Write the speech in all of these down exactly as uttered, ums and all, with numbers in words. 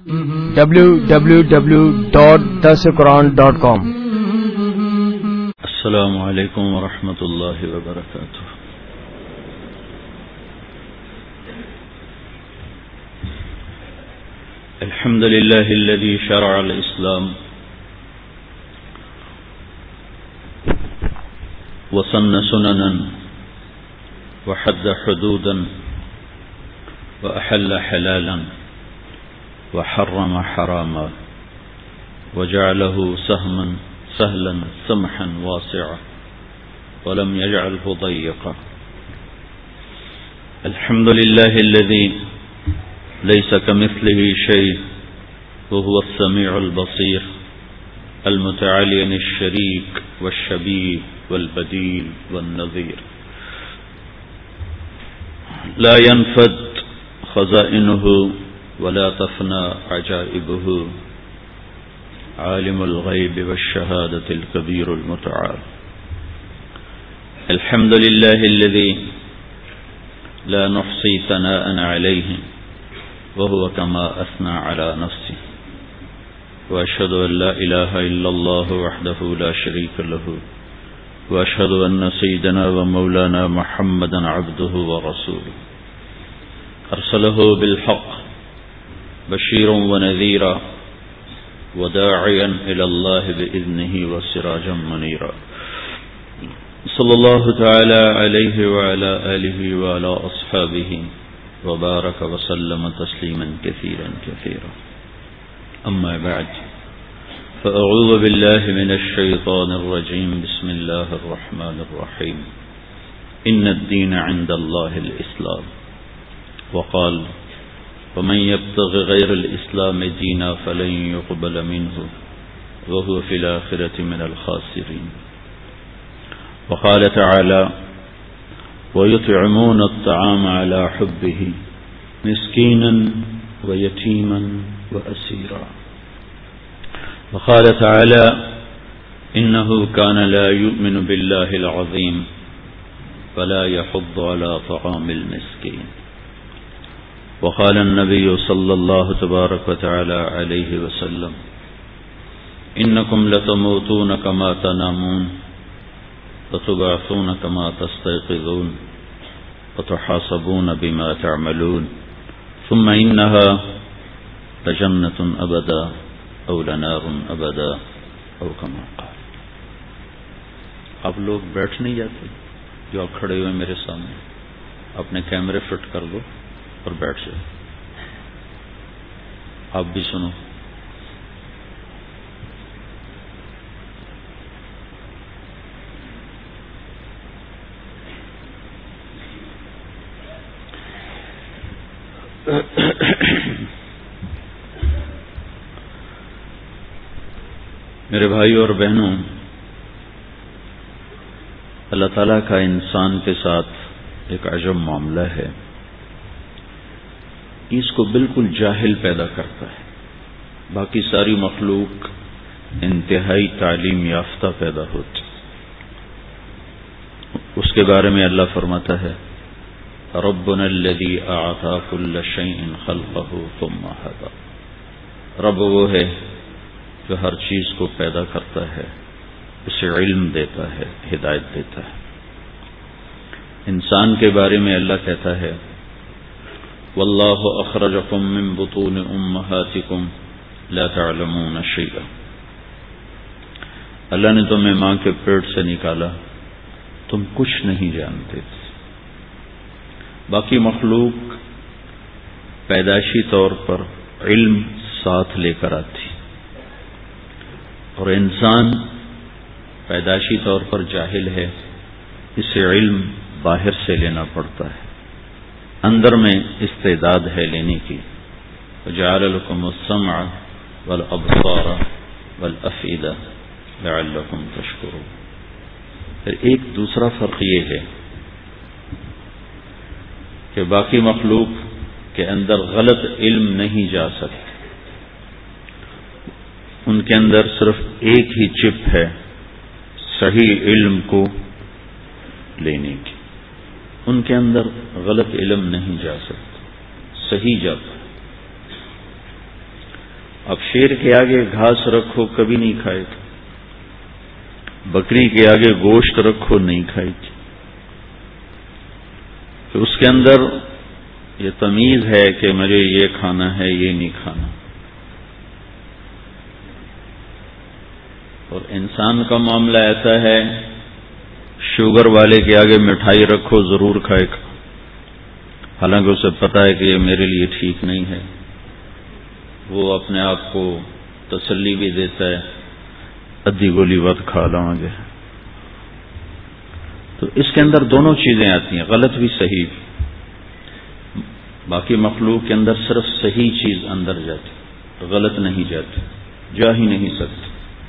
W W W dot درس قرآن dot کام۔ السلام علیکم ورحمۃ اللہ وبرکاتہ۔ الحمد للہ الذی شرع الاسلام وسن سننا وحد حدودا وأحل حلالا وحرم حراما وجعله سهما سهلا سمحا واسعا ولم يجعله ضيقا. الحمد لله الذي ليس كمثله شيء وهو السميع البصير المتعالي عن الشريك والشبيه والبديل والنظير. لا ينفد خزائنه ولا تفنى عجائبه عالم الغيب والشهادة الكبير المتعال. الحمد لله الذي لا نحصي ثناء عليه وهو كما أثنى على نفسه. وأشهد أن لا إله إلا الله وحده لا شريك له وأشهد أن سيدنا ومولانا محمدا عبده ورسوله أرسله بالحق بشيرا ونذيرا وداعيا إلى الله بإذنه وسراجا منيرا. صلى الله تعالى عليه وعلى آله وعلى أصحابه وبارك وسلم تسليما كثيرا كثيرا. أما بعد، فأعوذ بالله من الشيطان الرجيم. بسم الله الرحمن الرحيم. إن الدين عند الله الإسلام. وقال: ومن يبتغ غير الإسلام دينا فلن يقبل منه وهو في الآخرة من الخاسرين. وقال تعالى: ويطعمون الطعام على حبه مسكينا ويتيما وأسيرا. وقال تعالى: إنه كان لا يؤمن بالله العظيم ولا يحض على طعام المسكين. وقال النبي صلى الله تبارك وتعالى عليه وسلم: إنكم لتموتون كما تنامون وتبعثون كما تستيقظون وتحاسبون بما تعملون ثم إنها لجنة أبدا أو لنار أبدا أو كما قال. آپ لوگ بیٹھ نہیں جاتے جو آپ کھڑے ہوئے میرے سامنے؟ اپنے کیمرے فٹ کر دو اور بیٹھ جاؤ. آپ بھی سنو. میرے بھائیوں اور بہنوں، اللہ تعالیٰ کا انسان کے ساتھ ایک عجب معاملہ ہے. اس کو بالکل جاہل پیدا کرتا ہے. باقی ساری مخلوق انتہائی تعلیم یافتہ پیدا ہوتی. اس کے بارے میں اللہ فرماتا ہے: ربنا الذی اعطى كل شيء خلقه ثم هدى. رب وہ ہے جو ہر چیز کو پیدا کرتا ہے، اسے علم دیتا ہے، ہدایت دیتا ہے. انسان کے بارے میں اللہ کہتا ہے: واللہ اخرجکم من بطون امہاتکم لا تعلمون شیئا. اللہ نے تمہیں ماں کے پیٹ سے نکالا، تم کچھ نہیں جانتے تھے. باقی مخلوق پیدائشی طور پر علم ساتھ لے کر آتی، اور انسان پیدائشی طور پر جاہل ہے، اسے علم باہر سے لینا پڑتا ہے. اندر میں استعداد ہے لینے کی. وجعل لكم السمع والابصار والافئدہ لعلكم تشکرون. پھر ایک دوسرا فرق یہ ہے کہ باقی مخلوق کے اندر غلط علم نہیں جا سکتا. ان کے اندر صرف ایک ہی چپ ہے صحیح علم کو لینے کی. ان کے اندر غلط علم نہیں جا سکتا، صحیح جاتا. اب شیر کے آگے گھاس رکھو کبھی نہیں کھائے گا، بکری کے آگے گوشت رکھو نہیں کھائے گی، تو اس کے اندر یہ تمیز ہے کہ مجھے یہ کھانا ہے یہ نہیں کھانا. اور انسان کا معاملہ ایسا ہے، شوگر والے کے آگے مٹھائی رکھو ضرور کھائے گا، حالانکہ اسے پتا ہے کہ یہ میرے لیے ٹھیک نہیں ہے. وہ اپنے آپ کو تسلی بھی دیتا ہے، ادھی گولی ود کھا لوں گے. تو اس کے اندر دونوں چیزیں آتی ہیں، غلط بھی صحیح بھی. باقی مخلوق کے اندر صرف صحیح چیز اندر جاتی، غلط نہیں جاتی، جا ہی نہیں سکتی.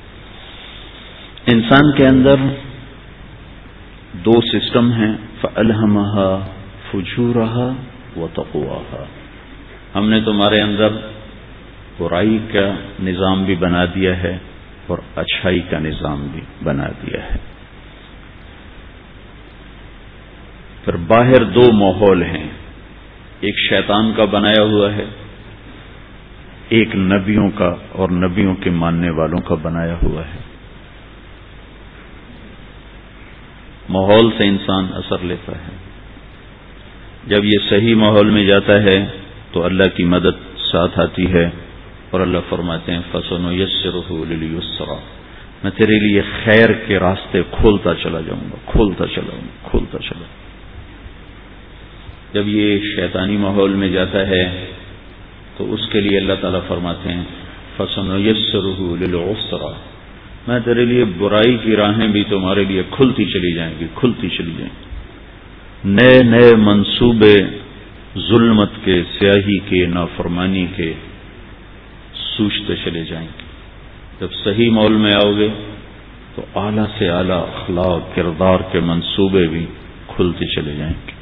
انسان کے اندر دو سسٹم ہیں، فَأَلْهَمَهَا فُجُورَهَا وَتَقْوَاهَا. ہم نے تمہارے اندر برائی کا نظام بھی بنا دیا ہے اور اچھائی کا نظام بھی بنا دیا ہے. پھر باہر دو ماحول ہیں، ایک شیطان کا بنایا ہوا ہے، ایک نبیوں کا اور نبیوں کے ماننے والوں کا بنایا ہوا ہے. ماحول سے انسان اثر لیتا ہے. جب یہ صحیح ماحول میں جاتا ہے تو اللہ کی مدد ساتھ آتی ہے، اور اللہ فرماتے ہیں فَسَنُيَسِّرُهُ لِلْيُسْرَىٰ، میں تیرے لیے خیر کے راستے کھولتا چلا جاؤں گا، کھولتا چلا جاؤں گا، کھولتا چلا. جب یہ شیطانی ماحول میں جاتا ہے تو اس کے لیے اللہ تعالیٰ فرماتے ہیں فَسَنُيَسِّرُهُ لِلْعُسْرَىٰ، میں تیرے لیے برائی کی راہیں بھی تمہارے لیے کھلتی چلی جائیں گی، کھلتی چلی جائیں گی. نئے نئے منصوبے ظلمت کے، سیاہی کے، نافرمانی کے سوچتے چلے جائیں گے. جب صحیح ماحول میں آؤ گے تو اعلیٰ سے اعلیٰ اخلاق، کردار کے منصوبے بھی کھلتے چلے جائیں گے.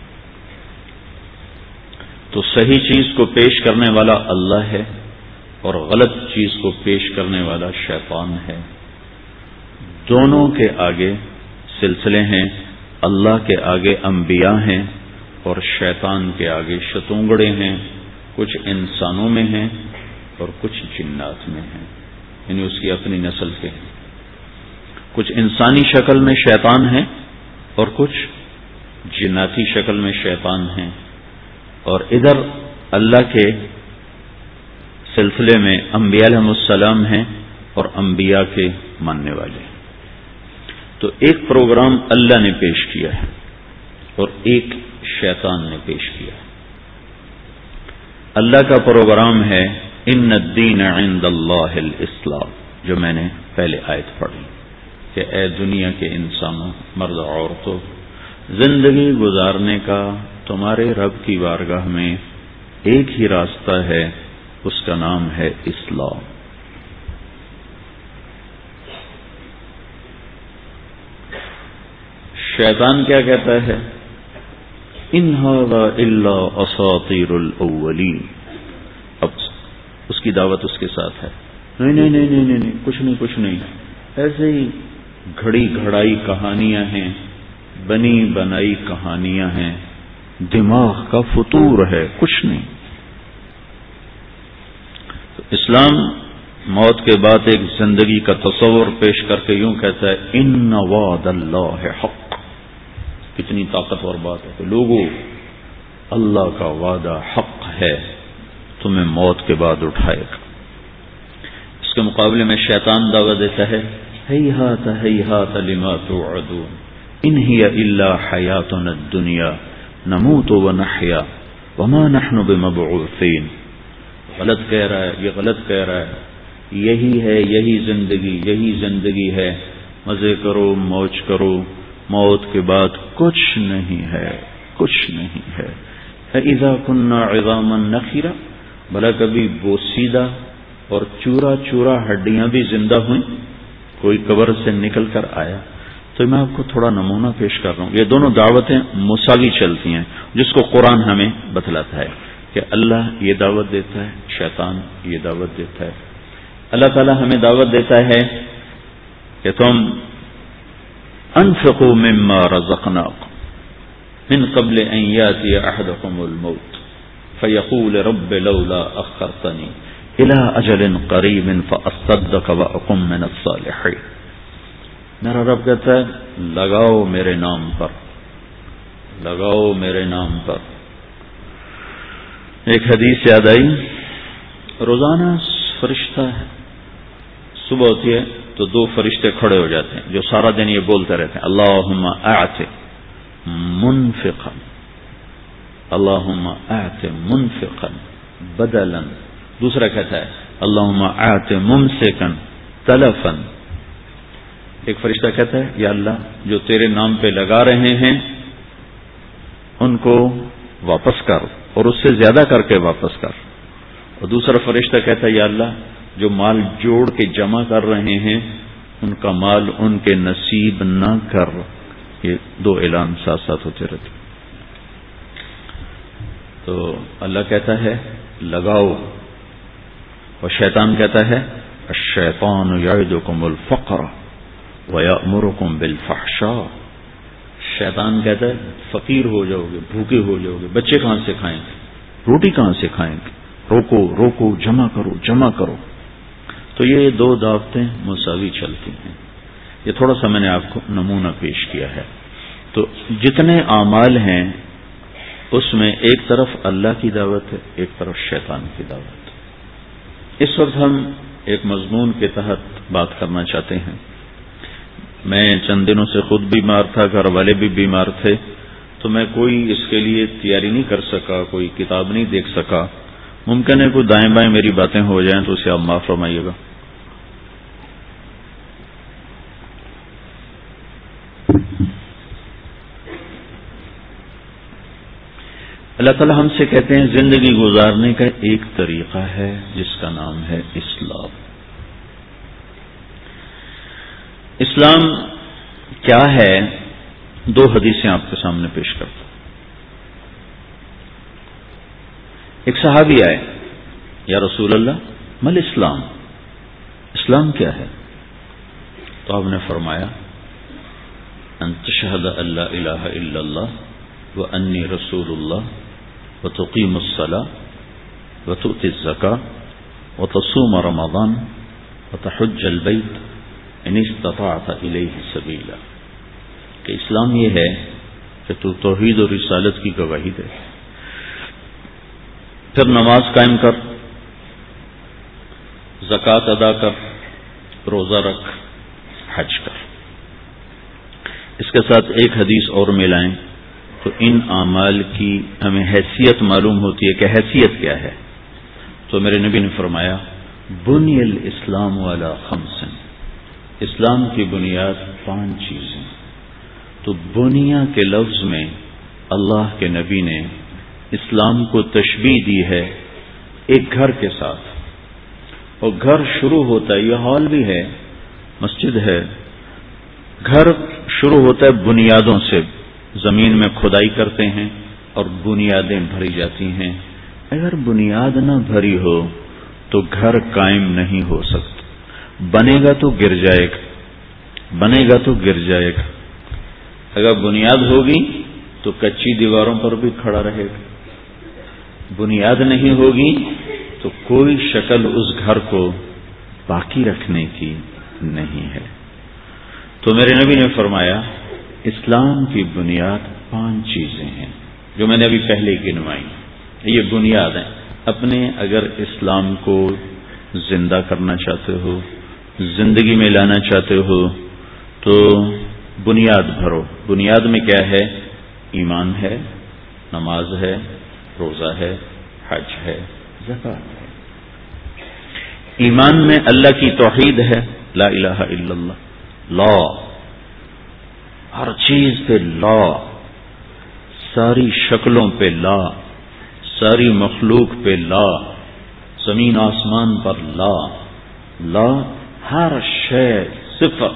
تو صحیح چیز کو پیش کرنے والا اللہ ہے اور غلط چیز کو پیش کرنے والا شیطان ہے. دونوں کے آگے سلسلے ہیں، اللہ کے آگے انبیاء ہیں اور شیطان کے آگے شتونگڑے ہیں. کچھ انسانوں میں ہیں اور کچھ جنات میں ہیں، یعنی اس کی اپنی نسل کے ہیں. کچھ انسانی شکل میں شیطان ہیں اور کچھ جناتی شکل میں شیطان ہیں. اور ادھر اللہ کے سلسلے میں انبیاء علیہ السلام ہیں اور انبیاء کے ماننے والے. تو ایک پروگرام اللہ نے پیش کیا ہے اور ایک شیطان نے پیش کیا ہے. اللہ کا پروگرام ہے ان الدین عند اللہ الاسلام، جو میں نے پہلے آیت پڑھی کہ اے دنیا کے انسانوں، مرد عورتوں، زندگی گزارنے کا تمہارے رب کی بارگاہ میں ایک ہی راستہ ہے، اس کا نام ہے اسلام. شیطان کیا کہتا ہے؟ ان ھذا الا اساطیر الاولین. اب اس کی دعوت اس کے ساتھ ہے، نہیں نہیں نہیں نہیں نہیں کچھ نہیں کچھ نہیں، ایسے ہی گھڑی گھڑائی کہانیاں ہیں، بنی بنائی کہانیاں ہیں، دماغ کا فطور ہے، کچھ نہیں. تو اسلام موت کے بعد ایک زندگی کا تصور پیش کر کے یوں کہتا ہے ان وعد اللہ حق. کتنی طاقتور بات ہے کہ لوگوں، اللہ کا وعدہ حق ہے، تمہیں موت کے بعد اٹھائے گا. اس کے مقابلے میں شیطان دعوت دیتا ہے ہیہات ہیہات لما توعدون ان ہی الا حیاتنا الدنیا نموت ونحیا وما نحن بمبعوثین. غلط کہہ رہا ہے، یہ غلط کہہ رہا ہے، یہی ہے، یہی زندگی، یہی زندگی ہے، مزے کرو، موج کرو، موت کے بعد کچھ نہیں ہے، کچھ نہیں ہے. فَإِذَا كُنَّا عِظَامًا نَخِرًا، بھلا کبھی بوسیدہ اور چورا چورا ہڈیاں بھی زندہ ہوئیں، کوئی قبر سے نکل کر آیا. تو میں آپ کو تھوڑا نمونہ پیش کر رہا ہوں. یہ دونوں دعوتیں مساوی چلتی ہیں، جس کو قرآن ہمیں بتلاتا ہے کہ اللہ یہ دعوت دیتا ہے، شیطان یہ دعوت دیتا ہے. اللہ تعالی ہمیں دعوت دیتا ہے کہ تم انفقوا مما رزقناکم من قبل ان یاتی احدکم الموت فیقول رب لولا اخرتنی الی اجل قریب فاصدق واکن من الصالحین. میرا رب کہتا ہے لگاؤ میرے نام پر، لگاؤ میرے نام پر. ایک حدیث یاد آئی، روزانہ فرشتہ صبح ہوتی ہے تو دو فرشتے کھڑے ہو جاتے ہیں جو سارا دن یہ بولتے رہتے ہیں اللہم اعط منفقا، اللہم اعط منفقا بدلا. دوسرا کہتا ہے اللہم اعط ممسکا تلفا. ایک فرشتہ کہتا ہے یا اللہ جو تیرے نام پہ لگا رہے ہیں ان کو واپس کر اور اس سے زیادہ کر کے واپس کر. اور دوسرا فرشتہ کہتا ہے یا اللہ جو مال جوڑ کے جمع کر رہے ہیں ان کا مال ان کے نصیب نہ کر. یہ دو اعلان ساتھ ساتھ ہوتے رہتے. تو اللہ کہتا ہے لگاؤ، اور شیطان کہتا ہے الشیطان یعدکم الفقر وَيَأْمُرُكُمْ بِالْفَحْشَاءِ. شیطان کہتا ہے فقیر ہو جاؤ گے، بھوکے ہو جاؤ گے، بچے کہاں سے کھائیں گے، روٹی کہاں سے کھائیں گے، روکو روکو جمع کرو جمع کرو. تو یہ دو دعوتیں مساوی چلتی ہیں. یہ تھوڑا سا میں نے آپ کو نمونہ پیش کیا ہے. تو جتنے اعمال ہیں اس میں ایک طرف اللہ کی دعوت ہے، ایک طرف شیطان کی دعوت. اس وقت ہم ایک مضمون کے تحت بات کرنا چاہتے ہیں. میں چند دنوں سے خود بیمار تھا، گھر والے بھی بیمار تھے، تو میں کوئی اس کے لیے تیاری نہیں کر سکا، کوئی کتاب نہیں دیکھ سکا. ممکن ہے کوئی دائیں بائیں میری باتیں ہو جائیں تو اسے آپ معاف فرمائیے گا. اللہ تعالی ہم سے کہتے ہیں زندگی گزارنے کا ایک طریقہ ہے جس کا نام ہے اسلام. اسلام کیا ہے؟ دو حدیثیں آپ کے سامنے پیش کرتا ہوں. ایک صحابی آئے، یا رسول اللہ مل اسلام، اسلام کیا ہے؟ تو آپ نے فرمایا ان تشہد ان لا الہ الا اللہ وانی رسول اللہ وتقیم الصلاۃ وتؤتی الزکاۃ وتصوم رمضان وتحج البیت ان استطعت الیہ سبیلا. کہ اسلام یہ ہے کہ تو توحید اور رسالت کی گواہی دے، پھر نماز قائم کر، زکوٰۃ ادا کر، روزہ رکھ، حج کر. اس کے ساتھ ایک حدیث اور ملائیں تو ان اعمال کی ہمیں حیثیت معلوم ہوتی ہے کہ حیثیت کیا ہے. تو میرے نبی نے فرمایا بنی الاسلام علی خمس، اسلام کی بنیاد پانچ چیزیں. تو بنیا کے لفظ میں اللہ کے نبی نے اسلام کو تشبیہ دی ہے ایک گھر کے ساتھ. اور گھر شروع ہوتا ہے، یہ ہال بھی ہے، مسجد ہے، گھر شروع ہوتا ہے بنیادوں سے. زمین میں کھدائی کرتے ہیں اور بنیادیں بھری جاتی ہیں. اگر بنیاد نہ بھری ہو تو گھر قائم نہیں ہو سکتا. بنے گا تو گر جائے گا، بنے گا تو گر جائے گا. اگر بنیاد ہوگی تو کچی دیواروں پر بھی کھڑا رہے گا. بنیاد نہیں ہوگی تو کوئی شکل اس گھر کو باقی رکھنے کی نہیں ہے. تو میرے نبی نے فرمایا اسلام کی بنیاد پانچ چیزیں ہیں جو میں نے ابھی پہلے گنوائی. یہ بنیاد ہیں. اپنے اگر اسلام کو زندہ کرنا چاہتے ہو، زندگی میں لانا چاہتے ہو تو بنیاد بھرو. بنیاد میں کیا ہے؟ ایمان ہے، نماز ہے، روزہ ہے، حج ہے، زکوٰۃ ہے. ایمان میں اللہ کی توحید ہے، لا الہ الا اللہ، لا، ہر چیز پہ لا، ساری شکلوں پہ لا، ساری مخلوق پہ لا، زمین آسمان پر لا، لا ہر شے صفر.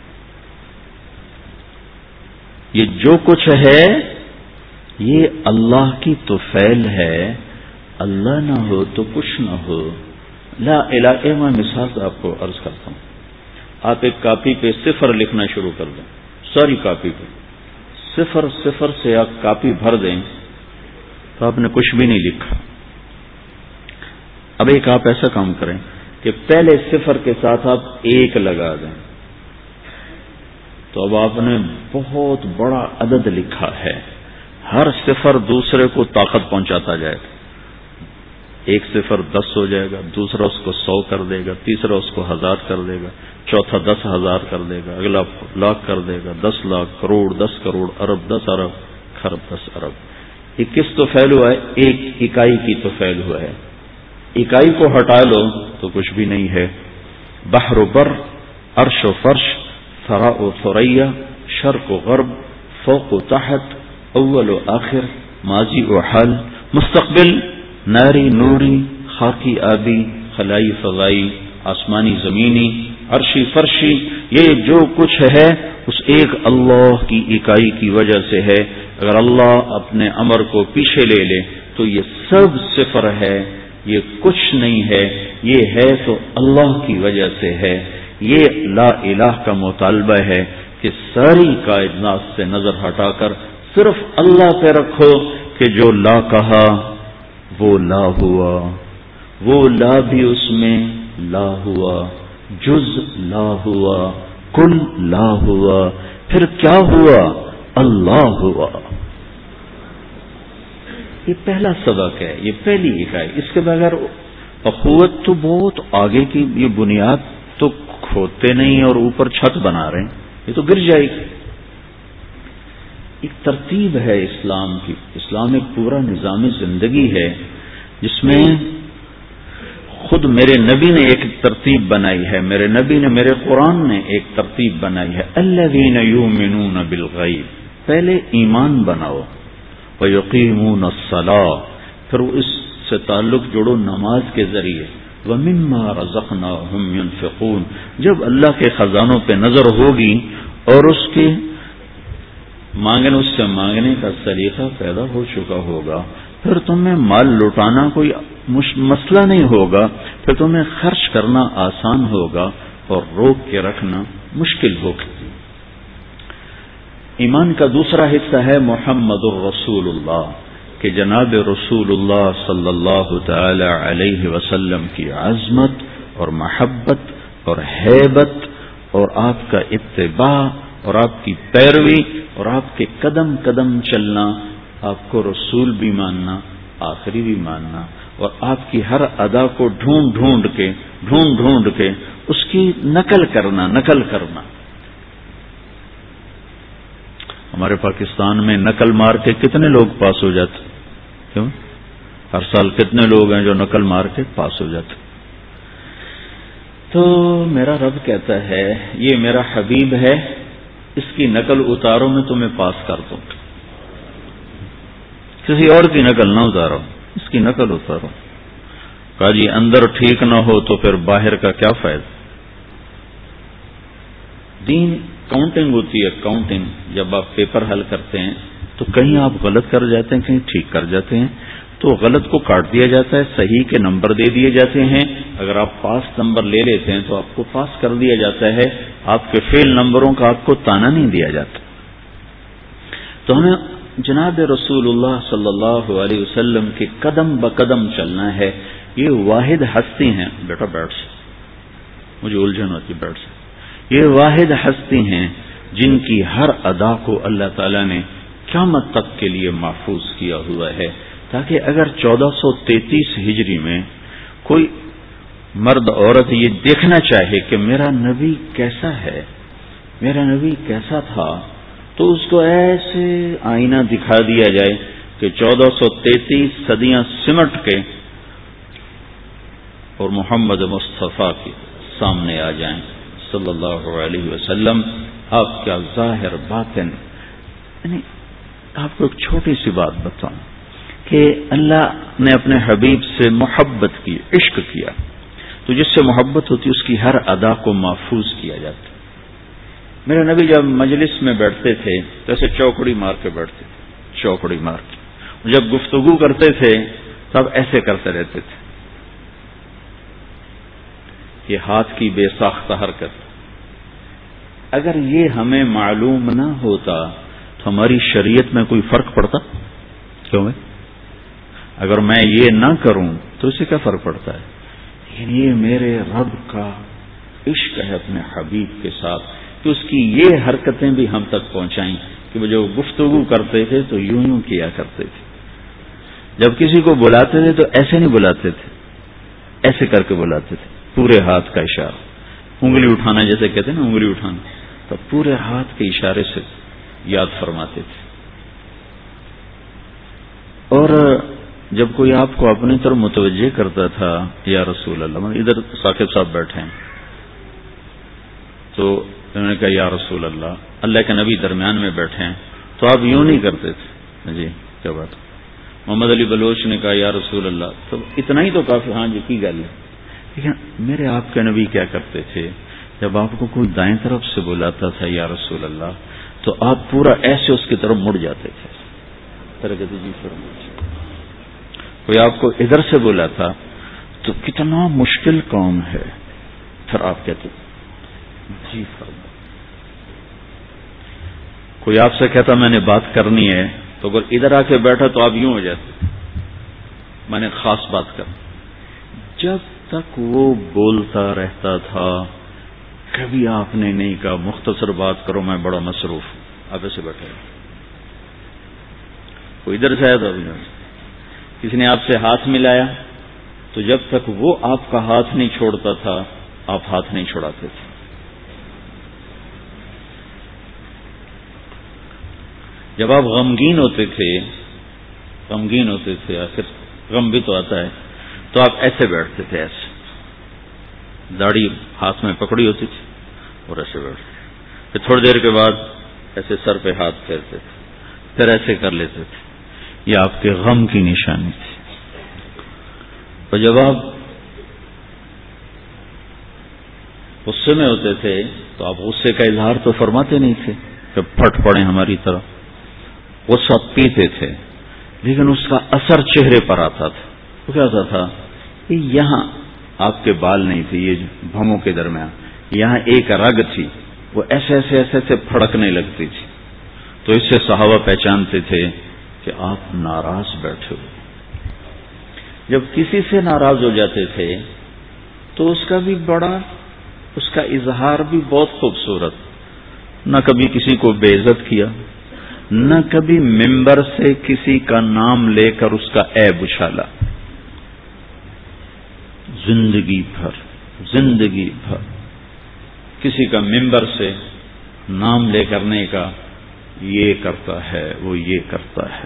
یہ جو کچھ ہے یہ اللہ کی توفیل ہے. اللہ نہ ہو تو کچھ نہ ہو. لا الہ. میں مثال آپ کو عرض کرتا ہوں. آپ ایک کاپی پہ صفر لکھنا شروع کر دیں، ساری کاپی پہ صفر صفر سے آپ کاپی بھر دیں تو آپ نے کچھ بھی نہیں لکھا. اب ایک آپ ایسا کام کریں کہ پہلے صفر کے ساتھ آپ ایک لگا دیں، تو اب آپ نے بہت بڑا عدد لکھا ہے. ہر صفر دوسرے کو طاقت پہنچاتا جائے گا. ایک صفر دس ہو جائے گا، دوسرا اس کو سو کر دے گا، تیسرا اس کو ہزار کر دے گا، چوتھا دس ہزار کر دے گا، اگلا لاکھ کر دے گا، دس لاکھ، کروڑ، دس کروڑ، ارب، دس ارب، خرب، دس ارب. یہ کس تو فعل ہوا ہے؟ ایک اکائی کی تو فعل ہوا ہے. اکائی کو ہٹا لو تو کچھ بھی نہیں ہے. بحر و بر، عرش و فرش، ثرا و ثریا، شرق و غرب، فوق و تحت، اول و آخر، ماضی و حال، مستقبل، ناری نوری، خاکی آبی، خلائی فضائی، آسمانی زمینی، عرشی فرشی، یہ جو کچھ ہے اس ایک اللہ کی اکائی کی وجہ سے ہے. اگر اللہ اپنے امر کو پیچھے لے لے تو یہ سب صفر ہے، یہ کچھ نہیں ہے. یہ ہے تو اللہ کی وجہ سے ہے. یہ لا الہ کا مطالبہ ہے کہ ساری کائنات سے نظر ہٹا کر صرف اللہ پہ رکھو کہ جو لا کہا وہ لا ہوا، وہ لا بھی اس میں لا ہوا، جز لا ہوا، کل لا ہوا، پھر کیا ہوا؟ اللہ ہوا. یہ پہلا سبق ہے، یہ پہلی اکائی. اس کے بغیر اخوت تو بہت آگے کی، یہ بنیاد تو کھوتے نہیں اور اوپر چھت بنا رہے ہیں، یہ تو گر جائے گی. ایک ترتیب ہے اسلام کی. اسلام ایک پورا نظام زندگی ہے جس میں خود میرے نبی نے ایک ترتیب بنائی ہے، میرے نبی نے، میرے قرآن نے ایک ترتیب بنائی ہے. الذین یؤمنون بالغیب، پہلے ایمان بناؤ، ویقیمون الصلاۃ، پھر اس سے تعلق جوڑو نماز کے ذریعے، ومما رزقناہم ينفقون، جب اللہ کے خزانوں پہ نظر ہوگی اور اس کے مانگنے اس سے مانگنے کا سلیقہ پیدا ہو چکا ہوگا، پھر تمہیں مال لٹانا کوئی مسئلہ نہیں ہوگا، پھر تمہیں خرچ کرنا آسان ہوگا اور روک کے رکھنا مشکل ہوگا. ایمان کا دوسرا حصہ ہے محمد الرسول اللہ، کہ جناب رسول اللہ صلی اللہ تعالی علیہ وسلم کی عظمت اور محبت اور ہیبت اور آپ کا اتباع اور آپ کی پیروی اور آپ کے قدم قدم چلنا، آپ کو رسول بھی ماننا، آخری بھی ماننا، اور آپ کی ہر ادا کو ڈھونڈ ڈھونڈ کے ڈھونڈ ڈھونڈ کے اس کی نقل کرنا نقل کرنا. ہمارے پاکستان میں نقل مار کے کتنے لوگ پاس ہو جاتے؟ کیوں؟ ہر سال کتنے لوگ ہیں جو نقل مار کے پاس ہو جاتے؟ تو میرا رب کہتا ہے یہ میرا حبیب ہے، اس کی نقل اتارو، میں تمہیں پاس کر دوں. کسی اور کی نقل نہ اتارو، اس کی نقل اتارو. کہا جی اندر ٹھیک نہ ہو تو پھر باہر کا کیا فائدہ؟ دین کاؤنٹنگ ہوتی ہے، کاؤنٹنگ. جب آپ پیپر حل کرتے ہیں تو کہیں آپ غلط کر جاتے ہیں، کہیں ٹھیک کر جاتے ہیں، تو غلط کو کاٹ دیا جاتا ہے، صحیح کے نمبر دے دیے جاتے ہیں. اگر آپ پاس نمبر لے لیتے ہیں تو آپ کو پاس کر دیا جاتا ہے، آپ کے فیل نمبروں کا آپ کو تانا نہیں دیا جاتا. تو ہمیں جناب رسول اللہ صلی اللہ علیہ وسلم کے قدم بقدم چلنا ہے. یہ واحد ہستی ہیں، بیٹا بیٹھ سے مجھے الجھن ہوتی، بیٹھ سے. یہ واحد ہستی ہیں جن کی ہر ادا کو اللہ تعالیٰ نے قیامت تک کے لیے محفوظ کیا ہوا ہے، تاکہ اگر چودہ سو تینتیس ہجری میں کوئی مرد عورت یہ دیکھنا چاہے کہ میرا نبی کیسا ہے، میرا نبی کیسا تھا، تو اس کو ایسے آئینہ دکھا دیا جائے کہ چودہ سو تینتیس صدیاں سمٹ کے اور محمد مصطفیٰ کے سامنے آ جائیں صلی اللہ علیہ وسلم. آپ کا ظاہر باطن، یعنی آپ کو ایک چھوٹی سی بات بتاؤں کہ اللہ نے اپنے حبیب سے محبت کی، عشق کیا، تو جس سے محبت ہوتی اس کی ہر ادا کو محفوظ کیا جاتا. میرے نبی جب مجلس میں بیٹھتے تھے تو ایسے چوکڑی مار کے بیٹھتے تھے، چوکڑی مار کے. جب گفتگو کرتے تھے تب ایسے کرتے رہتے تھے. یہ ہاتھ کی بے ساختہ حرکت، اگر یہ ہمیں معلوم نہ ہوتا تو ہماری شریعت میں کوئی فرق پڑتا؟ کیوں ہے؟ اگر میں یہ نہ کروں تو اسے کیا فرق پڑتا ہے؟ یہ میرے رب کا عشق ہے اپنے حبیب کے ساتھ کہ اس کی یہ حرکتیں بھی ہم تک پہنچائیں کہ وہ جو گفتگو کرتے تھے تو یوں یوں کیا کرتے تھے. جب کسی کو بلاتے تھے تو ایسے نہیں بلاتے تھے, ایسے کر کے بلاتے تھے, پورے ہاتھ کا اشارہ, انگلی اٹھانا جیسے کہتے ہیں نا انگلی اٹھانا, تو پورے ہاتھ کے اشارے سے یاد فرماتے تھے. اور جب کوئی آپ کو اپنی طرف متوجہ کرتا تھا یا رسول اللہ, ادھر ثاقب صاحب بیٹھے ہیں تو انہوں نے کہا یا رسول اللہ, اللہ کے نبی درمیان میں بیٹھے ہیں, تو آپ یوں نہیں کرتے تھے. جی کیا بات. محمد علی بلوچ نے کہا یا رسول اللہ, تو اتنا ہی تو کافی. ہاں جی کی گل ہے. لیکن میرے آپ کے نبی کیا کرتے تھے, جب آپ کو کوئی دائیں طرف سے بلاتا تھا یا رسول اللہ, تو آپ پورا ایسے اس کی طرف مڑ جاتے تھے. جی کوئی آپ کو ادھر سے بولا تھا تو کتنا مشکل کام ہے, پھر آپ کہتے جی فرما. کوئی آپ سے کہتا میں نے بات کرنی ہے, تو اگر ادھر آ کے بیٹھا تو آپ یوں ہو جاتے, میں نے خاص بات کرنی. جب تک وہ بولتا رہتا تھا کبھی آپ نے نہیں کہا مختصر بات کرو میں بڑا مصروف ہوں, آپ ایسے بیٹھے. کوئی ادھر سے آیا تو ابھی کسی نے آپ سے ہاتھ ملایا تو جب تک وہ آپ کا ہاتھ نہیں چھوڑتا تھا آپ ہاتھ نہیں چھوڑاتے تھے. جب آپ غمگین ہوتے تھے غمگین ہوتے تھے آخر غم بھی تو آتا ہے, تو آپ ایسے بیٹھتے تھے, ایسے داڑھی ہاتھ میں پکڑی ہوتی تھی اور ایسے بیٹھتے. پھر تھوڑی دیر کے بعد ایسے سر پہ ہاتھ پھیرتے تھے, پھر ایسے کر لیتے تھے. یہ آپ کے غم کی نشانی تھی. اور جب آپ غصے میں ہوتے تھے تو آپ غصے کا اظہار تو فرماتے نہیں تھے کہ پھٹ پڑے ہماری طرف. غصہ پیتے تھے لیکن اس کا اثر چہرے پر آتا تھا. تو کیا ہوتا تھا, یہاں آپ کے بال نہیں تھے, یہ بھموں کے درمیان یہاں ایک رگ تھی, وہ ایسے ایسے ایسے ایسے پھڑکنے لگتی تھی. تو اس سے صحابہ پہچانتے تھے کہ آپ ناراض بیٹھے ہو. جب کسی سے ناراض ہو جاتے تھے تو اس کا بھی بڑا اس کا اظہار بھی بہت خوبصورت. نہ کبھی کسی کو بے عزت کیا, نہ کبھی ممبر سے کسی کا نام لے کر اس کا عیب اچھالا. زندگی بھر زندگی بھر کسی کا ممبر سے نام لے کرنے کا, یہ کرتا ہے وہ یہ کرتا ہے.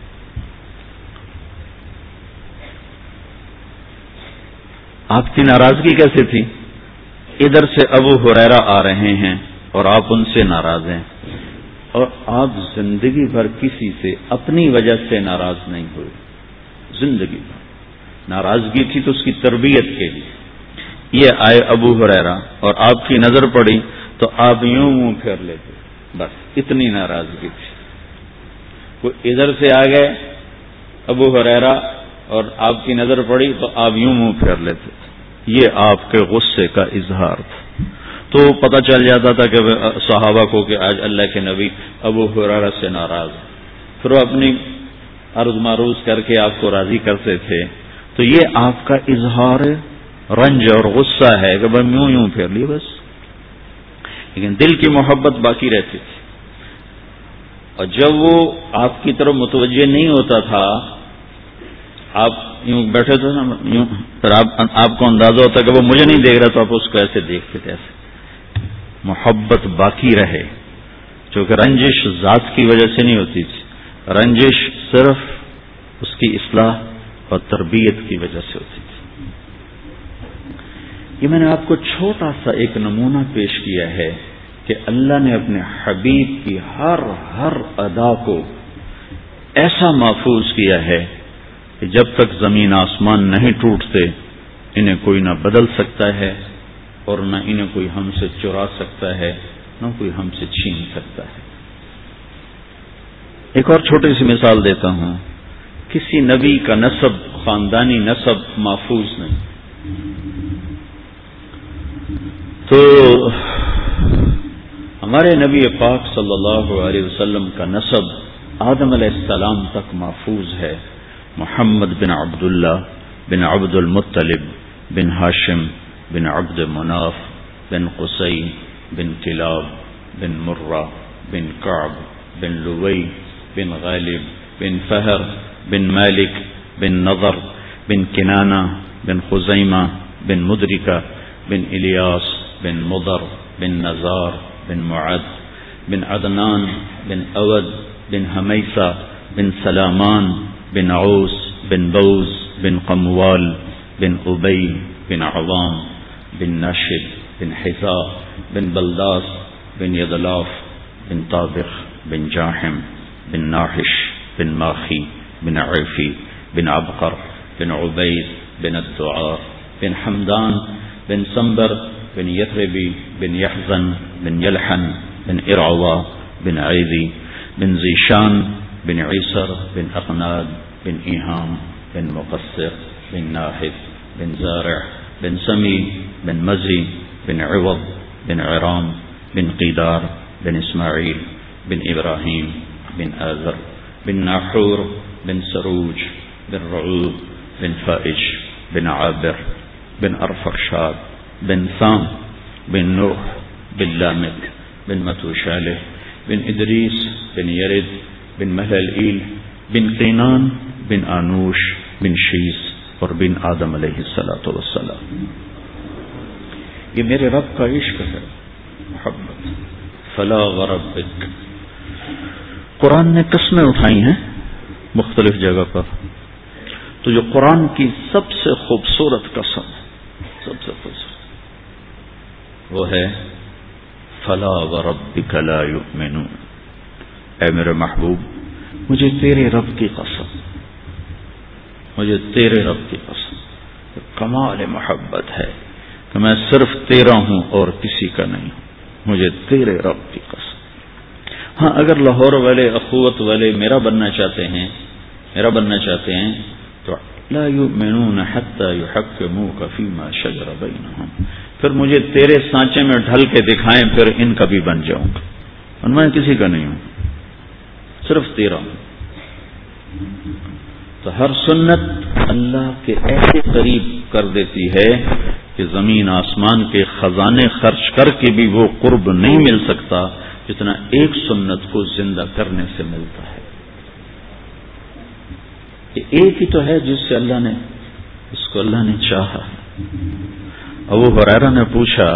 آپ کی ناراضگی کیسے تھی؟ ادھر سے ابو ہریرہ آ رہے ہیں اور آپ ان سے ناراض ہیں, اور آپ زندگی بھر کسی سے اپنی وجہ سے ناراض نہیں ہوئے. زندگی بھر ناراضگی تھی تو اس کی تربیت کے لیے. یہ آئے ابو ہریرہ اور آپ کی نظر پڑی تو آپ یوں منہ پھیر لیتے, بس اتنی ناراضگی تھی. وہ ادھر سے آ گئے ابو ہریرہ اور آپ کی نظر پڑی تو آپ یوں منہ پھیر لیتے. یہ آپ کے غصے کا اظہار تھا. تو پتہ چل جاتا تھا کہ صحابہ کو کہ آج اللہ کے نبی ابو ہریرہ سے ناراض. پھر وہ اپنی عرض معروض کر کے آپ کو راضی کرتے تھے. تو یہ آپ کا اظہار رنج اور غصہ ہے کہ بھائی یوں یوں پھیر لیے بس, لیکن دل کی محبت باقی رہتی تھی. اور جب وہ آپ کی طرف متوجہ نہیں ہوتا تھا, آپ یوں بیٹھے تھے نا یوں, پھر آپ آپ کو اندازہ ہوتا کہ وہ مجھے نہیں دیکھ رہا, تو آپ اس کو ایسے دیکھتے تھے. ایسے محبت باقی رہے, چونکہ رنجش ذات کی وجہ سے نہیں ہوتی تھی, رنجش صرف اس کی اصلاح اور تربیت کی وجہ سے ہوتی تھی. یہ میں نے آپ کو چھوٹا سا ایک نمونہ پیش کیا ہے کہ اللہ نے اپنے حبیب کی ہر ہر ادا کو ایسا محفوظ کیا ہے کہ جب تک زمین آسمان نہیں ٹوٹتے انہیں کوئی نہ بدل سکتا ہے اور نہ انہیں کوئی ہم سے چرا سکتا ہے, نہ کوئی ہم سے چھین سکتا ہے. ایک اور چھوٹی سی مثال دیتا ہوں. کسی نبی کا نسب, خاندانی نسب محفوظ نہیں. تو ہمارے نبی پاک صلی اللہ علیہ وسلم کا نسب آدم علیہ السلام تک محفوظ ہے. محمد بن عبداللہ بن عبد المطلب بن هاشم بن عبد مناف بن قصي بن كلاب بن مرة بن كعب بن لوي بن غالب بن فهر بن مالك بن نضر بن كنانة بن خزيمة بن مدركة بن إلياس بن مضر بن نزار بن معد بن عدنان بن أود بن هميسة بن سلامان بن عوس بن بوز بن قموال بن أبي بن عظام بن ناشد بن حذاء بن بلداس بن يدلاف بن طابخ بن جاحم بن ناحش بن ماخي بن عرفي بن عبقر بن عبيد بن الدعاء بن حمدان بن سنبر بن يثربي بن يحزن بن يلحن بن إرعوى بن عيذي بن زيشان بن عيسر بن أقناد بن إيهام بن مقصر بن ناحد بن زارع بن سمي بن مزي بن عوض بن عرام بن قيدار بن إسماعيل بن إبراهيم بن آذر بن ناحور بن سروج بن رعوب بن فائج بن عابر بن أرفخشاد بن ثام بن نوح بن لامك بن متوشالح بن إدريس بن يرد بن مهلئيل بن قينان بن آنوش بن شیس اور بن آدم علیہ الصلوۃ والسلام. یہ میرے رب کا عشق ہے، محبت. فلا وربک، قرآن نے قسمیں اٹھائی ہیں مختلف جگہ پر، تو جو قرآن کی سب سے خوبصورت قسم سب سے خوبصورت وہ ہے فلا وربک لا یؤمنون. اے میرے محبوب، مجھے تیرے رب کی قسم، مجھے تیرے رب کی قسم. کمال محبت ہے کہ میں صرف تیرا ہوں اور کسی کا نہیں ہوں. مجھے تیرے رب کی قسم. ہاں، اگر لاہور والے، اخوت والے میرا بننا چاہتے ہیں میرا بننا چاہتے ہیں تو لا یؤمنون حتی یحکموک فیما شجر بینہم، پھر مجھے تیرے سانچے میں ڈھل کے دکھائیں، پھر ان کا بھی بن جاؤں گا. اور میں کسی کا نہیں ہوں، صرف تیرا ہوں. تو ہر سنت اللہ کے ایسے قریب کر دیتی ہے کہ زمین آسمان کے خزانے خرچ کر کے بھی وہ قرب نہیں مل سکتا جتنا ایک سنت کو زندہ کرنے سے ملتا ہے. یہ ایک ہی تو ہے جس سے اللہ نے اس کو اللہ نے چاہا. ابو ہریرہ نے پوچھا،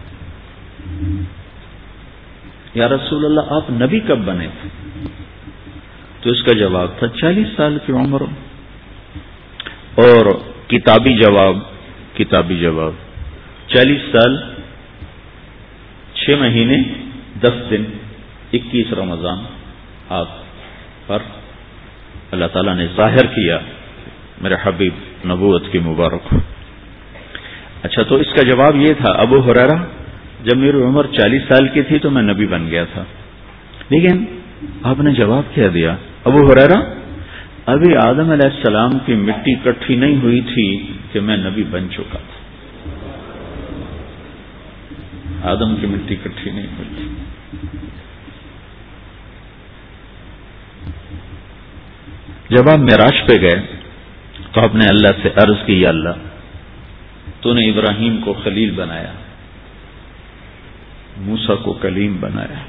یا رسول اللہ، آپ نبی کب بنے تھے؟ تو اس کا جواب تھا چالیس سال کی عمر. اور کتابی جواب کتابی جواب چالیس سال چھ مہینے دس دن اکیس رمضان آپ پر اللہ تعالیٰ نے ظاہر کیا میرے حبیب نبوت کی مبارک ہو. اچھا، تو اس کا جواب یہ تھا، ابو ہریرہ، جب میری عمر چالیس سال کی تھی تو میں نبی بن گیا تھا. لیکن آپ نے جواب کیا دیا، ابو ہریرہ، ابھی آدم علیہ السلام کی مٹی اکٹھی نہیں ہوئی تھی کہ میں نبی بن چکا تھا. آدم کی مٹی اکٹھی نہیں ہوئی تھی. جب آپ معراج پہ گئے تو آپ نے اللہ سے عرض کی، یا اللہ، تو نے ابراہیم کو خلیل بنایا، موسیٰ کو کلیم بنایا،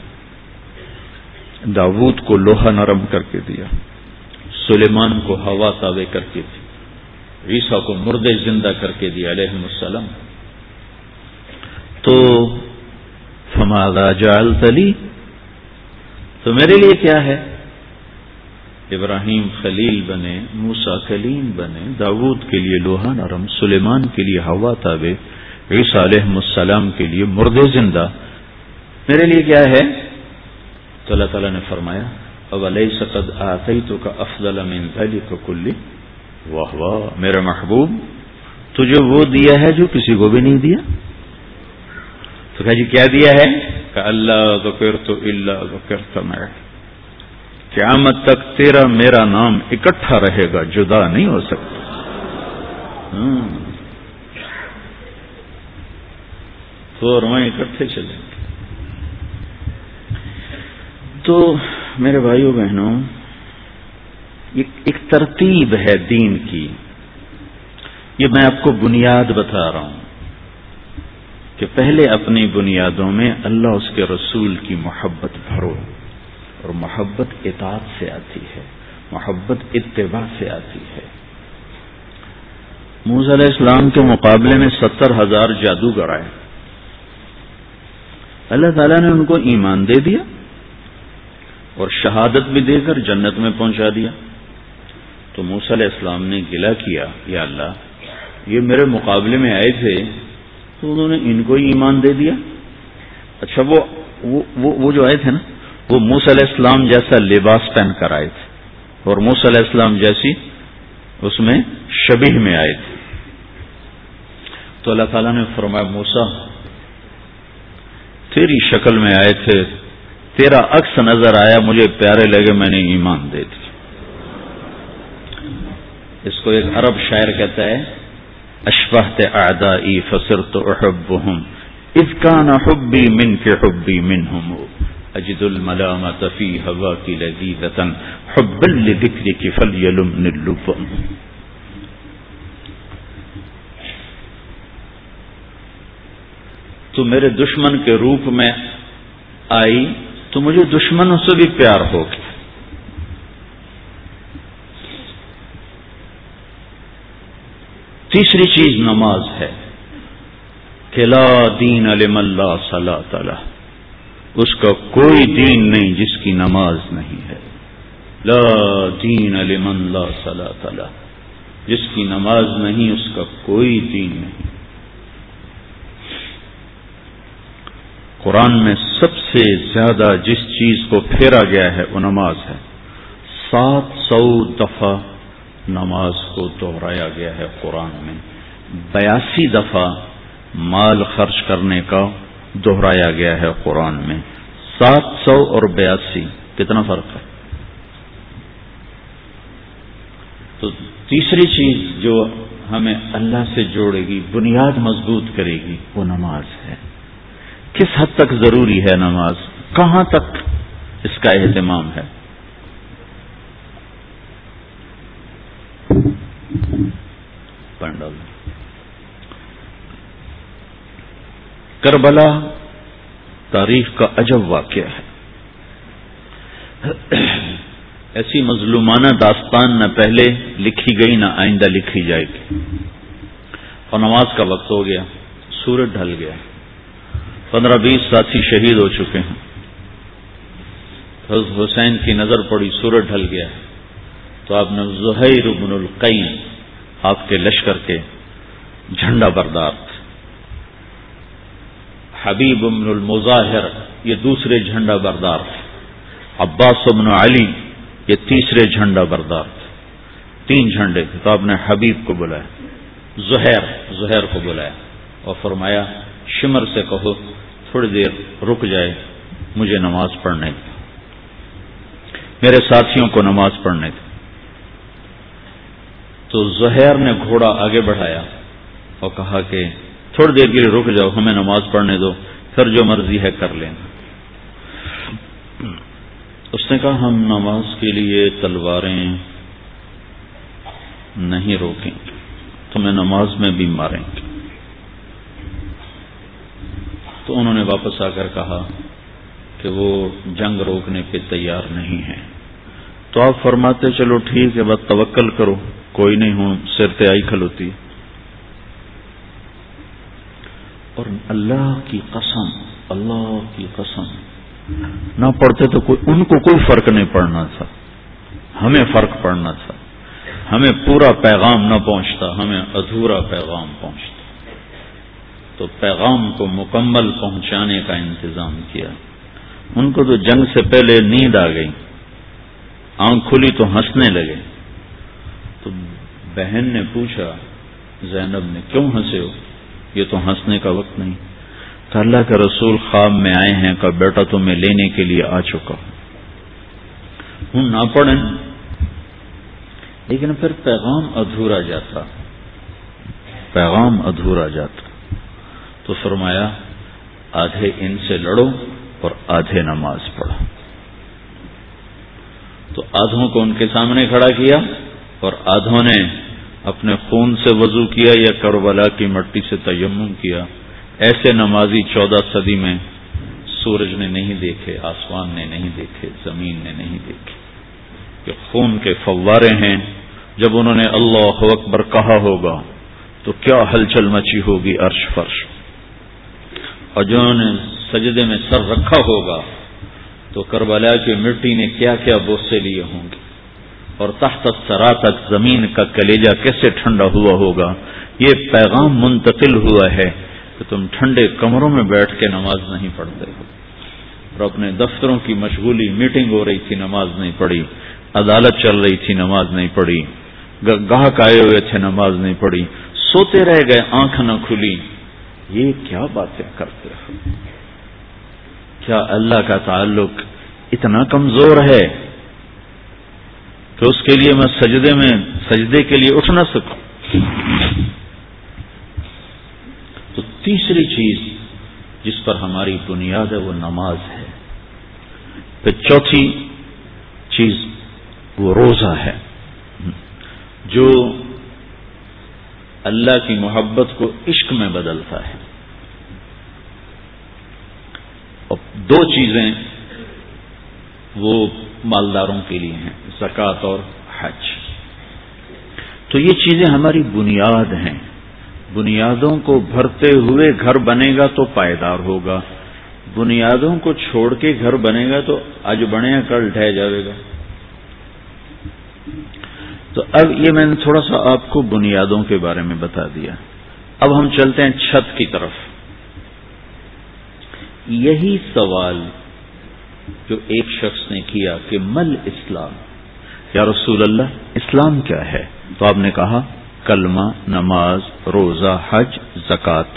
داؤد کو لوہا نرم کر کے دیا، سلیمان کو ہوا تابع کر کے دی، عیسیٰ کو مردے زندہ کر کے دیا علیہ السلام. تو فماذا جعلت لی، تو میرے لیے کیا ہے؟ ابراہیم خلیل بنے، موسیٰ کلیم بنے، داؤد کے لیے لوہا نرم، سلیمان کے لیے ہوا تابع، عیسیٰ علیہ السلام کے لیے مردے زندہ، میرے لیے کیا ہے؟ تو اللہ تعالیٰ نے فرمایا، اَوَلَيْسَ قَدْ آتَيْتُكَ أَفْضَلَ مِنْ ذَلِكَ كُلِّهِ، واہ واہ میرے محبوب، تجھے وہ دیا ہے جو کسی کو بھی نہیں دیا. تو کہا جی کیا دیا ہے؟ کہ اللہ ذکرت الا ذکرت معه، قیامت تک تیرا میرا نام اکٹھا رہے گا، جدا نہیں ہو سکتا. تو اور وہیں اکٹھے چلیں گے. تو میرے بھائیوں بہنوں، ایک ترتیب ہے دین کی. یہ میں آپ کو بنیاد بتا رہا ہوں کہ پہلے اپنی بنیادوں میں اللہ اس کے رسول کی محبت بھرو، اور محبت اطاعت سے آتی ہے، محبت اتباع سے آتی ہے۔ موسیٰ علیہ السلام کے مقابلے میں ستر ہزار جادوگر آئے، اللہ تعالیٰ نے ان کو ایمان دے دیا اور شہادت بھی دے کر جنت میں پہنچا دیا۔ تو موسیٰ علیہ السلام نے گلہ کیا، یا اللہ یہ میرے مقابلے میں آئے تھے تو انہوں نے ان کو ایمان دے دیا۔ اچھا وہ وہ, وہ, وہ جو آئے تھے نا، وہ موسیٰ علیہ السلام جیسا لباس پہن کر آئے تھے اور موسیٰ علیہ السلام جیسی اس میں شبیہ میں آئے تھے۔ تو اللہ تعالیٰ نے فرمایا موسیٰ تیری شکل میں آئے تھے، تیرا عکس نظر آیا، مجھے پیارے لگے، میں نے ایمان دے دی۔ اس کو ایک عرب شاعر کہتا ہے، اشبہت اعدائی فصرت احبهم اذ کان حبی منک حبی منہم اجد الملامۃ فی ہواک لذیذۃ حبا لذکرک فلیلمن اللبم۔ تو میرے دشمن کے روپ میں آئی تو مجھے دشمنوں سے بھی پیار ہو گیا۔ تیسری چیز نماز ہے کہ لا دین لمن لا صلاۃ لہ، اس کا کوئی دین نہیں جس کی نماز نہیں ہے۔ لا دین لمن لا صلاۃ لہ، جس کی نماز نہیں اس کا کوئی دین نہیں۔ قرآن میں سب سے زیادہ جس چیز کو پھیرا گیا ہے وہ نماز ہے۔ سات سو دفعہ نماز کو دہرایا گیا ہے قرآن میں، بیاسی دفعہ مال خرچ کرنے کا دہرایا گیا ہے قرآن میں۔ سات سو اور بیاسی کتنا فرق ہے؟ تو تیسری چیز جو ہمیں اللہ سے جوڑے گی، بنیاد مضبوط کرے گی، وہ نماز ہے۔ کس حد تک ضروری ہے نماز؟ کہاں تک اس کا اہتمام ہے؟ پنڈال کربلا تاریخ کا عجب واقعہ ہے۔ ایسی مظلومانہ داستان نہ پہلے لکھی گئی نہ آئندہ لکھی جائے گی۔ اور نماز کا وقت ہو گیا، سورج ڈھل گیا، پندرہ بیس ساتھی شہید ہو چکے ہیں۔ حضرت حسین کی نظر پڑی، سورج ڈھل گیا، تو آپ نے زہیر بن القین آپ کے لشکر کے جھنڈا بردار تھے، حبیب بن المظاہر یہ دوسرے جھنڈا بردار تھے، عباس بن علی یہ تیسرے جھنڈا بردار تھے، تین جھنڈے تھے۔ تو آپ نے حبیب کو بلایا، زہیر زہیر کو بلایا اور فرمایا شمر سے کہو تھوڑی دیر رک جائے، مجھے نماز پڑھنے دے، میرے ساتھیوں کو نماز پڑھنے دے۔ تو زہیر نے گھوڑا آگے بڑھایا اور کہا کہ تھوڑی دیر کے لیے رک جاؤ، ہمیں نماز پڑھنے دو، پھر جو مرضی ہے کر لینا۔ اس نے کہا ہم نماز کے لیے تلواریں نہیں روکیں، تمہیں نماز میں بھی ماریں گے۔ تو انہوں نے واپس آ کر کہا کہ وہ جنگ روکنے پہ تیار نہیں ہیں۔ تو آپ فرماتے چلو ٹھیک ہے، بس توکل کرو، کوئی نہیں ہوں، سر پہ آئی کھلوتی۔ اور اللہ کی قسم، اللہ کی قسم نہ پڑھتے تو کوئی ان کو کوئی فرق نہیں پڑنا تھا، ہمیں فرق پڑنا تھا، ہمیں پورا پیغام نہ پہنچتا، ہمیں ادھورا پیغام پہنچتا۔ تو پیغام کو مکمل پہنچانے کا انتظام کیا۔ ان کو تو جنگ سے پہلے نیند آ گئی، آنکھ کھلی تو ہنسنے لگے۔ تو بہن نے پوچھا زینب نے کیوں ہنسے ہو؟ یہ تو ہنسنے کا وقت نہیں۔ کہ اللہ کے رسول خواب میں آئے ہیں کہ بیٹا تمہیں لینے کے لیے آ چکا ہوں، نہ پڑھیں لیکن پھر پیغام ادھورا جاتا، پیغام ادھورا جاتا۔ تو فرمایا آدھے ان سے لڑو اور آدھے نماز پڑھو۔ تو آدھوں کو ان کے سامنے کھڑا کیا اور آدھوں نے اپنے خون سے وضو کیا یا کربلا کی مٹی سے تیمم کیا، ایسے نمازی چودہ صدی میں سورج نے نہیں دیکھے، آسمان نے نہیں دیکھے، زمین نے نہیں دیکھے، کہ خون کے فوارے ہیں۔ جب انہوں نے اللہ اکبر کہا ہوگا تو کیا ہلچل مچی ہوگی عرش فرش، اور جنہوں نے سجدے میں سر رکھا ہوگا تو کربلا کی مٹی نے کیا کیا بوسے لیے ہوں گے، اور تحت الثری تک زمین کا کلیجہ کیسے ٹھنڈا ہوا ہوگا۔ یہ پیغام منتقل ہوا ہے کہ تم ٹھنڈے کمروں میں بیٹھ کے نماز نہیں پڑھتے ہو، اور اپنے دفتروں کی مشغولی، میٹنگ ہو رہی تھی نماز نہیں پڑھی، عدالت چل رہی تھی نماز نہیں پڑھی، گاہک آئے ہوئے تھے نماز نہیں پڑھی، سوتے رہ گئے آنکھ نہ کھلی۔ یہ کیا باتیں کرتے ہو؟ کیا اللہ کا تعلق اتنا کمزور ہے کہ اس کے لیے میں سجدے میں سجدے کے لیے اٹھ نہ سکوں؟ تو تیسری چیز جس پر ہماری بنیاد ہے وہ نماز ہے۔ پھر چوتھی چیز وہ روزہ ہے، جو اللہ کی محبت کو عشق میں بدلتا ہے۔ اور دو چیزیں وہ مالداروں کے لیے ہیں، زکوٰۃ اور حج۔ تو یہ چیزیں ہماری بنیاد ہیں۔ بنیادوں کو بھرتے ہوئے گھر بنے گا تو پائیدار ہوگا، بنیادوں کو چھوڑ کے گھر بنے گا تو آج بنے گا کل ڈھہ جائے گا۔ تو اب یہ میں نے تھوڑا سا آپ کو بنیادوں کے بارے میں بتا دیا۔ اب ہم چلتے ہیں چھت کی طرف۔ یہی سوال جو ایک شخص نے کیا کہ مل اسلام، یا رسول اللہ اسلام کیا ہے؟ تو آپ نے کہا کلمہ، نماز، روزہ، حج، زکوٰۃ۔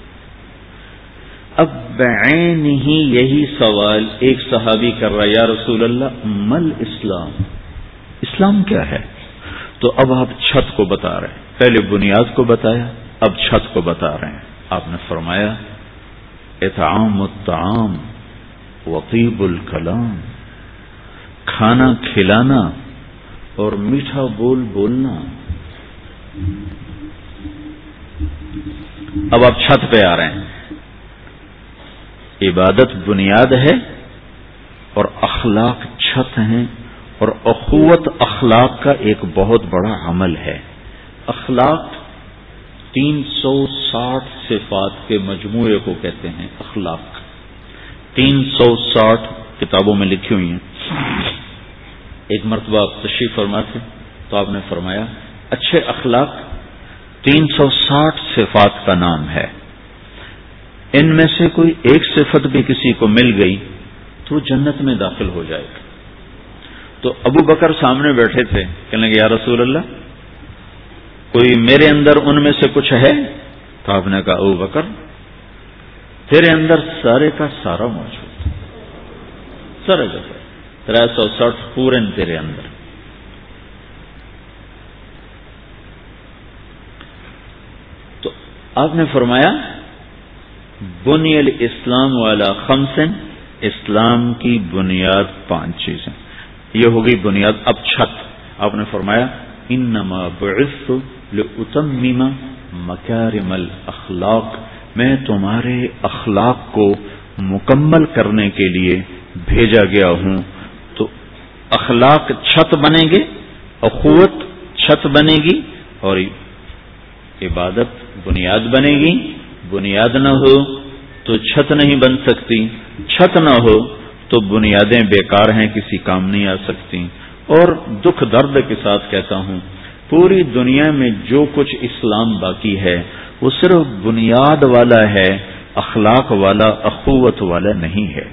اب بعین ہی یہی سوال ایک صحابی کر رہا ہے، یا رسول اللہ مل اسلام، اسلام کیا ہے؟ تو اب آپ چھت کو بتا رہے ہیں، پہلے بنیاد کو بتایا، اب چھت کو بتا رہے ہیں۔ آپ نے فرمایا اطعام الطعام وطیب الکلام، کھانا کھلانا اور میٹھا بول بولنا۔ اب آپ چھت پہ آ رہے ہیں۔ عبادت بنیاد ہے اور اخلاق چھت ہیں، اور اخوت اخلاق کا ایک بہت بڑا عمل ہے۔ اخلاق تین سو ساٹھ صفات کے مجموعے کو کہتے ہیں اخلاق۔ تین سو ساٹھ کتابوں میں لکھی ہوئی ہیں۔ ایک مرتبہ آپ تشریف فرما تھے تو آپ نے فرمایا اچھے اخلاق تین سو ساٹھ صفات کا نام ہے، ان میں سے کوئی ایک صفت بھی کسی کو مل گئی تو وہ جنت میں داخل ہو جائے گا۔ تو ابو بکر سامنے بیٹھے تھے، کہنے لگے یا رسول اللہ کوئی میرے اندر ان میں سے کچھ ہے؟ تو آپ نے کہا ابو بکر تیرے اندر سارے کا سارا موجود، سارے کا سارا تر سو ساٹھ پورے تیرے اندر۔ تو آپ نے فرمایا بنی الاسلام والا خمسن، اسلام کی بنیاد پانچ چیزیں، یہ ہوگی بنیاد۔ اب چھت، آپ نے فرمایا انما بعثت لاتمم مکارم الاخلاق، میں تمہارے اخلاق کو مکمل کرنے کے لیے بھیجا گیا ہوں۔ تو اخلاق چھت بنیں گے، اخوت چھت بنے گی، اور عبادت بنیاد بنے گی۔ بنیاد نہ ہو تو چھت نہیں بن سکتی، چھت نہ ہو تو بنیادیں بیکار ہیں، کسی کام نہیں آ سکتی۔ اور دکھ درد کے ساتھ کہتا ہوں پوری دنیا میں جو کچھ اسلام باقی ہے وہ صرف بنیاد والا ہے، اخلاق والا، اخوت والا نہیں ہے۔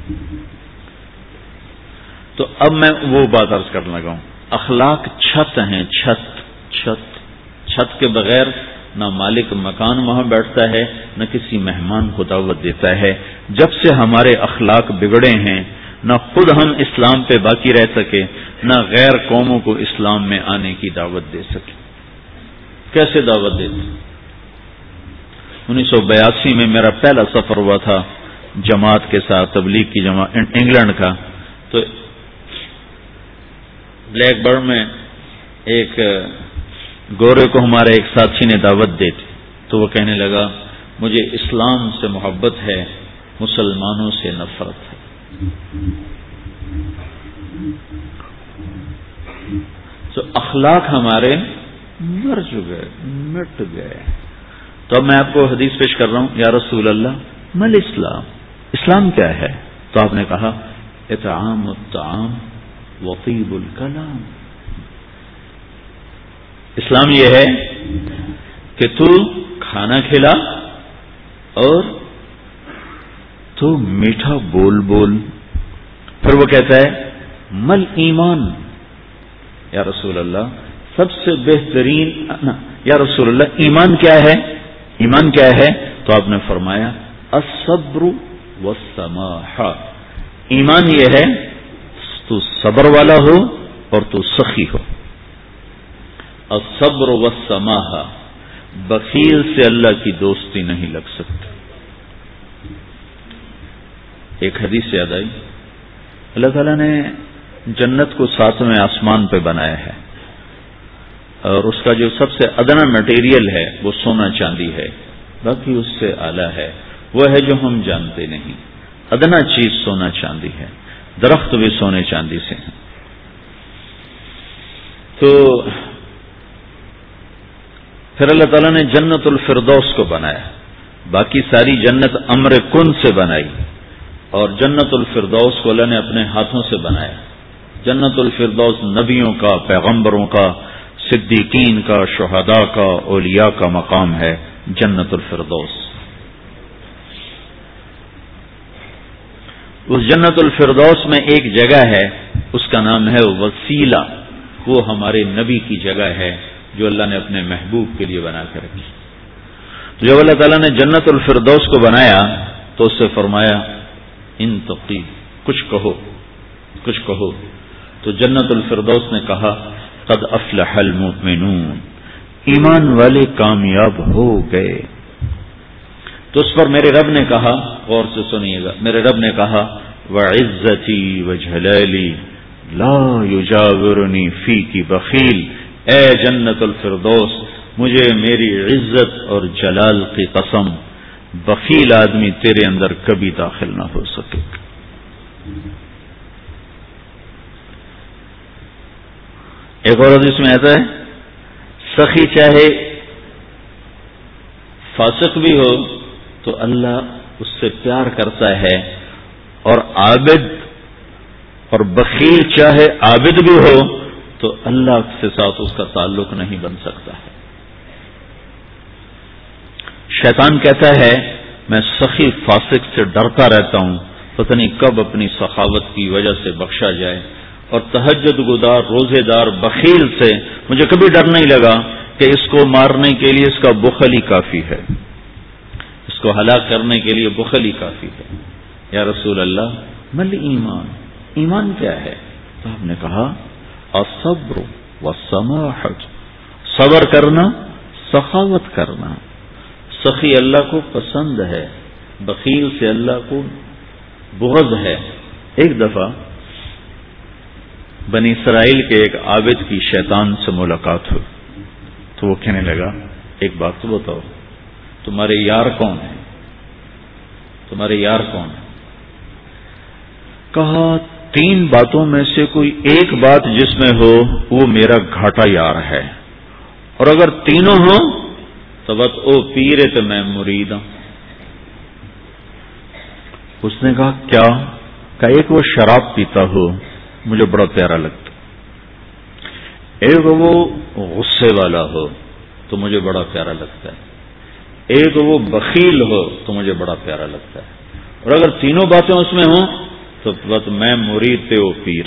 تو اب میں وہ بات عرض کرنے لگا ہوں، اخلاق چھت ہیں، چھت چھت چھت کے بغیر نہ مالک مکان وہاں بیٹھتا ہے، نہ کسی مہمان کو دعوت دیتا ہے۔ جب سے ہمارے اخلاق بگڑے ہیں، نہ خود ہم اسلام پہ باقی رہ سکے، نہ غیر قوموں کو اسلام میں آنے کی دعوت دے سکے۔ کیسے دعوت دیتے؟ انیس سو بیاسی میں میرا پہلا سفر ہوا تھا جماعت کے ساتھ، تبلیغ کی جماعت انگلینڈ کا۔ تو بلیک برن میں ایک گورے کو ہمارے ایک ساتھی نے دعوت دی تھی، تو وہ کہنے لگا مجھے اسلام سے محبت ہے، مسلمانوں سے نفرت ہے۔ تو اخلاق ہمارے مر چکے، مٹ گئے۔ تو اب میں آپ کو حدیث پیش کر رہا ہوں، یا رسول اللہ مل اسلام، اسلام کیا ہے؟ تو آپ نے کہا اطعام الطعام وطیب الکلام، اسلام یہ ہے کہ تو کھانا کھلا اور تو میٹھا بول بول۔ پھر وہ کہتا ہے مل ایمان، یا رسول اللہ سب سے بہترین، یا رسول اللہ ایمان کیا ہے؟ ایمان کیا ہے؟ تو آپ نے فرمایا الصبر والسماحہ، ایمان یہ ہے تو صبر والا ہو اور تو سخی ہو۔ الصبر والسماحہ، بخیل سے اللہ کی دوستی نہیں لگ سکتی۔ ایک حدیث یاد آئی، اللہ تعالیٰ نے جنت کو ساتویں آسمان پہ بنایا ہے، اور اس کا جو سب سے ادنا مٹیریل ہے وہ سونا چاندی ہے، باقی اس سے اعلیٰ ہے وہ ہے جو ہم جانتے نہیں۔ ادنا چیز سونا چاندی ہے، درخت بھی سونے چاندی سے ہیں۔ تو پھر اللہ تعالیٰ نے جنت الفردوس کو بنایا، باقی ساری جنت امر کن سے بنائی، اور جنت الفردوس کو اللہ نے اپنے ہاتھوں سے بنایا۔ جنت الفردوس نبیوں کا، پیغمبروں کا، صدیقین کا، شہداء کا، اولیاء کا مقام ہے جنت الفردوس۔ اس جنت الفردوس میں ایک جگہ ہے، اس کا نام ہے وسیلہ، وہ ہمارے نبی کی جگہ ہے جو اللہ نے اپنے محبوب کے لیے بنا کے رکھی۔ تو جب اللہ تعالیٰ نے جنت الفردوس کو بنایا تو اس سے فرمایا ان تقی، کچھ کہو کچھ کہو۔ تو جنت الفردوس نے کہا قد افلح المؤمنون، ایمان والے کامیاب ہو گئے۔ تو اس پر میرے رب نے کہا، غور سے سنیے گا، میرے رب نے کہا وعزتی وجلالی لا یجاورنی فی کی بخیل، اے جنت الفردوس مجھے میری عزت اور جلال کی قسم، بخیل آدمی تیرے اندر کبھی داخل نہ ہو سکے۔ ایک اور حدیث میں آتا ہے سخی چاہے فاسق بھی ہو تو اللہ اس سے پیار کرتا ہے، اور عابد اور بخیل چاہے عابد بھی ہو تو اللہ کے ساتھ اس کا تعلق نہیں بن سکتا ہے۔ شیطان کہتا ہے میں سخی فاسق سے ڈرتا رہتا ہوں، پتہ نہیں کب اپنی سخاوت کی وجہ سے بخشا جائے، اور تہجد گزار روزے دار بخیل سے مجھے کبھی ڈر نہیں لگا کہ اس کو مارنے کے لیے اس کا بخل ہی کافی ہے، اس کو ہلاک کرنے کے لیے بخل ہی کافی ہے۔ یا رسول اللہ مل ایمان، ایمان کیا ہے؟ تو آپ نے کہا الصبر والسماحۃ، صبر کرنا، سخاوت کرنا۔ سخی اللہ کو پسند ہے، بخیل سے اللہ کو بغض ہے۔ ایک دفعہ بنی اسرائیل کے ایک عابد کی شیطان سے ملاقات ہوئی، تو وہ کہنے لگا ایک بات تو بتاؤ، تمہارے یار کون ہیں؟ تمہارے یار کون ہیں؟ کہا تین باتوں میں سے کوئی ایک بات جس میں ہو وہ میرا گھاٹا یار ہے، اور اگر تینوں ہوں تو بس او پیرے تو میں مرید ہوں۔ اس نے کہا کیا؟ کہ ایک وہ شراب پیتا ہو، مجھے بڑا پیارا لگتا، ایک وہ غصے والا ہو تو مجھے بڑا پیارا لگتا ہے، ایک وہ بخیل ہو تو مجھے بڑا پیارا لگتا ہے، اور اگر تینوں باتیں اس میں ہوں تو بس میں مرید تے وہ پیر۔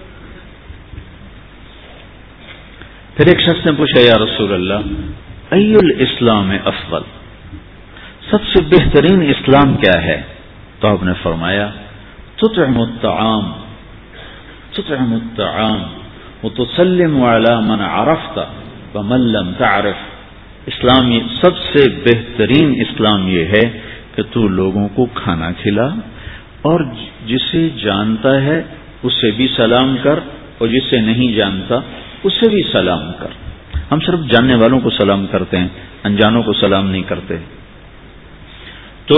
پھر ایک شخص نے پوچھا یا رسول اللہ ای الاسلام افضل، سب سے بہترین اسلام کیا ہے؟ تو آپ نے فرمایا تطعم الطعام تطعم الطعام وتسلم على من عرفت ومن لم تعرف، اسلام سب سے بہترین اسلام یہ ہے کہ تو لوگوں کو کھانا کھلا، اور جسے جانتا ہے اسے بھی سلام کر، اور جسے نہیں جانتا اسے بھی سلام کر۔ ہم صرف جاننے والوں کو سلام کرتے ہیں، انجانوں کو سلام نہیں کرتے. تو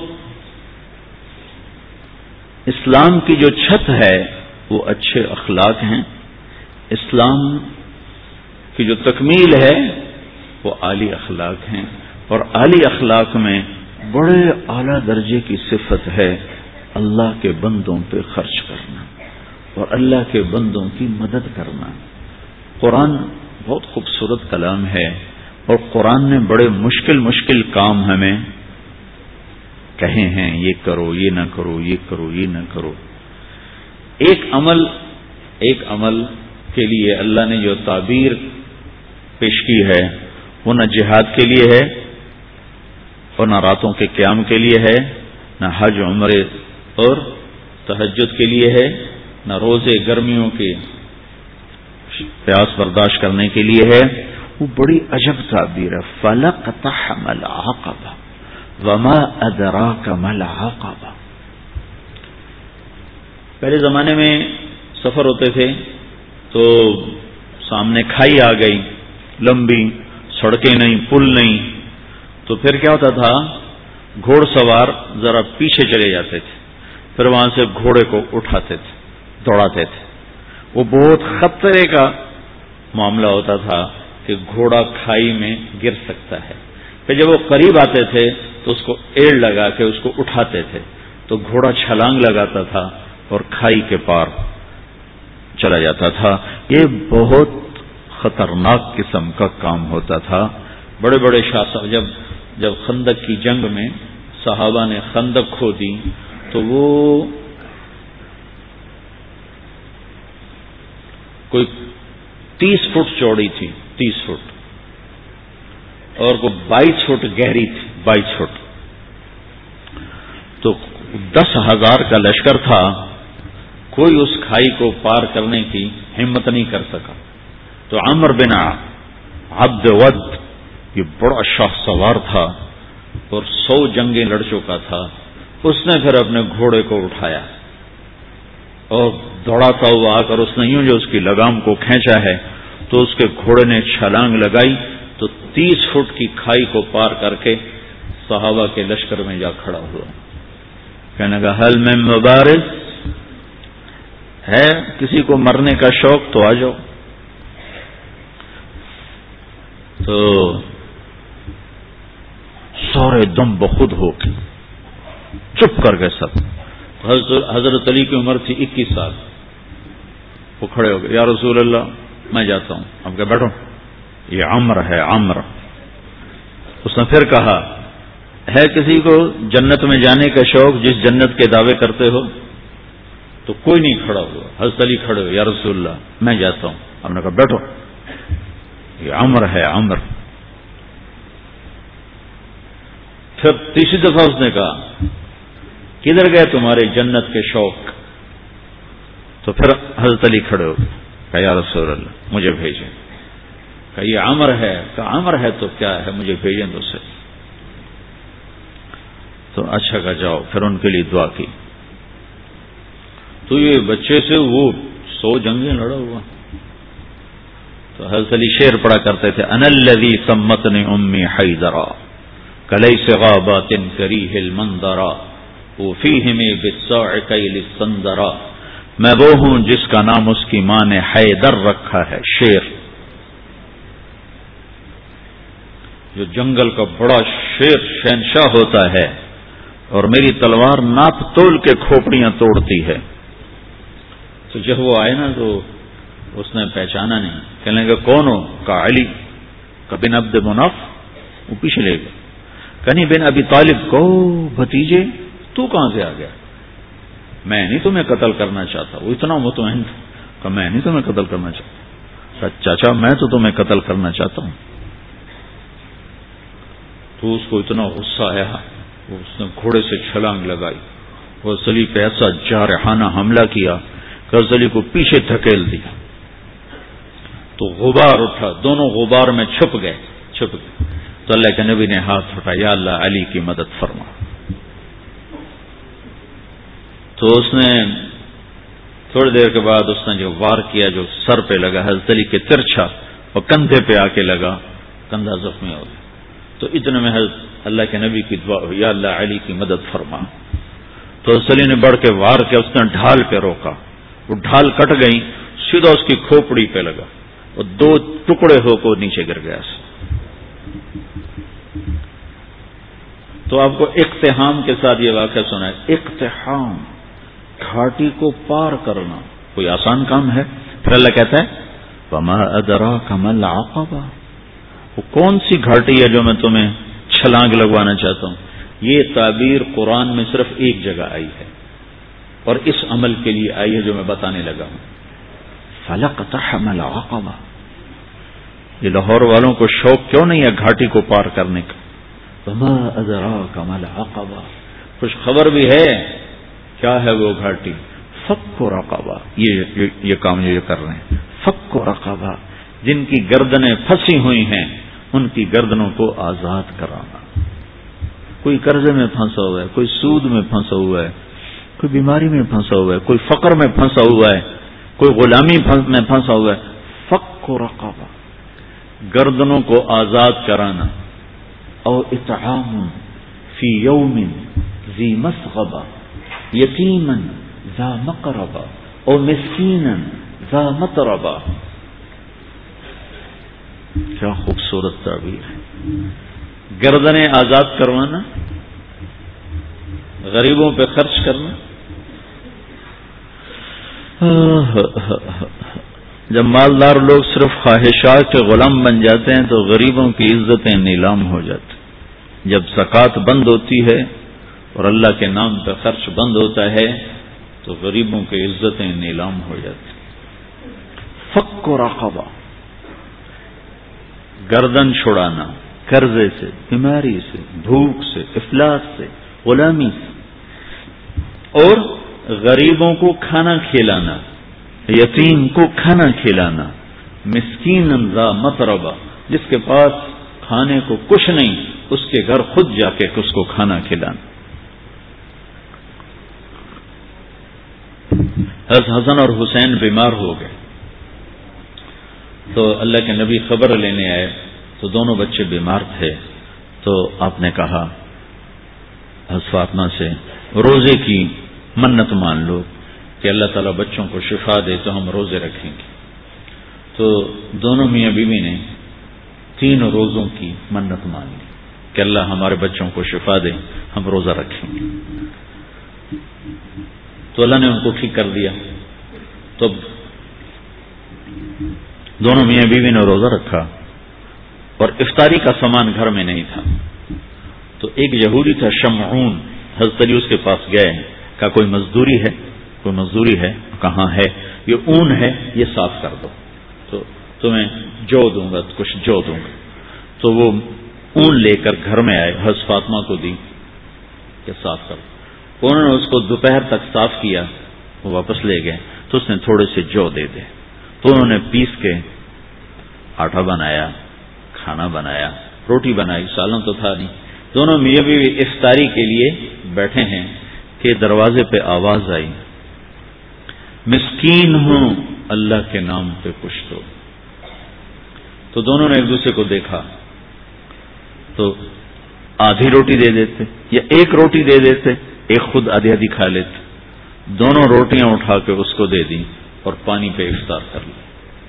اسلام کی جو چھت ہے وہ اچھے اخلاق ہیں. اسلام کی جو تکمیل ہے وہ عالی اخلاق ہیں، اور عالی اخلاق میں بڑے اعلیٰ درجے کی صفت ہے اللہ کے بندوں پہ خرچ کرنا اور اللہ کے بندوں کی مدد کرنا. قرآن بہت خوبصورت کلام ہے، اور قرآن نے بڑے مشکل مشکل کام ہمیں کہے ہیں، یہ کرو، یہ نہ کرو، یہ کرو، یہ نہ کرو. ایک عمل ایک عمل کے لیے اللہ نے جو تعبیر پیش کی ہے وہ نہ جہاد کے لیے ہے، اور نہ راتوں کے قیام کے لیے ہے، نہ حج عمرے اور تہجد کے لیے ہے، نہ روزے گرمیوں کے پیاس برداشت کرنے کے لیے ہے. وہ بڑی عجب تعبیر ہے. فَلَقْتَحَمَ الْعَقَبَةَ وَمَا أَدْرَاكَ مَا الْعَقَبَةُ. پہلے زمانے میں سفر ہوتے تھے تو سامنے کھائی آ گئی، لمبی سڑکیں نہیں، پل نہیں، تو پھر کیا ہوتا تھا، گھوڑ سوار ذرا پیچھے چلے جاتے تھے، پھر وہاں سے گھوڑے کو اٹھاتے تھے، دوڑاتے تھے. وہ بہت خطرے کا معاملہ ہوتا تھا کہ گھوڑا کھائی میں گر سکتا ہے. پھر جب وہ قریب آتے تھے تو اس کو ایڑ لگا کے اس کو اٹھاتے تھے، تو گھوڑا چھلانگ لگاتا تھا اور کھائی کے پار چلا جاتا تھا. یہ بہت خطرناک قسم کا کام ہوتا تھا. بڑے بڑے شاہ صاحب جب جب خندق کی جنگ میں صحابہ نے خندق کھودی تو وہ کوئی تیس فٹ چوڑی تھی، تیس فٹ، اور کوئی بائیس فٹ گہری تھی، بائیس فٹ. تو دس ہزار کا لشکر تھا، کوئی اس کھائی کو پار کرنے کی ہمت نہیں کر سکا. تو عمر بن عبد ود، یہ بڑا شاہ سوار تھا اور سو جنگیں لڑ چکا تھا، اس نے پھر اپنے گھوڑے کو اٹھایا اور دوڑاتا ہوا آ کر اس نے یوں جو اس کی لگام کو کھینچا ہے تو اس کے گھوڑے نے چھلانگ لگائی تو تیس فٹ کی کھائی کو پار کر کے صحابہ کے لشکر میں جا کھڑا ہوا. کہنے لگا حل میں مبارز ہے، کسی کو مرنے کا شوق تو آ جاؤ. تو سورے دم بخود ہو کے چپ کر گئے سب. حضرت علی کی عمر تھی اکیس سال. وہ کھڑے ہو گئے، یا رسول اللہ میں جاتا ہوں. اب کہ بیٹھو، یہ عمر ہے، عمر. اس نے پھر کہا ہے کسی کو جنت میں جانے کا شوق جس جنت کے دعوے کرتے ہو؟ تو کوئی نہیں کھڑا ہوا. حضرت علی کھڑے ہوئے، یا رسول اللہ میں جاتا ہوں. ہم نے کہا بیٹھو، یہ عمر ہے، عمر. پھر تیسری دفعہ اس نے کہا کدھر گئے تمہارے جنت کے شوق؟ تو پھر حضرت علی کھڑے ہو گئے، کہا یا رسول اللہ مجھے بھیجیں. کہا یہ عمر ہے. کہا عمر ہے تو کیا ہے، مجھے بھیجیں تو سے. تو اچھا کہا جاؤ. پھر ان کے لیے دعا کی. تو یہ بچے سے وہ سو جنگیں لڑا ہوا. تو حضرت علی شعر پڑھا کرتے تھے، انا الذی سمتنی امی حیدرا کلیس غابات کریہ المنظرا وفیہم بالصاعقیل السندرا. میں وہ ہوں جس کا نام اس کی ماں نے حیدر رکھا ہے، شیر. جو جنگل کا بڑا شیر شہنشاہ ہوتا ہے، اور میری تلوار ناپ تول کے کھوپڑیاں توڑتی ہے. تو جب وہ آئے نا تو اس نے پہچانا نہیں. کہنے لگا کون ہو؟ کہا علی. کہ بن عبد مناف. وہ پیچھے لے گئے. کہیں بن ابی طالب کو بھتیجے تو کہاں سے آ گیا؟ میں نہیں تمہیں قتل کرنا چاہتا. وہ اتنا مطمئن تھا کہ میں نہیں تمہیں قتل کرنا چاہتا. چاچا میں تو تمہیں قتل کرنا چاہتا ہوں. تو اس کو اتنا غصہ آیا، اس نے گھوڑے سے چھلانگ لگائی اور علی پہ ایسا جارحانہ حملہ کیا کہ علی کو پیچھے دھکیل دیا. تو غبار اٹھا، دونوں غبار میں چھپ گئے چھپ گئے تو اللہ کے نبی نے ہاتھ اٹھایا، یا اللہ علی کی مدد فرما. تو اس نے تھوڑی دیر کے بعد اس نے جو وار کیا جو سر پہ لگا حضرت علی کے ترچھا، اور کندھے پہ آ کے لگا، کندھا زخمی ہو گیا. تو اتنے میں حضرت اللہ کے نبی کی دعا ہوئی، یا اللہ علی کی مدد فرما. تو علی نے بڑھ کے وار کیا، اس نے ڈھال پہ روکا، وہ ڈھال کٹ گئی، سیدھا اس کی کھوپڑی پہ لگا اور دو ٹکڑے ہو کو نیچے گر گیا. تو آپ کو اقتحام کے ساتھ یہ واقعہ سنا ہے. اقتحام، گھاٹی کو پار کرنا کوئی آسان کام ہے؟ پھر اللہ کہتا ہے وما ادراک ما العقبہ، وہ کون سی گھاٹی ہے جو میں تمہیں چھلانگ لگوانا چاہتا ہوں. یہ تعبیر قرآن میں صرف ایک جگہ آئی ہے اور اس عمل کے لیے آئی ہے جو میں بتانے لگا ہوں. فلقتحم العقبہ. یہ لاہور والوں کو شوق کیوں نہیں ہے گھاٹی کو پار کرنے کا؟ وما ادراک ما العقبہ، خوش خبر بھی ہے. کیا ہے وہ گھاٹی؟ فک رقبہ. یہ, یہ, یہ کام یہ کر رہے ہیں. فک رقبہ، جن کی گردنیں پھنسی ہوئی ہیں ان کی گردنوں کو آزاد کرانا. کوئی قرضے میں پھنسا ہوا ہے، کوئی سود میں پھنسا ہوا ہے، کوئی بیماری میں پھنسا ہوا ہے، کوئی فقر میں پھنسا ہوا ہے، کوئی غلامی میں پھنسا ہوا ہے. فک رقبہ، گردنوں کو آزاد کرانا. او اطعام فی یوم ذی مسغبہ یتیما ذا مقربہ او مسکینا ذا متربہ. کیا خوبصورت تعبیر ہے. گردنیں آزاد کروانا، غریبوں پہ خرچ کرنا. جب مالدار لوگ صرف خواہشات کے غلام بن جاتے ہیں تو غریبوں کی عزتیں نیلام ہو جاتی. جب زکوٰۃ بند ہوتی ہے اور اللہ کے نام پہ خرچ بند ہوتا ہے تو غریبوں کی عزتیں نیلام ہو جاتی. فک رقبہ، گردن چھڑانا، قرضے سے، بیماری سے، بھوک سے، افلاس سے، غلامی سے. اور غریبوں کو کھانا کھلانا، یتیم کو کھانا کھلانا. مسکین ذا متربہ، جس کے پاس کھانے کو کچھ نہیں اس کے گھر خود جا کے اس کو کھانا کھلانا. حضرت حسن اور حسین بیمار ہو گئے تو اللہ کے نبی خبر لینے آئے تو دونوں بچے بیمار تھے. تو آپ نے کہا حضرت فاطمہ سے روزے کی منت مان لو کہ اللہ تعالیٰ بچوں کو شفا دے تو ہم روزے رکھیں گے. تو دونوں میاں بیوی نے تین روزوں کی منت مان لی کہ اللہ ہمارے بچوں کو شفا دے، ہم روزہ رکھیں گے. تو اللہ نے ان کو ٹھیک کر دیا. تو دونوں میاں بیوی نے روزہ رکھا اور افطاری کا سامان گھر میں نہیں تھا. تو ایک یہودی تھا شمعون، حضرت علی اس کے پاس گئے، کہا کوئی مزدوری ہے؟ کوئی مزدوری ہے؟ کہاں ہے؟ یہ اون ہے، یہ صاف کر دو تو تمہیں جو دوں گا، کچھ جو دوں گا. تو وہ اون لے کر گھر میں آئے، حضرت فاطمہ کو دی کہ صاف کر دو. انہوں نے اس کو دوپہر تک صاف کیا، وہ واپس لے گئے. تو اس نے تھوڑے سے جو دے دے. تو انہوں نے پیس کے آٹا بنایا، کھانا بنایا، روٹی بنائی، سالن تو تھا نہیں. دونوں میاں بیوی افطاری کے لیے بیٹھے ہیں کہ دروازے پہ آواز آئی، مسکین ہوں اللہ کے نام پہ کچھ دو. تو دونوں نے ایک دوسرے کو دیکھا تو آدھی روٹی دے دیتے یا ایک روٹی دے دیتے، ایک خود آدھی آدھی کھا لیتے. دونوں روٹیاں اٹھا کے اس کو دے دی اور پانی پہ افطار کر لی.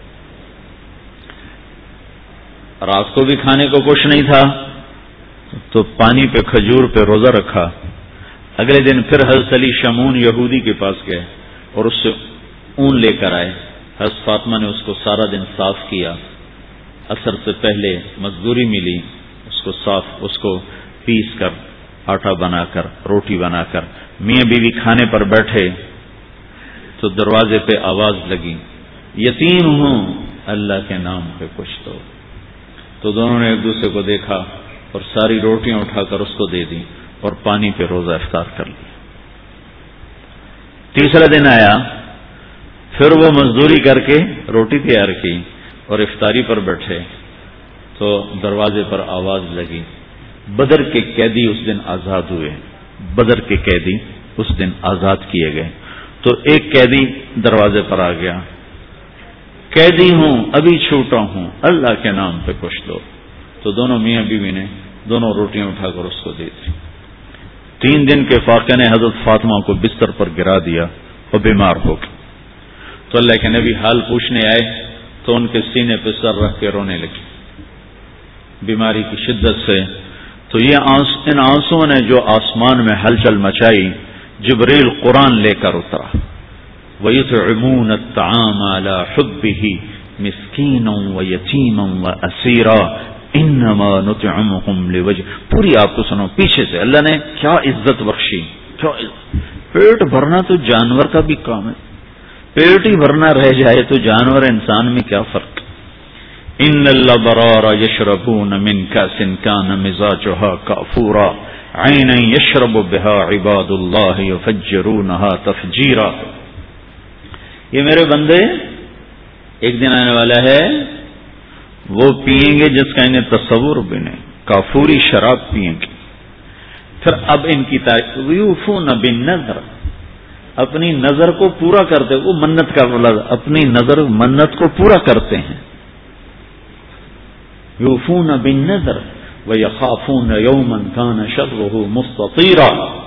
رات کو بھی کھانے کو کچھ نہیں تھا تو پانی پہ کھجور پہ روزہ رکھا. اگلے دن پھر حضرت علی شمعون یہودی کے پاس گئے اور اس سے اون لے کر آئے. حضرت فاطمہ نے اس کو سارا دن صاف کیا. عصر سے پہلے مزدوری ملی، اس کو صاف اس کو پیس کر آٹا بنا کر روٹی بنا کر میاں بیوی کھانے پر بیٹھے تو دروازے پہ آواز لگی، یتیم ہوں اللہ کے نام پہ کچھ دو. تو دونوں نے ایک دوسرے کو دیکھا اور ساری روٹیاں اٹھا کر اس کو دے دی اور پانی پہ روزہ افطار کر لیا. تیسرا دن آیا، پھر وہ مزدوری کر کے روٹی تیار کی اور افطاری پر بیٹھے تو دروازے پر آواز لگی، بدر کے قیدی اس دن آزاد ہوئے. بدر کے قیدی اس دن آزاد کیے گئے. تو ایک قیدی دروازے پر آ گیا قیدی ہوں ابھی چھوٹا ہوں اللہ کے نام پہ کچھ دو. تو دونوں میاں بیوی نے دونوں روٹیاں اٹھا کر اس کو دے دی. تین دن کے فاقے نے حضرت فاطمہ کو بستر پر گرا دیا اور بیمار ہو گئی. تو اللہ کے نبی حال پوچھنے آئے تو ان کے سینے پہ سر رکھ کے رونے لگے بیماری کی شدت سے. تو یہ ان آنسوؤں نے جو آسمان میں ہلچل مچائی، جبریل قرآن لے کر اترا. وَيُطْعِمُونَ الطَّعَامَ عَلَى حُبِّهِ مِسْكِينًا وَيَتِيمًا وَأَسِيرًا إِنَّمَا نُطْعِمُكُمْ لِوَجْهِ. پوری آپ کو سنو پیچھے سے اللہ نے کیا عزت بخشی. کیا عزت. پیٹ بھرنا تو جانور کا بھی کام ہے، پیٹ ہی بھرنا رہ جائے تو جانور انسان میں کیا فرق. ان الابرار یشربون من کاس کان مزاجها کافورا عینا یشرب بها عباد اللہ یفجرونها تفجیرا. یہ میرے بندے ایک دن آنے والا ہے وہ پیئیں گے جس کا انہیں تصور بھی نہیں، کافوری شراب پیئیں گے. پھر اب ان کی یوفون بالنذر، اپنی نظر کو پورا کرتے، وہ منت کا لفظ، اپنی نظر منت کو پورا کرتے ہیں. یوفون بالنذر ویخافون یوما کان شرہ مستطیرا،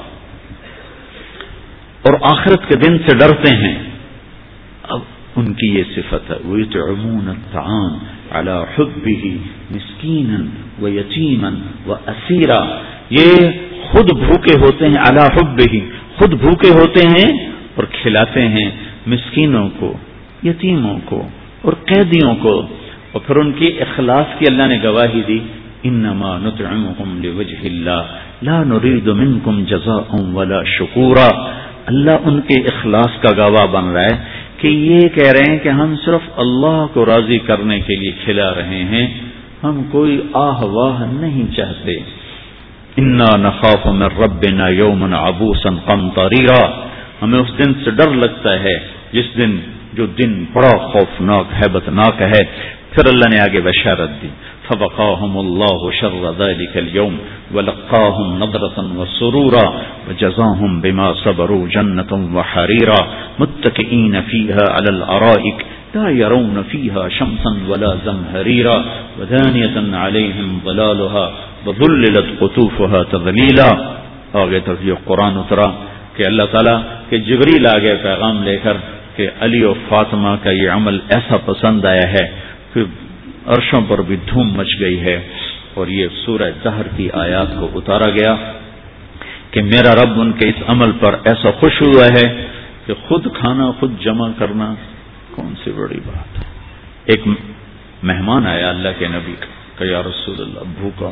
اور آخرت کے دن سے ڈرتے ہیں. اب ان کی یہ صفت ہے وَيُطْعِمُونَ الطَّعَامَ عَلَى حُبِّهِ مِسْكِينًا وَيَتِيمًا وَأَسِيرًا. یہ خود بھوکے ہوتے ہیں، عَلَى حُبِّهِ، خود بھوکے ہوتے ہیں اور کھلاتے ہیں مسکینوں کو، یتیموں کو اور قیدیوں کو. اور پھر ان کی اخلاص کی اللہ نے گواہی دی، انما نطعمکم لوجہ اللہ لا نرید منکم جزاء ولا شکورا. اللہ ان کے اخلاص کا گواہ بن رہا ہے کہ یہ کہہ رہے ہیں کہ ہم صرف اللہ کو راضی کرنے کے لیے کھلا رہے ہیں، ہم کوئی آہ واہ نہیں چاہتے. انا نخاف من ربنا یوما عبوسا قمطریرا. ہمیں اس دن سے ڈر لگتا ہے جس دن جو دن بڑا خوفناک ہیبتناک ہے. پھر اللہ نے آگے بشارت دی، فوقاهم الله شر ذلك اليوم ولقاهم نضرة وسرورا وجزاهم بما صبروا جنة وحريرا متكئين فيها على الأرائك لا يرون فيها شمسا ولا زمهريرا ودانية عليهم ظلالها وظللت قطوفها تذليلا. آگے تک یہ قرآن اترا کہ اللہ تعالیٰ کہ جبریل آگے پیغام لے کر کہ علی و فاطمہ کا یہ عمل ایسا پسند آیا ہے کہ عرشوں پر بھی دھوم مچ گئی ہے. اور یہ سورہ دہر کی آیات کو اتارا گیا کہ میرا رب ان کے اس عمل پر ایسا خوش ہوا ہے کہ خود کھانا خود جمع کرنا کون سی بڑی بات ہے. ایک مہمان آیا اللہ کے نبی کا کہ یا رسول اللہ بھوکا.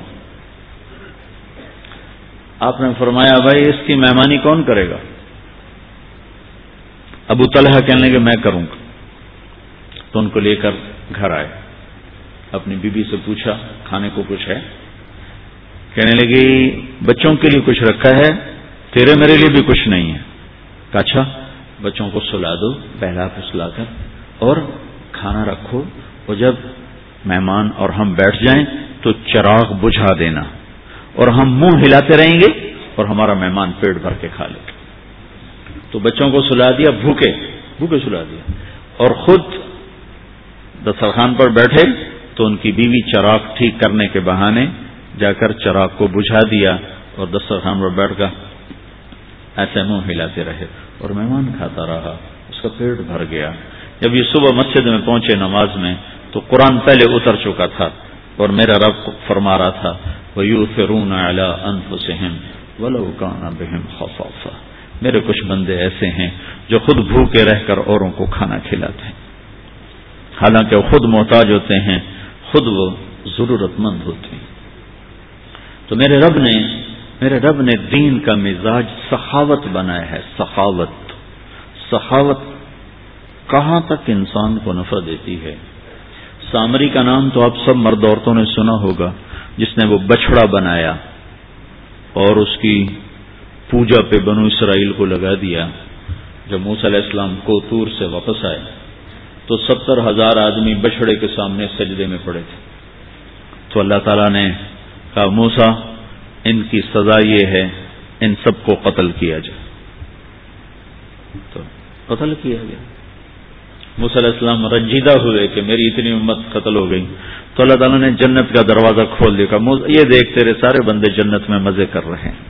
آپ نے فرمایا بھائی اس کی مہمانی کون کرے گا؟ ابو طلحہ کہنے لگے میں کروں گا. تو ان کو لے کر گھر آئے، اپنی بیوی سے پوچھا کھانے کو کچھ ہے؟ کہنے لگی بچوں کے لیے کچھ رکھا ہے، تیرے میرے لیے بھی کچھ نہیں ہے. کہا اچھا بچوں کو سلا دو پہلا پسلا کر اور کھانا رکھو، اور جب مہمان اور ہم بیٹھ جائیں تو چراغ بجھا دینا اور ہم منہ ہلاتے رہیں گے اور ہمارا مہمان پیٹ بھر کے کھا لے گا. تو بچوں کو سلا دیا، بھوکے بھوکے سلا دیا، اور خود دسترخوان پر بیٹھے تو ان کی بیوی چراغ ٹھیک کرنے کے بہانے جا کر چراغ کو بجھا دیا اور دسترخوان پر بیٹھ کر ایسے منہ ہلاتے رہے اور مہمان کھاتا رہا، اس کا پیٹ بھر گیا. جب یہ صبح مسجد میں پہنچے نماز میں تو قرآن پہلے اتر چکا تھا اور میرا رب فرما رہا تھا وَيُؤْثِرُونَ عَلَىٰ أَنفُسِهِمْ وَلَوْ كَانَ بِهِمْ خَصَاصَةٌ. میرے کچھ بندے ایسے ہیں جو خود بھوکے رہ کر اوروں کو کھانا کھلاتے ہیں، حالانکہ وہ خود محتاج ہوتے ہیں، خود وہ ضرورت مند ہوتے ہیں. تو میرے رب نے میرے رب نے دین کا مزاج سخاوت بنایا ہے. سخاوت سخاوت کہاں تک انسان کو نفع دیتی ہے. سامری کا نام تو آپ سب مرد عورتوں نے سنا ہوگا، جس نے وہ بچڑا بنایا اور اس کی پوجا پہ بنو اسرائیل کو لگا دیا. جب موسیٰ علیہ السلام کو طور سے واپس آئے تو ستر ہزار آدمی بچڑے کے سامنے سجدے میں پڑے تھے. تو اللہ تعالیٰ نے کہا موسیٰ ان کی سزا یہ ہے ان سب کو قتل کیا جائے. تو قتل کیا گیا. موسیٰ علیہ السلام رنجیدہ ہوئے کہ میری اتنی امت قتل ہو گئی، تو اللہ تعالیٰ نے جنت کا دروازہ کھول دیا، یہ دیکھ تیرے سارے بندے جنت میں مزے کر رہے ہیں۔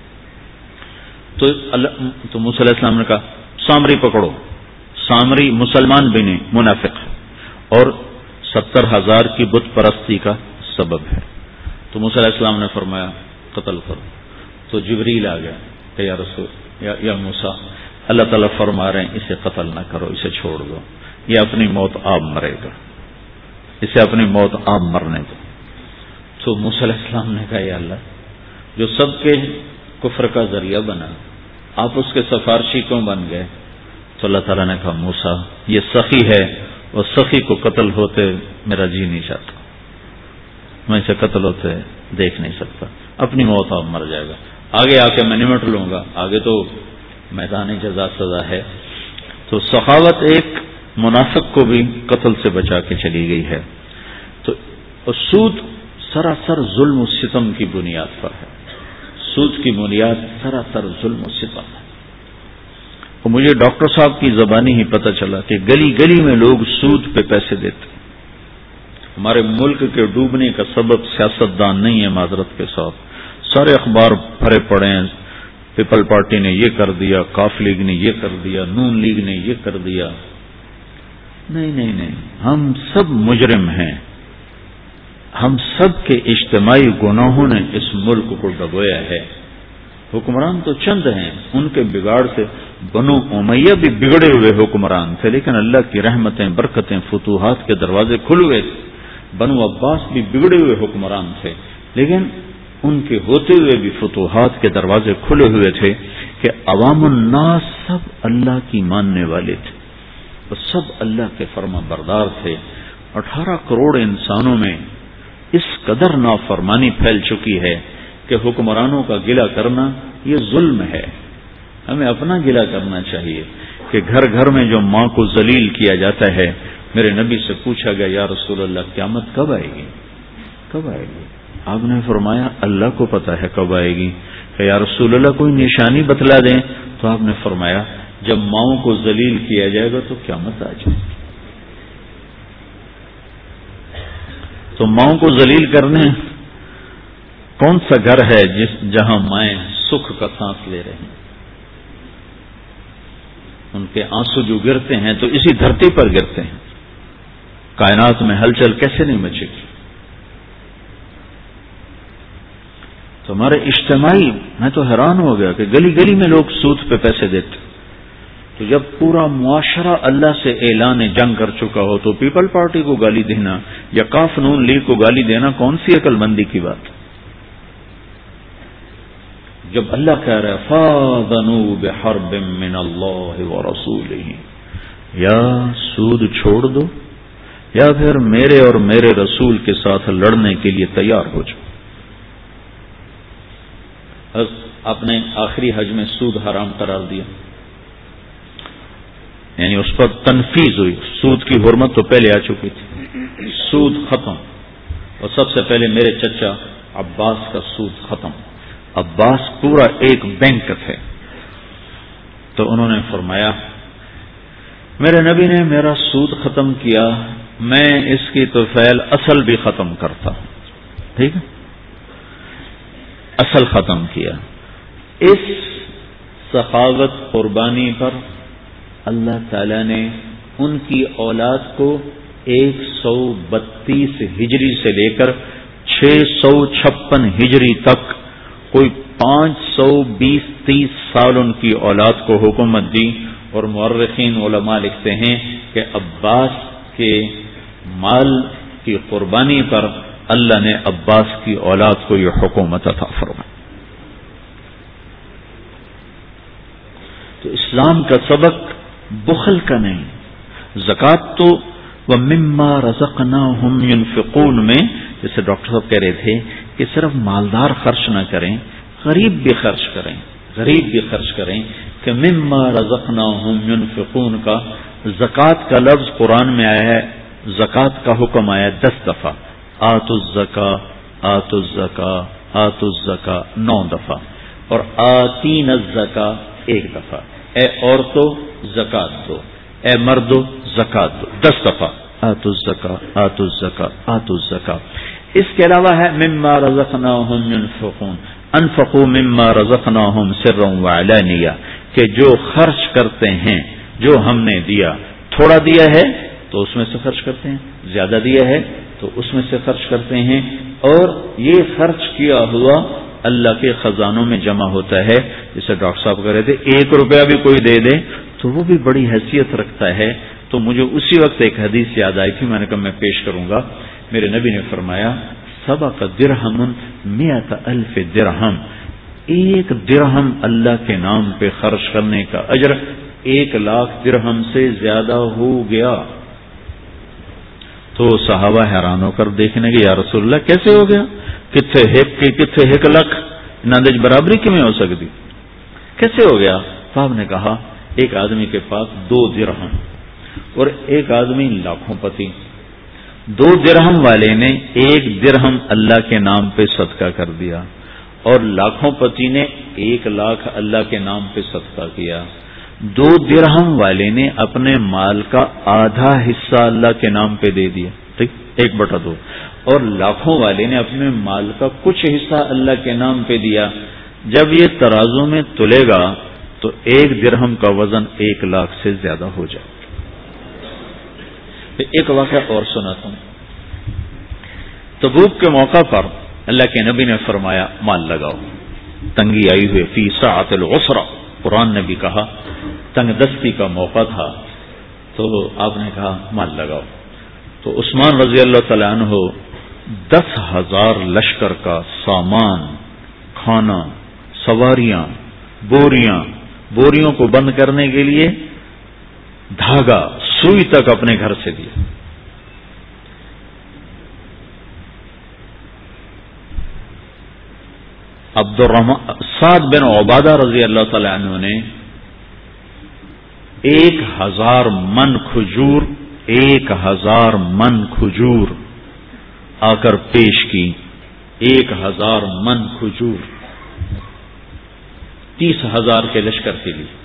تو اللہ تو موسیٰ علیہ السلام نے کہا سامری پکڑو۔ سامری مسلمان بھی نہیں، منافق، اور ستر ہزار کی بت پرستی کا سبب ہے۔ تو موسیٰ علیہ السلام نے فرمایا قتل کرو۔ تو جبریل آ گیا کہ یا رسول یا, یا موسیٰ، اللہ تعالیٰ فرما رہے ہیں اسے قتل نہ کرو، اسے چھوڑ دو، یہ اپنی موت آپ مرے گا، اسے اپنی موت آپ مرنے دو۔ تو موسیٰ علیہ السلام نے کہا یا اللہ، جو سب کے کفر کا ذریعہ بنا، آپ اس کے سفارشی کیوں بن گئے؟ تو اللہ تعالیٰ نے کہا موسیٰ یہ سخی ہے، اور سخی کو قتل ہوتے میرا جی نہیں چاہتا، میں اسے قتل ہوتے دیکھ نہیں سکتا، اپنی موت آپ مر جائے گا، آگے آ کے میں نمٹ لوں گا، آگے تو میدان جزا سزا ہے۔ تو سخاوت ایک منافق کو بھی قتل سے بچا کے چلی گئی ہے۔ تو سود سراسر ظلم و ستم کی بنیاد پر ہے، سود کی بنیاد سراسر ظلم و ستم ہے۔ اور مجھے ڈاکٹر صاحب کی زبانی ہی پتہ چلا کہ گلی گلی میں لوگ سود پہ پیسے دیتے۔ ہمارے ملک کے ڈوبنے کا سبب سیاستدان نہیں ہے، معذرت کے ساتھ، سارے اخبار بھرے پڑے ہیں، پیپل پارٹی نے یہ کر دیا، کاف لیگ نے یہ کر دیا، نون لیگ نے یہ کر دیا۔ نہیں نہیں نہیں، ہم سب مجرم ہیں، ہم سب کے اجتماعی گناہوں نے اس ملک کو ڈبویا ہے۔ حکمران تو چند ہیں، ان کے بگاڑ سے بنو امیہ بھی بگڑے ہوئے حکمران تھے، لیکن اللہ کی رحمتیں برکتیں فتوحات کے دروازے کھل ہوئے تھے۔ بنو عباس بھی بگڑے ہوئے حکمران تھے، لیکن ان کے ہوتے ہوئے بھی فتوحات کے دروازے کھلے ہوئے تھے کہ عوام الناس سب اللہ کی ماننے والے تھے، اور سب اللہ کے فرما بردار تھے۔ اٹھارہ کروڑ انسانوں میں اس قدر نافرمانی پھیل چکی ہے کہ حکمرانوں کا گلہ کرنا یہ ظلم ہے۔ ہمیں اپنا گلہ کرنا چاہیے کہ گھر گھر میں جو ماں کو ذلیل کیا جاتا ہے، میرے نبی سے پوچھا گیا یا رسول اللہ قیامت کب آئے گی، کب آئے گی؟ آپ نے فرمایا اللہ کو پتا ہے کب آئے گی۔ کہ یا رسول اللہ کوئی نشانی بتلا دیں، تو آپ نے فرمایا جب ماؤں کو ذلیل کیا جائے گا تو قیامت آ جائے گی۔ تو ماؤں کو ذلیل کرنے کون سا گھر ہے جس جہاں مائیں سکھ کا سانس لے رہے ہیں؟ ان کے آنسو جو گرتے ہیں تو اسی دھرتی پر گرتے ہیں، کائنات میں ہلچل کیسے نہیں مچے گی؟ تو ہمارے اجتماعی، میں تو حیران ہو گیا کہ گلی گلی میں لوگ سود پہ پیسے دیتے۔ تو جب پورا معاشرہ اللہ سے اعلان جنگ کر چکا ہو تو پیپل پارٹی کو گالی دینا یا کاف نون لیگ کو گالی دینا کون سی عقل مندی کی بات؟ جب اللہ کہہ رہا ہے فَاذَنُوا بِحَرْبٍ مِّنَ اللَّهِ وَرَسُولِهِ، یا سود چھوڑ دو یا پھر میرے اور میرے رسول کے ساتھ لڑنے کے لیے تیار ہو جاؤ۔ آپ نے آخری حج میں سود حرام قرار دیا، یعنی اس پر تنفیذ ہوئی، سود کی حرمت تو پہلے آ چکی تھی، سود ختم، اور سب سے پہلے میرے چچا عباس کا سود ختم۔ عباس پورا ایک بینک تھے، تو انہوں نے فرمایا میرے نبی نے میرا سود ختم کیا، میں اس کی طفیل اصل بھی ختم کرتا ہوں، ٹھیک ہے، اصل ختم کیا۔ اس سخاوت قربانی پر اللہ تعالی نے ان کی اولاد کو ایک سو بتیس ہجری سے لے کر چھ سو چھپن ہجری تک کوئی پانچ سو بیس تیس سال ان کی اولاد کو حکومت دی، اور مورخین علماء لکھتے ہیں کہ عباس کے مال کی قربانی پر اللہ نے عباس کی اولاد کو یہ حکومت عطا فرمائی۔ تو اسلام کا سبق بخل کا نہیں، زکوٰۃ تو وَمِمَّا رَزَقْنَاهُمْ يُنْفِقُونَ میں جیسے ڈاکٹر صاحب کہہ رہے تھے کہ صرف مالدار خرچ نہ کریں، غریب بھی خرچ کریں، غریب بھی خرچ کریں، کہ مما رزقناہم ينفقون کا زکوٰۃ کا لفظ قرآن میں آیا ہے، زکوٰۃ کا حکم آیا ہے دس دفعہ، آتوا الزکاۃ آتوا الزکاۃ آتوا الزکاۃ نو دفعہ، اور آتین الزکاۃ ایک دفعہ، اے عورتوں زکوٰۃ دو، اے مردو زکات دو، دس دفعہ آتو الزکا آتو الزکا آتو الزکا۔ اس کے علاوہ ہے مما رزقناہم ينفقون، انفقوا مما رزقناہم سرا وعلانیہ، کہ جو خرچ کرتے ہیں جو ہم نے دیا، تھوڑا دیا ہے تو اس میں سے خرچ کرتے ہیں، زیادہ دیا ہے تو اس میں سے خرچ کرتے ہیں، اور یہ خرچ کیا ہوا اللہ کے خزانوں میں جمع ہوتا ہے۔ جیسے ڈاکٹر صاحب کہہ رہے تھے ایک روپیہ بھی کوئی دے دے تو وہ بھی بڑی حیثیت رکھتا ہے۔ تو مجھے اسی وقت ایک حدیث یاد آئی تھی، میں نے کہا میں پیش کروں گا۔ میرے نبی نے فرمایا سبق درہم مئت الف درہم، ایک درہم اللہ کے نام پہ خرچ کرنے کا اجر ایک لاکھ درہم سے زیادہ ہو گیا۔ تو صحابہ حیران ہو کر دیکھنے گے یا رسول اللہ کیسے ہو گیا، کتنے ہیک کی کتنے ہیک لکھ ناندج برابری کیوں ہو سکتی، کیسے ہو گیا؟ صاحب نے کہا ایک آدمی کے پاس دو درہم اور ایک آدمی لاکھوں پتی، دو درہم والے نے ایک درہم اللہ کے نام پہ صدقہ کر دیا اور لاکھوں پتی نے ایک لاکھ اللہ کے نام پہ صدقہ کیا۔ دو درہم والے نے اپنے مال کا آدھا حصہ اللہ کے نام پہ دے دیا، ٹھیک، ایک بٹا دو، اور لاکھوں والے نے اپنے مال کا کچھ حصہ اللہ کے نام پہ دیا۔ جب یہ ترازو میں تلے گا تو ایک درہم کا وزن ایک لاکھ سے زیادہ ہو جائے۔ ایک واقعہ اور سناتا ہوں۔ تبوک کے موقع پر اللہ کے نبی نے فرمایا مال لگاؤ، تنگی آئی ہوئے فی ساعۃ العسرہ، قرآن نے بھی کہا تنگ دستی کا موقع تھا تو آپ نے کہا مال لگاؤ۔ تو عثمان رضی اللہ تعالیٰ عنہ دس ہزار لشکر کا سامان، کھانا، سواریاں، بوریاں، بوریوں کو بند کرنے کے لیے دھاگا، سوئی تک اپنے گھر سے دیا۔ عبد الرحمن سعد بن عبادہ رضی اللہ تعالی عنہ نے ایک ہزار من کھجور ایک ہزار من کھجور آ کر پیش کی، ایک ہزار من کھجور تیس ہزار کے لشکر کے لیے۔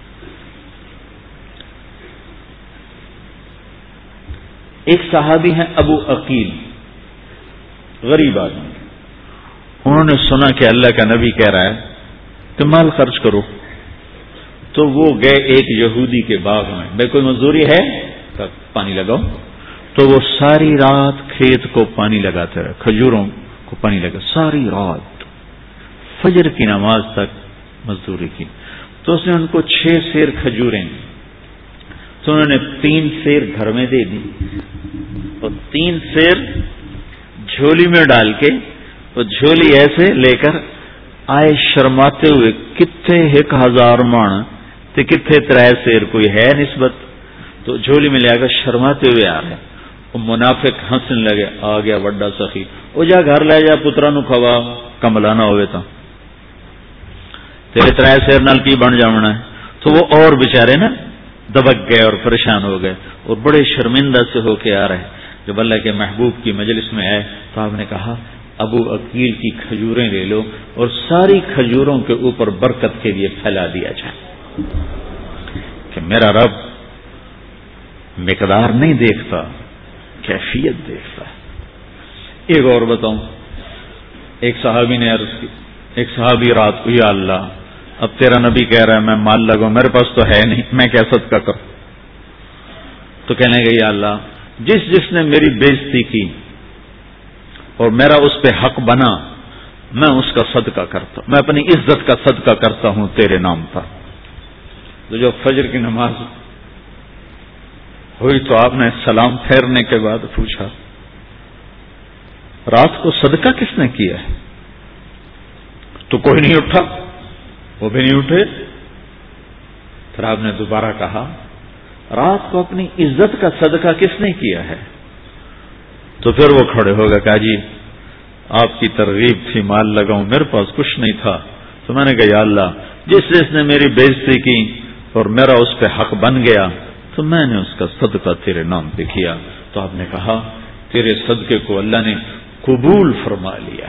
ایک صحابی ہیں ابو عقیل، غریب آدمی، انہوں نے سنا کہ اللہ کا نبی کہہ رہا ہے کہ مال خرچ کرو، تو وہ گئے ایک یہودی کے باغ میں، بھائی کوئی مزدوری ہے پانی لگاؤ، تو وہ ساری رات کھیت کو پانی لگاتے رہے، کھجوروں کو پانی لگا ساری رات، فجر کی نماز تک مزدوری کی۔ تو اس نے ان کو چھ سیر کھجوریں، تو انہوں نے تین سیر گھر میں دے دی اور تین سیر جھولی میں ڈال کے وہ جھولی ایسے لے کر آئے شرماتے ہوئے، کتنے ایک ہزار مان تے کتنے ترائے سیر کوئی ہے نسبت، تو جھولی میں لے کر شرماتے ہوئے آ رہے، وہ منافق ہنسنے لگے، آ گیا وڈا سخی، وہ جا گھر لے جا پترا نو کھوا کملانا ہوئے تا تیرے ترائے سیر نال کی بن جانا ہے۔ تو وہ اور بیچارے نا دبک گئے اور پریشان ہو گئے اور بڑے شرمندہ سے ہو کے آ رہے۔ جب اللہ کے محبوب کی مجلس میں آئے تو آپ نے کہا ابو عقیل کی کھجوریں لے لو اور ساری کھجوروں کے اوپر برکت کے لیے پھیلا دیا جائے، کہ میرا رب مقدار نہیں دیکھتا، کیفیت دیکھتا ہے۔ ایک اور بتاؤں، ایک صحابی نے عرض کی، ایک صحابی رات کو، یا اللہ اب تیرا نبی کہہ رہا ہے میں مال لگاؤں، میرے پاس تو ہے نہیں، میں کیا صدقہ کروں؟ تو کہنے گے یا اللہ جس جس نے میری بےزتی کی اور میرا اس پہ حق بنا، میں اس کا صدقہ کرتا ہوں، میں اپنی عزت کا صدقہ کرتا ہوں تیرے نام پر۔ تو جب فجر کی نماز ہوئی تو آپ نے سلام پھیرنے کے بعد پوچھا رات کو صدقہ کس نے کیا ہے؟ تو کوئی نہیں اٹھا، وہ بھی نہیں اٹھے۔ پھر آپ نے دوبارہ کہا رات کو اپنی عزت کا صدقہ کس نے کیا ہے؟ تو پھر وہ کھڑے ہو گئے، کہا جی آپ کی ترغیب تھی مال لگاؤں، میرے پاس کچھ نہیں تھا، تو میں نے کہا یا اللہ جس جس نے میری بےزتی کی اور میرا اس پہ حق بن گیا تو میں نے اس کا صدقہ تیرے نام پہ کیا۔ تو آپ نے کہا تیرے صدقے کو اللہ نے قبول فرما لیا،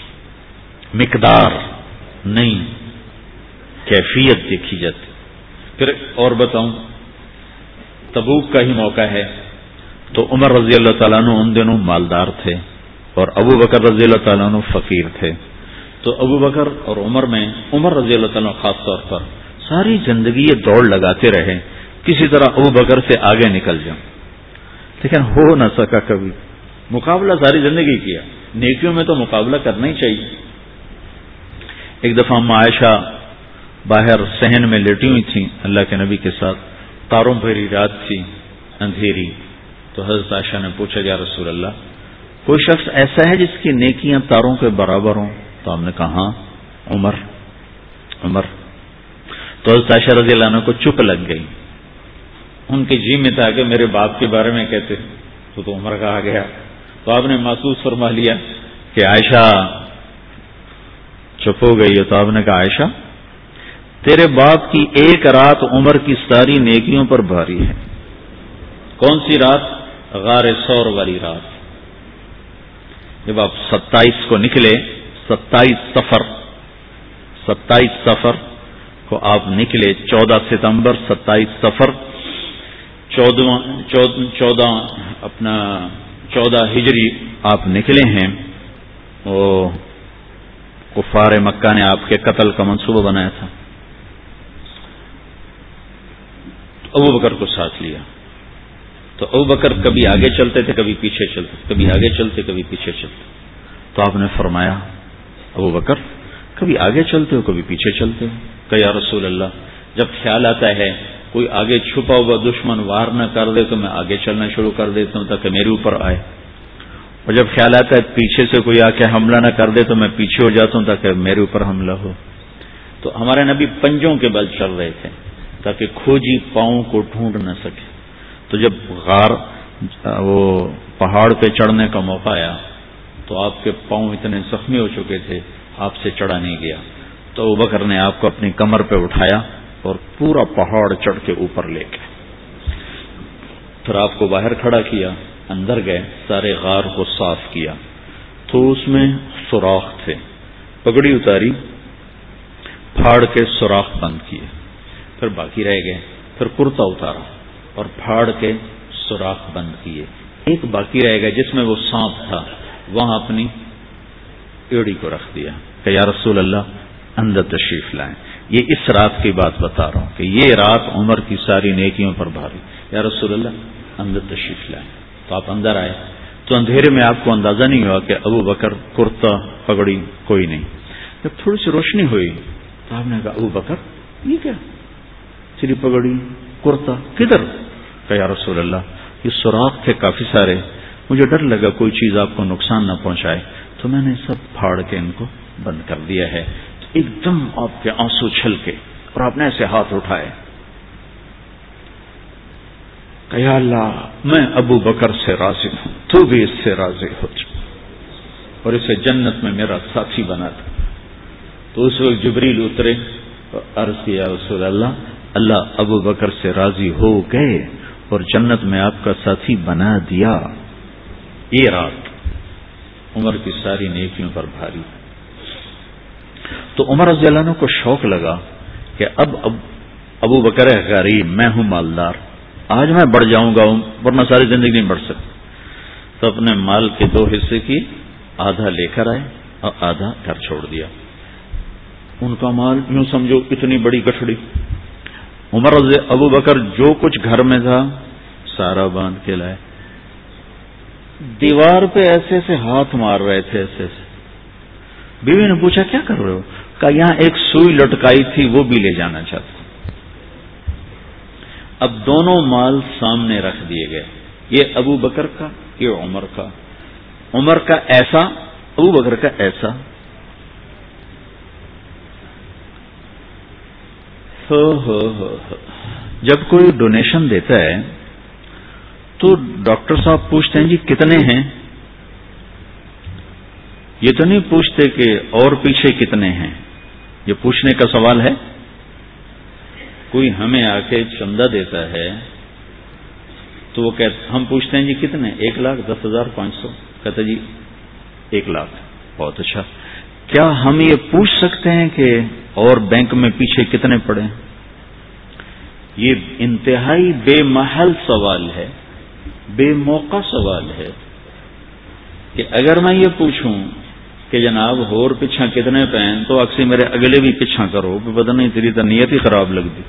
مقدار نہیں کیفیت دیکھی جاتی۔ پھر اور بتاؤں، تبوک کا ہی موقع ہے تو عمر رضی اللہ تعالیٰ عنہ ان دنوں مالدار تھے اور ابو بکر رضی اللہ تعالیٰ عنہ فقیر تھے. تو ابو بکر اور عمر میں عمر رضی اللہ تعالیٰ عنہ خاص طور پر ساری زندگی یہ دوڑ لگاتے رہے کسی طرح ابو بکر سے آگے نکل جاؤں، لیکن ہو نہ سکا کبھی. مقابلہ ساری زندگی کیا، نیکیوں میں تو مقابلہ کرنا ہی چاہیے. ایک دفعہ اما عائشہ باہر صحن میں لیٹی ہوئی تھیں اللہ کے نبی کے ساتھ، تاروں بھری رات تھی، اندھیری. تو حضرت عائشہ نے پوچھا یا رسول اللہ کوئی شخص ایسا ہے جس کی نیکیاں تاروں کے برابر ہوں؟ تو ہم نے کہا ہاں عمر عمر. تو حضرت عائشہ رضی اللہ عنہ کو چپ لگ گئی. ان کے جی میں تھا کہ میرے باپ کے بارے میں کہتے تو تو عمر کہا گیا. تو آپ نے محسوس فرما لیا کہ عائشہ چپ ہو گئی ہے. تو آپ نے کہا عائشہ تیرے باپ کی ایک رات عمر کی ساری نیکیوں پر بھاری ہے. کون سی رات؟ غار ثور والی رات. جب آپ ستائیس کو نکلے، ستائیس سفر ستائیس سفر کو آپ نکلے، چودہ ستمبر ستائیس سفر چودہ چودہ اپنا چودہ ہجری آپ نکلے ہیں. وہ کفار مکہ نے آپ کے قتل کا منصوبہ بنایا تھا. ابو بکر کو ساتھ لیا. تو ابو بکر کبھی آگے چلتے تھے کبھی پیچھے چلتے، کبھی آگے چلتے کبھی پیچھے چلتے. تو آپ نے فرمایا ابو بکر کبھی آگے چلتے ہو کبھی پیچھے چلتے ہو. کہ یا رسول اللہ جب خیال آتا ہے کوئی آگے چھپا ہوا دشمن وار نہ کر دے تو میں آگے چلنا شروع کر دیتا ہوں تاکہ میرے اوپر آئے، اور جب خیال آتا ہے پیچھے سے کوئی آ کے حملہ نہ کر دے تو میں پیچھے ہو جاتا ہوں تاکہ میرے اوپر حملہ ہو. تو ہمارے نبی پنجوں کے بل چل رہے تھے تاکہ کھوجی پاؤں کو ڈھونڈ نہ سکے. تو جب غار وہ پہاڑ پہ چڑھنے کا موقع آیا تو آپ کے پاؤں اتنے زخمی ہو چکے تھے آپ سے چڑھا نہیں گیا. تو ابو بکر نے آپ کو اپنی کمر پہ اٹھایا اور پورا پہاڑ چڑھ کے اوپر لے گئے. پھر آپ کو باہر کھڑا کیا، اندر گئے، سارے غار کو صاف کیا تو اس میں سوراخ تھے. پگڑی اتاری، پھاڑ کے سوراخ بند کیے. پھر باقی رہ گئے. پھر کرتا اتارا اور پھاڑ کے سوراخ بند کیے. ایک باقی رہ گیا جس میں وہ سانپ تھا، وہاں اپنی ایڑی کو رکھ دیا کہ یا رسول اللہ اندر تشریف لائیں. یہ اس رات کی بات بتا رہا ہوں کہ یہ رات عمر کی ساری نیکیوں پر بھاری. یا رسول اللہ اندر تشریف لائیں. تو آپ اندر آئے تو اندھیرے میں آپ کو اندازہ نہیں ہوا کہ ابو بکر، کرتا، پگڑی کوئی نہیں. جب تھوڑی سی روشنی ہوئی تو آپ نے کہا ابو بکر یہ کیا؟ سری پگڑی، کرتا کدھر؟ کہ یا رسول اللہ یہ سوراخ تھے کافی سارے، مجھے ڈر لگا کوئی چیز آپ کو نقصان نہ پہنچائے تو میں نے سب پھاڑ کے ان کو بند کر دیا ہے. ایک دم آپ کے آنسو چھلکے اور آپ نے ایسے ہاتھ اٹھائے کہ یا اللہ میں ابو بکر سے راضی ہوں، تو بھی اس سے راضی ہو جا اور اسے جنت میں میرا ساتھی بنا دے. تو اس وقت جبریل اترے اور عرض کیا رسول اللہ اللہ ابو بکر سے راضی ہو گئے اور جنت میں آپ کا ساتھی بنا دیا. یہ رات عمر کی ساری نیکیوں پر بھاری. تو عمر رضی اللہ عنہ کو شوق لگا کہ اب اب ابو بکر ہے غریب، میں ہوں مالدار، آج میں بڑھ جاؤں گا ورنہ ساری زندگی نہیں بڑھ سکتا. تو اپنے مال کے دو حصے کی آدھا لے کر آئے اور آدھا گھر چھوڑ دیا. ان کا مال یوں سمجھو اتنی بڑی گٹھڑی. عمر رضی ابو بکر جو کچھ گھر میں تھا سارا باندھ کے لائے. دیوار پہ ایسے ایسے ہاتھ مار رہے تھے ایسے ایسے. بیوی نے پوچھا کیا کر رہے ہو؟ کہا یہاں ایک سوئی لٹکائی تھی وہ بھی لے جانا چاہتا. اب دونوں مال سامنے رکھ دیے گئے، یہ ابو بکر کا، یہ عمر کا. عمر کا ایسا، ابو بکر کا ایسا. ہو ہو ہو جب کوئی ڈونیشن دیتا ہے تو ڈاکٹر صاحب پوچھتے ہیں جی کتنے ہیں؟ یہ تو نہیں پوچھتے کہ اور پیچھے کتنے ہیں. یہ پوچھنے کا سوال ہے. کوئی ہمیں آ کے چندہ دیتا ہے تو وہ کہتے ہم پوچھتے ہیں جی کتنے؟ ایک لاکھ دس ہزار پانچ سو. کہتے جی ایک لاکھ. بہت اچھا. کیا ہم یہ پوچھ سکتے ہیں کہ اور بینک میں پیچھے کتنے پڑے ہیں؟ یہ انتہائی بے محل سوال ہے، بے موقع سوال ہے کہ اگر میں یہ پوچھوں کہ جناب ہور پچھا کتنے پین تو اکثر میرے اگلے بھی پچھا کرو کہ پتہ نہیں تیری تو نیت ہی خراب لگ دی.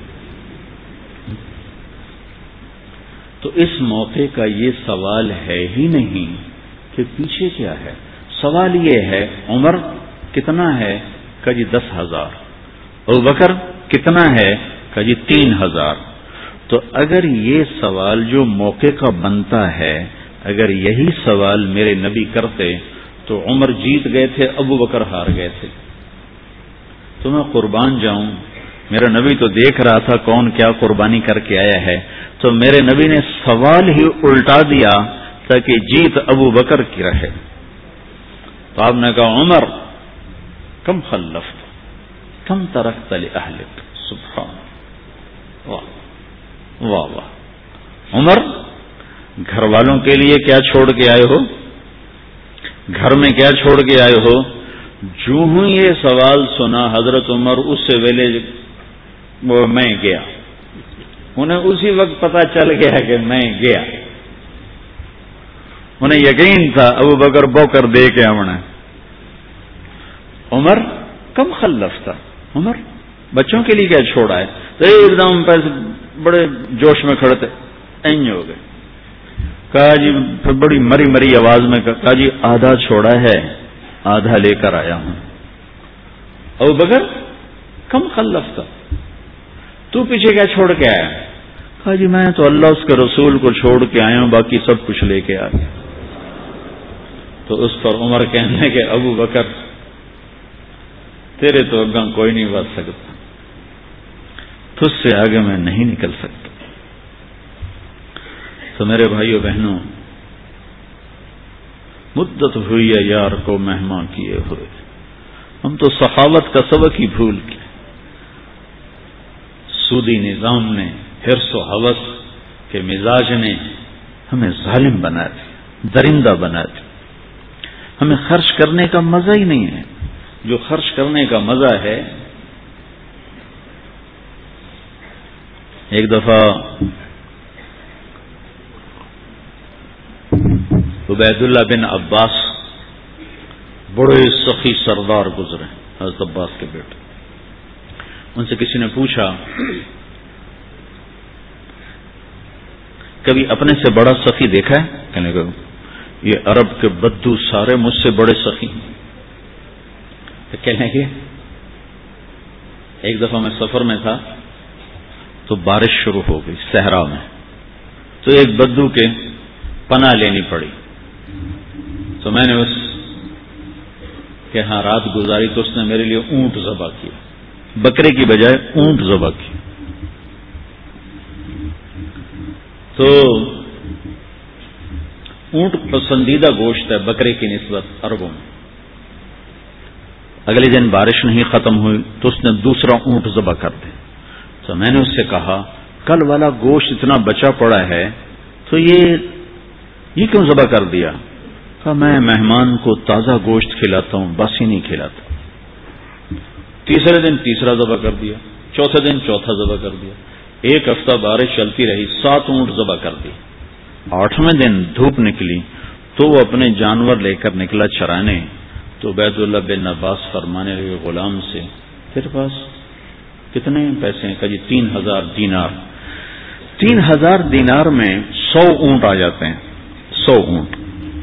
تو اس موقع کا یہ سوال ہے ہی نہیں کہ پیچھے کیا ہے. سوال یہ ہے عمر کتنا ہے کہ جی دس ہزار، ابوبکر کتنا ہے کہ جی تین ہزار. تو اگر یہ سوال جو موقع کا بنتا ہے، اگر یہی سوال میرے نبی کرتے تو عمر جیت گئے تھے، ابو بکر ہار گئے تھے. تو میں قربان جاؤں، میرا نبی تو دیکھ رہا تھا کون کیا قربانی کر کے آیا ہے، تو میرے نبی نے سوال ہی الٹا دیا تاکہ جیت ابو بکر کی رہے. تو آپ نے کہا عمر کم خلفت کم ترکت لأہلک. سبحان واہ واہ واہ. عمر گھر والوں کے لیے کیا چھوڑ کے آئے ہو، گھر میں کیا چھوڑ کے آئے ہو. جو ہوں یہ سوال سنا حضرت عمر اس سے ویلے وہ میں گیا، انہیں اسی وقت پتا چل گیا کہ میں گیا. انہیں یقین تھا ابو بکر بو کر دے کے آنا. عمر کم خلف تھا، عمر بچوں کے لیے کیا چھوڑا ہے. تو ایک دم پیسے بڑے جوش میں کھڑے تھے، این ہو گئے. کہا جی پھر بڑی مری مری آواز میں کہا جی آدھا چھوڑا ہے آدھا لے کر آیا ہوں. ابو بکر کم خلف تھا، تو پیچھے کیا چھوڑ کے آیا. کہا جی میں تو اللہ اس کے رسول کو چھوڑ کے آیا ہوں، باقی سب کچھ لے کے آ گیا. تو اس پر عمر کہنے کہ ابو بکر تیرے تو اگاں کوئی نہیں بچ سکتا، تجھ سے آگے میں نہیں نکل سکتا. تو میرے بھائیو بہنوں، مدت ہوئی ہے یار کو مہمان کیے ہوئے، ہم تو سخاوت کا سبق ہی بھول گئے. سودی نظام نے، حرص و ہوس کے مزاج نے ہمیں ظالم بنا دیا، درندہ بنا دیا. ہمیں خرچ کرنے کا مزہ ہی نہیں ہے. جو خرچ کرنے کا مزہ ہے، ایک دفعہ عبید اللہ بن عباس بڑے سخی سردار گزرے، حضرت عباس کے بیٹے. ان سے کسی نے پوچھا کبھی اپنے سے بڑا سخی دیکھا ہے؟ کہنے لگا یہ عرب کے بدو سارے مجھ سے بڑے سخی ہیں. کہنے لگے ایک دفعہ میں سفر میں تھا تو بارش شروع ہو گئی صحرا میں، تو ایک بدو کے پناہ لینی پڑی. تو میں نے اس کے ہاں رات گزاری تو اس نے میرے لیے اونٹ ذبح کیا، بکرے کی بجائے اونٹ ذبح کی. تو اونٹ پسندیدہ گوشت ہے بکرے کی نسبت عربوں میں. اگلے دن بارش نہیں ختم ہوئی تو اس نے دوسرا اونٹ ذبح کر دیا. تو میں نے اس سے کہا کل والا گوشت اتنا بچا پڑا ہے تو یہ یہ کیوں ذبح کر دیا؟ کہا میں مہمان کو تازہ گوشت کھلاتا ہوں، باسی نہیں کھلاتا. تیسرے دن تیسرا ذبح کر دیا، چوتھے دن چوتھا ذبح کر دیا. ایک ہفتہ بارش چلتی رہی، سات اونٹ ذبح کر دی. آٹھویں دن دھوپ نکلی تو وہ اپنے جانور لے کر نکلا چرانے. تو عبید اللہ بن عباس فرمانے لگے غلام سے تیرے پاس کتنے پیسے ہیں؟ کہ جی تین ہزار دینار. تین ہزار دینار میں سو اونٹ آ جاتے ہیں، سو اونٹ.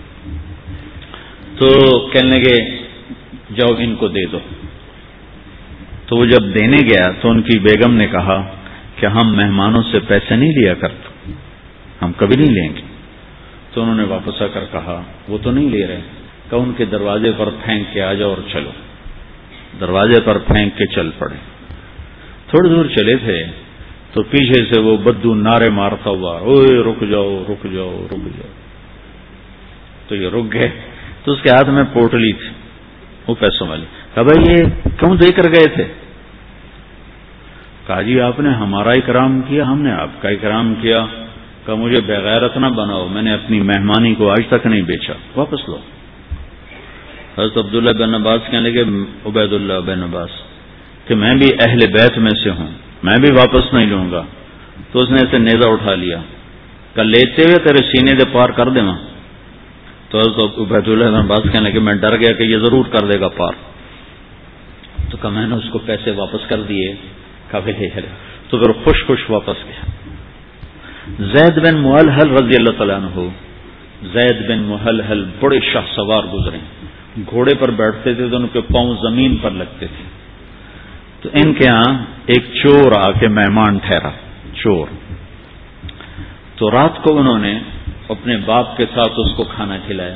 تو کہنے لگے جاؤ ان کو دے دو. تو وہ جب دینے گیا تو ان کی بیگم نے کہا کہ ہم مہمانوں سے پیسے نہیں لیا کرتے، ہم کبھی نہیں لیں گے. تو انہوں نے واپس آ کر کہا وہ تو نہیں لے رہے. کہ ان کے دروازے پر پھینک کے آ جاؤ اور چلو. دروازے پر پھینک کے چل پڑے. تھوڑی دور چلے تھے تو پیچھے سے وہ بدو نعرے مارتا ہوا اوئے رک جاؤ رک جاؤ رک جاؤ. تو یہ رک گئے. تو اس کے ہاتھ میں پوٹلی تھی وہ پیسوں والی. کہا بھائی یہ کیوں دے کر گئے تھے؟ کہا جی آپ نے ہمارا اکرام کیا، ہم نے آپ کا اکرام کیا. کہا مجھے بغیرت نہ بناؤ، میں نے اپنی مہمانی کو آج تک نہیں بیچا، واپس لو. حضرت عبداللہ بن عباس کہنے لگے عبید اللہ بن عباس کہ میں بھی اہل بیت میں سے ہوں، میں بھی واپس نہیں لوں گا. تو اس نے اسے نیزہ اٹھا لیا کہ لیتے ہوئے تیرے سینے دے پار کر دے ماں. تو عبید اللہ بن عباس کہنے لگے میں ڈر گیا کہ یہ ضرور کر دے گا پار. تو کہ میں نے اس کو پیسے واپس کر دیے. تو پھر خوش خوش واپس گیا. زید بن محلحل رضی اللہ تعالیٰ عنہ، زید بن محلحل بڑے شاہ سوار گزرے، گھوڑے پر بیٹھتے تھے تو ان کے پاؤں زمین پر لگتے تھے. تو ان کے ہاں ایک چور آ کے مہمان ٹھہرا. چور تو رات کو انہوں نے اپنے باپ کے ساتھ اس کو کھانا کھلایا،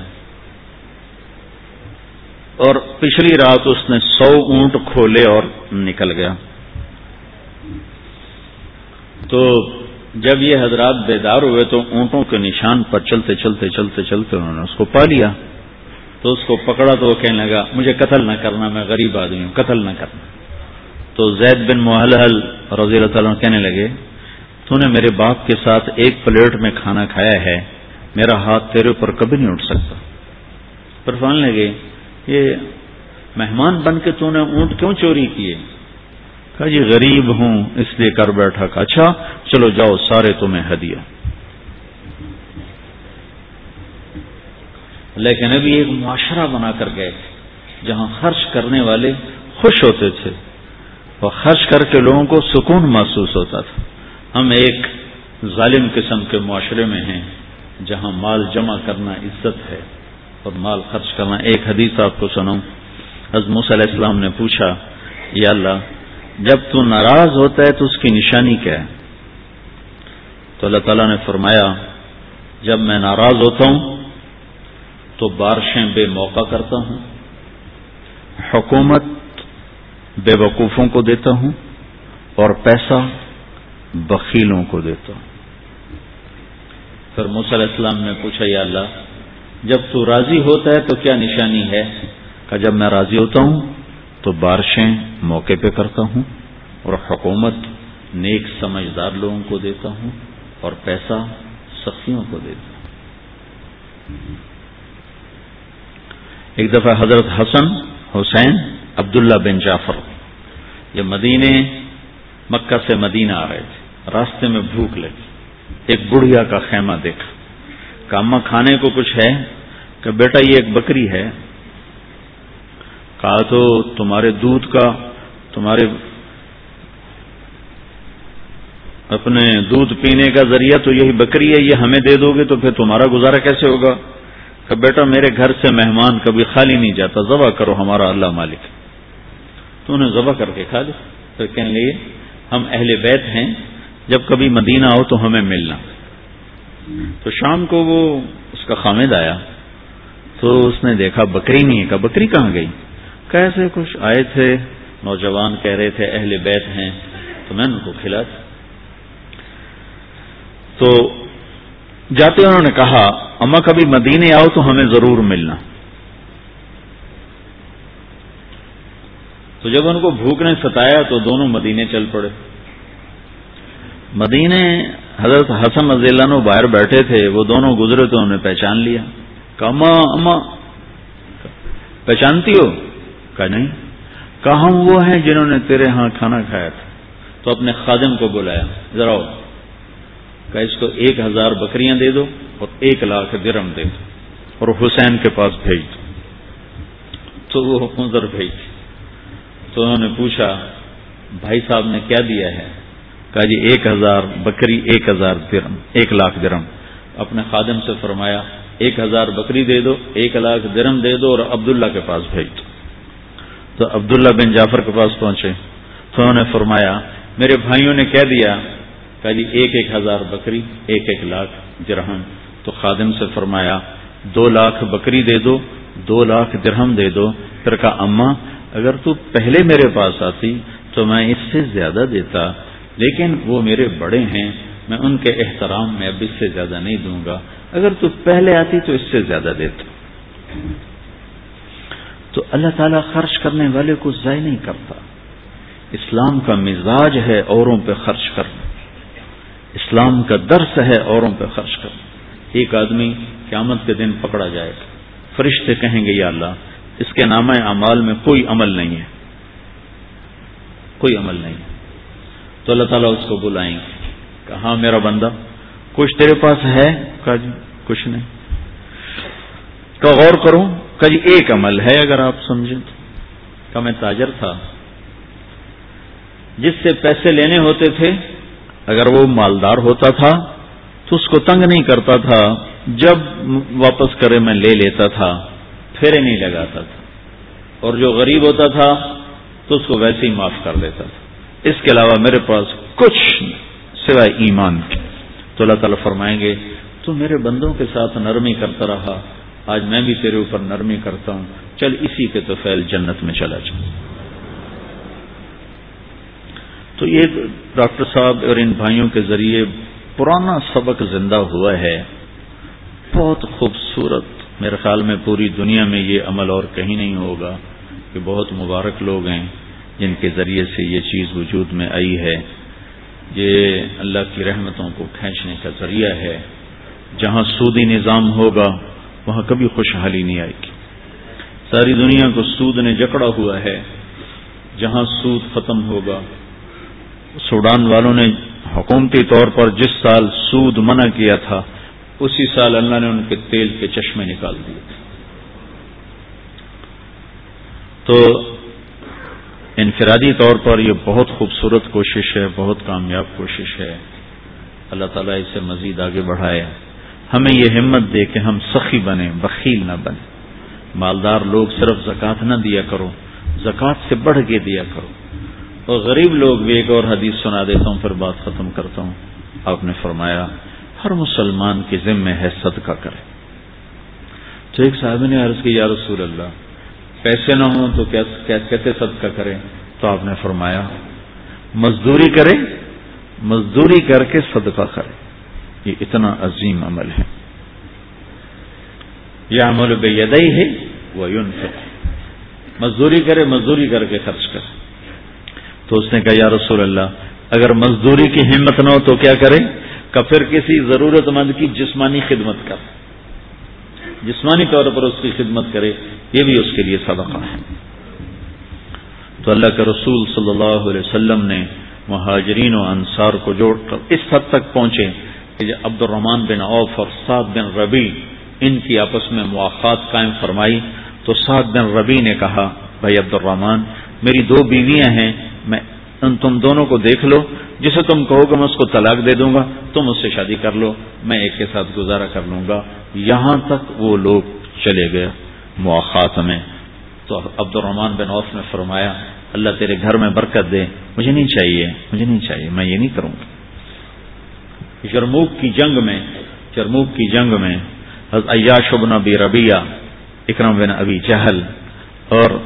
اور پچھلی رات اس نے سو اونٹ کھولے اور نکل گیا. تو جب یہ حضرات بیدار ہوئے تو اونٹوں کے نشان پر چلتے چلتے چلتے چلتے انہوں نے اس کو پا لیا. تو اس کو پکڑا تو وہ کہنے لگا مجھے قتل نہ کرنا، میں غریب آدمی ہوں، قتل نہ کرنا. تو زید بن محلحل رضی اللہ تعالیٰ کہنے لگے تو نے میرے باپ کے ساتھ ایک پلیٹ میں کھانا کھایا ہے، میرا ہاتھ تیرے اوپر کبھی نہیں اٹھ سکتا. پر فرمانے لگے یہ مہمان بن کے تو نے اونٹ کیوں چوری کیے؟ کہا جی غریب ہوں اس لیے کر بیٹھا. کہا اچھا چلو جاؤ سارے تمہیں ہدیہ. لیکن ابھی ایک معاشرہ بنا کر گئے تھے جہاں خرچ کرنے والے خوش ہوتے تھے اور خرچ کر کے لوگوں کو سکون محسوس ہوتا تھا. ہم ایک ظالم قسم کے معاشرے میں ہیں جہاں مال جمع کرنا عزت ہے اور مال خرچ کرنا. ایک حدیث آپ کو سناؤں. حضرت موسیٰ علیہ السلام نے پوچھا یا اللہ جب تو ناراض ہوتا ہے تو اس کی نشانی کیا ہے؟ تو اللہ تعالیٰ نے فرمایا جب میں ناراض ہوتا ہوں تو بارشیں بے موقع کرتا ہوں، حکومت بے وقوفوں کو دیتا ہوں، اور پیسہ بخیلوں کو دیتا ہوں. پھر موسیٰ علیہ السلام نے پوچھا یا اللہ جب تو راضی ہوتا ہے تو کیا نشانی ہے؟ کہ جب میں راضی ہوتا ہوں تو بارشیں موقع پہ کرتا ہوں، اور حکومت نیک سمجھدار لوگوں کو دیتا ہوں، اور پیسہ سخیوں کو دیتا ہوں. ایک دفعہ حضرت حسن حسین عبداللہ بن جعفر یہ مدینے مکہ سے مدینہ آ رہے تھے. راستے میں بھوک لگی، ایک بڑھیا کا خیمہ دیکھا. کہ اماں کھانے کو کچھ ہے؟ کہ بیٹا یہ ایک بکری ہے. کہا تو تمہارے دودھ کا، تمہارے اپنے دودھ پینے کا ذریعہ تو یہی بکری ہے، یہ ہمیں دے دو گے تو پھر تمہارا گزارا کیسے ہوگا؟ کہ بیٹا میرے گھر سے مہمان کبھی خالی نہیں جاتا، ذبح کرو ہمارا اللہ مالک. تو انہیں ذبح کر کے کھا لیا. پھر کہنے لگے ہم اہل بیت ہیں، جب کبھی مدینہ آؤ تو ہمیں ملنا. تو شام کو وہ اس کا خامد آیا تو اس نے دیکھا بکری نہیں ہے. کہا بکری کہاں گئی؟ کیسے کچھ آئے تھے نوجوان کہہ رہے تھے اہل بیت ہیں تو میں نے ان کو کھلا. تو جاتے انہوں نے کہا اما کبھی مدینے آؤ تو ہمیں ضرور ملنا. تو جب ان کو بھوک نے ستایا تو دونوں مدینے چل پڑے. مدینے حضرت حسن رضی اللہ عنہ باہر بیٹھے تھے، وہ دونوں گزرے تو انہوں نے پہچان لیا. کہا اما اما پہچانتی ہو؟ کہا نہیں. کہا ہم وہ ہیں جنہوں نے تیرے ہاں کھانا کھایا تھا. تو اپنے خادم کو بلایا ذرا آؤ. کہا اس کو ایک ہزار بکریاں دے دو اور ایک لاکھ درہم دے دو اور حسین کے پاس بھیج دو. تو وہ ادھر بھیج. تو انہوں نے پوچھا بھائی صاحب نے کیا دیا ہے؟ کہا جی ایک ہزار بکری، ایک ہزار درہم، ایک لاکھ درہم. اپنے خادم سے فرمایا ایک ہزار بکری دے دو، ایک لاکھ درہم دے دو اور عبداللہ کے پاس بھیج دو. تو عبداللہ بن جعفر کے پاس پہنچے تو انہوں نے فرمایا میرے بھائیوں نے کیا دیا؟ کہا جی ایک ایک ہزار بکری، ایک ایک لاکھ درہم. تو خادم سے فرمایا دو لاکھ بکری دے دو، دو لاکھ درہم دے دو. پھر کہا اماں اگر تو پہلے میرے پاس آتی تو میں اس سے زیادہ دیتا، لیکن وہ میرے بڑے ہیں، میں ان کے احترام میں اب اس سے زیادہ نہیں دوں گا. اگر تو پہلے آتی تو اس سے زیادہ دیتا. تو اللہ تعالیٰ خرچ کرنے والے کو ضائع نہیں کرتا. اسلام کا مزاج ہے اوروں پہ خرچ کرنا، اسلام کا درس ہے اوروں پہ خرچ کرنا. ایک آدمی قیامت کے دن پکڑا جائے گا، فرشتے کہیں گے یا اللہ اس کے نامہ اعمال میں کوئی عمل نہیں ہے، کوئی عمل نہیں ہے. تو اللہ تعالیٰ اس کو بلائیں گے کہا ہاں میرا بندہ، کچھ تیرے پاس ہے؟ کہا جی کچھ نہیں۔ کہا غور کروں؟ کہا جی ایک عمل ہے اگر آپ سمجھیں تو۔ کہا میں تاجر تھا، جس سے پیسے لینے ہوتے تھے اگر وہ مالدار ہوتا تھا تو اس کو تنگ نہیں کرتا تھا، جب واپس کرے میں لے لیتا تھا، پھیرے نہیں لگاتا تھا، اور جو غریب ہوتا تھا تو اس کو ویسے ہی معاف کر دیتا تھا، اس کے علاوہ میرے پاس کچھ سوائے ایمان کے۔ تو اللہ تعالیٰ فرمائیں گے تو میرے بندوں کے ساتھ نرمی کرتا رہا، آج میں بھی تیرے اوپر نرمی کرتا ہوں، چل اسی کے تو فعل جنت میں چلا جا۔ تو یہ ڈاکٹر صاحب اور ان بھائیوں کے ذریعے پرانا سبق زندہ ہوا ہے، بہت خوبصورت۔ میرے خیال میں پوری دنیا میں یہ عمل اور کہیں نہیں ہوگا کہ بہت مبارک لوگ ہیں جن کے ذریعے سے یہ چیز وجود میں آئی ہے۔ یہ اللہ کی رحمتوں کو کھینچنے کا ذریعہ ہے۔ جہاں سودی نظام ہوگا وہاں کبھی خوشحالی نہیں آئے گی۔ ساری دنیا کو سود نے جکڑا ہوا ہے، جہاں سود ختم ہوگا۔ سوڈان والوں نے حکومتی طور پر جس سال سود منع کیا تھا اسی سال اللہ نے ان کے تیل کے چشمے نکال دیے تھے۔ تو انفرادی طور پر یہ بہت خوبصورت کوشش ہے، بہت کامیاب کوشش ہے۔ اللہ تعالیٰ اسے مزید آگے بڑھائے، ہمیں یہ ہمت دے کہ ہم سخی بنیں، بخیل نہ بنیں۔ مالدار لوگ صرف زکوٰۃ نہ دیا کرو، زکوٰۃ سے بڑھ کے دیا کرو۔ اور غریب لوگ بھی، ایک اور حدیث سنا دیتا ہوں پھر بات ختم کرتا ہوں۔ آپ نے فرمایا ہر مسلمان کے ذمہ ہے صدقہ کرے۔ تو ایک صاحب نے عرض کی یا رسول اللہ پیسے نہ ہوں تو کیسے صدقہ کرے؟ تو آپ نے فرمایا مزدوری کرے، مزدوری کر کے صدقہ کرے۔ یہ اتنا عظیم عمل ہے۔ یعمل بیدیہ وینفق، مزدوری کرے، مزدوری کر کے خرچ کرے۔ تو اس نے کہا یا رسول اللہ اگر مزدوری کی ہمت نہ ہو تو کیا کرے؟ کہ پھر کسی ضرورت مند کی جسمانی خدمت کر، جسمانی طور پر اس کی خدمت کرے، یہ بھی اس کے لیے صدقہ ہے۔ تو اللہ کے رسول صلی اللہ علیہ وسلم نے مہاجرین و انصار کو جوڑ کر اس حد تک پہنچے کہ عبد الرحمن بن عوف اور سعد بن ربیع ان کی آپس میں مواخات قائم فرمائی۔ تو سعد بن ربیع نے کہا بھائی عبد الرحمن میری دو بیویاں ہیں، میں ان تم دونوں کو دیکھ لو، جسے تم کہو گے میں اس کو طلاق دے دوں گا، تم اس سے شادی کر لو، میں ایک کے ساتھ گزارا کر لوں گا۔ یہاں تک وہ لوگ چلے گئے مواخات میں۔ تو عبد الرحمن بن عوف نے فرمایا اللہ تیرے گھر میں برکت دے، مجھے نہیں چاہیے، مجھے نہیں چاہیے، میں یہ نہیں کروں گا۔ یرموک کی جنگ میں یرموک کی جنگ میں حضرت عیاش بن ابی ربیعہ، اکرم بن ابی جہل اور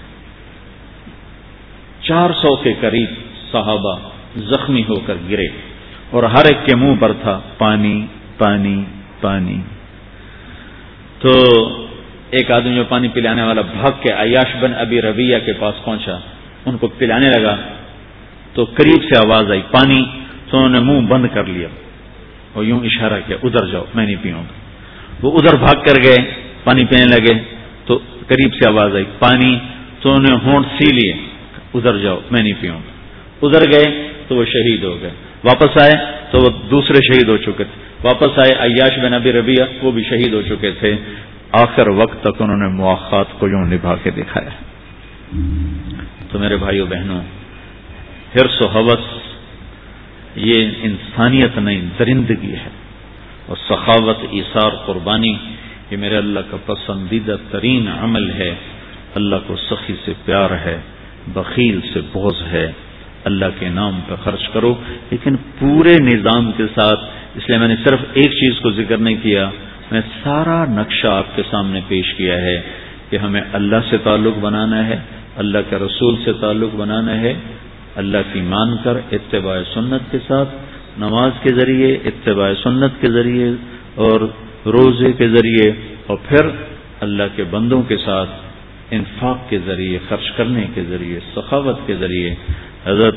چار سو کے قریب صحابہ زخمی ہو کر گرے، اور ہر ایک کے منہ پر تھا پانی پانی پانی۔ تو ایک آدمی جو پانی پلانے والا بھاگ کے عیاش بن ابی ربیعہ کے پاس پہنچا، ان کو پلانے لگا تو قریب سے آواز آئی پانی، تو انہوں نے منہ بند کر لیا اور یوں اشارہ کیا ادھر جاؤ میں نہیں پیوں گا۔ وہ ادھر بھاگ کر گئے، پانی پینے لگے تو قریب سے آواز آئی پانی، تو انہوں نے ہونٹ سی لیے ادھر جاؤ میں نہیں پیوں گا۔ ادھر گئے تو وہ شہید ہو گئے، واپس آئے تو وہ دوسرے شہید ہو چکے تھے، واپس آئے عیاش بن ابی ربیعہ وہ بھی شہید ہو چکے تھے۔ آخر وقت تک انہوں نے مواخات کو یوں نبھا کے دکھایا۔ تو میرے بھائیو بہنوں، حرص و ہوس یہ انسانیت نہیں درندگی ہے، اور سخاوت، ایثار، قربانی یہ میرے اللہ کا پسندیدہ ترین عمل ہے۔ اللہ کو سخی سے پیار ہے، بخیل سے بغض ہے۔ اللہ کے نام پہ خرچ کرو، لیکن پورے نظام کے ساتھ۔ اس لیے میں نے صرف ایک چیز کو ذکر نہیں کیا، میں نے سارا نقشہ آپ کے سامنے پیش کیا ہے کہ ہمیں اللہ سے تعلق بنانا ہے، اللہ کے رسول سے تعلق بنانا ہے، اللہ کی مان کر اتباع سنت کے ساتھ، نماز کے ذریعے، اتباع سنت کے ذریعے اور روزے کے ذریعے، اور پھر اللہ کے بندوں کے ساتھ انفاق کے ذریعے، خرچ کرنے کے ذریعے، سخاوت کے ذریعے۔ حضرت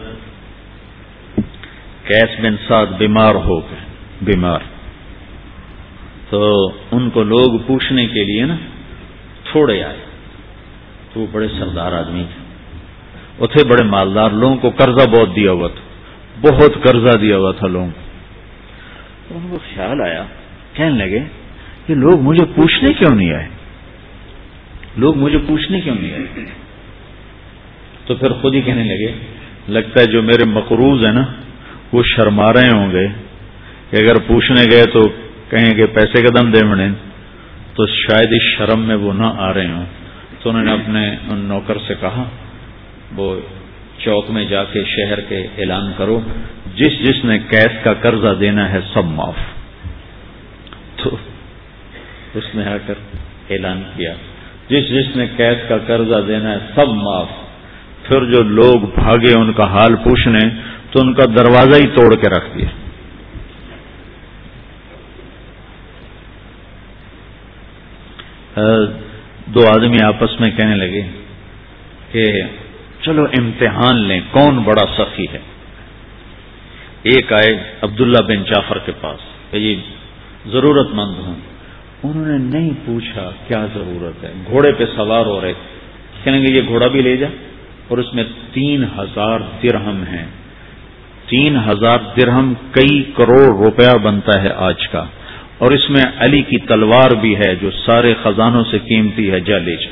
قیس بن سعد بیمار ہو گئے، بیمار تو ان کو لوگ پوچھنے کے لیے نا تھوڑے آئے، تو وہ بڑے سردار آدمی تھے، وہ تھے بڑے مالدار، لوگوں کو قرضہ بہت دیا ہوا تھا، بہت قرضہ دیا ہوا تھا لوگوں کو۔ تو ان کو خیال آیا، کہنے لگے کہ لوگ مجھے پوچھنے کیوں نہیں آئے، لوگ مجھے پوچھنے کیوں نہیں آئے؟ تو پھر خود ہی کہنے لگے لگتا ہے جو میرے مقروض ہیں نا وہ شرما رہے ہوں گے کہ اگر پوچھنے گئے تو کہیں کہ پیسے کا دم دے مڑیں، تو شاید اس شرم میں وہ نہ آ رہے ہوں۔ تو انہوں نے اپنے ان نوکر سے کہا وہ چوک میں جا کے شہر کے اعلان کرو جس جس نے کیس کا قرضہ دینا ہے سب معاف۔ تو اس نے آ کر اعلان کیا جس جس نے کیس کا قرضہ دینا ہے سب معاف۔ پھر جو لوگ بھاگے ان کا حال پوچھنے تو ان کا دروازہ ہی توڑ کے رکھ دیا۔ دو آدمی آپس میں کہنے لگے کہ چلو امتحان لیں کون بڑا سخی ہے۔ ایک آئے عبداللہ بن جعفر کے پاس کہ یہ ضرورت مند ہوں، انہوں نے نہیں پوچھا کیا ضرورت ہے، گھوڑے پہ سوار ہو رہے کہنے لگے یہ گھوڑا بھی لے جا، اور اس میں تین ہزار درہم ہیں۔ تین ہزار درہم کئی کروڑ روپیہ بنتا ہے آج کا، اور اس میں علی کی تلوار بھی ہے جو سارے خزانوں سے قیمتی ہے، جا لے جا۔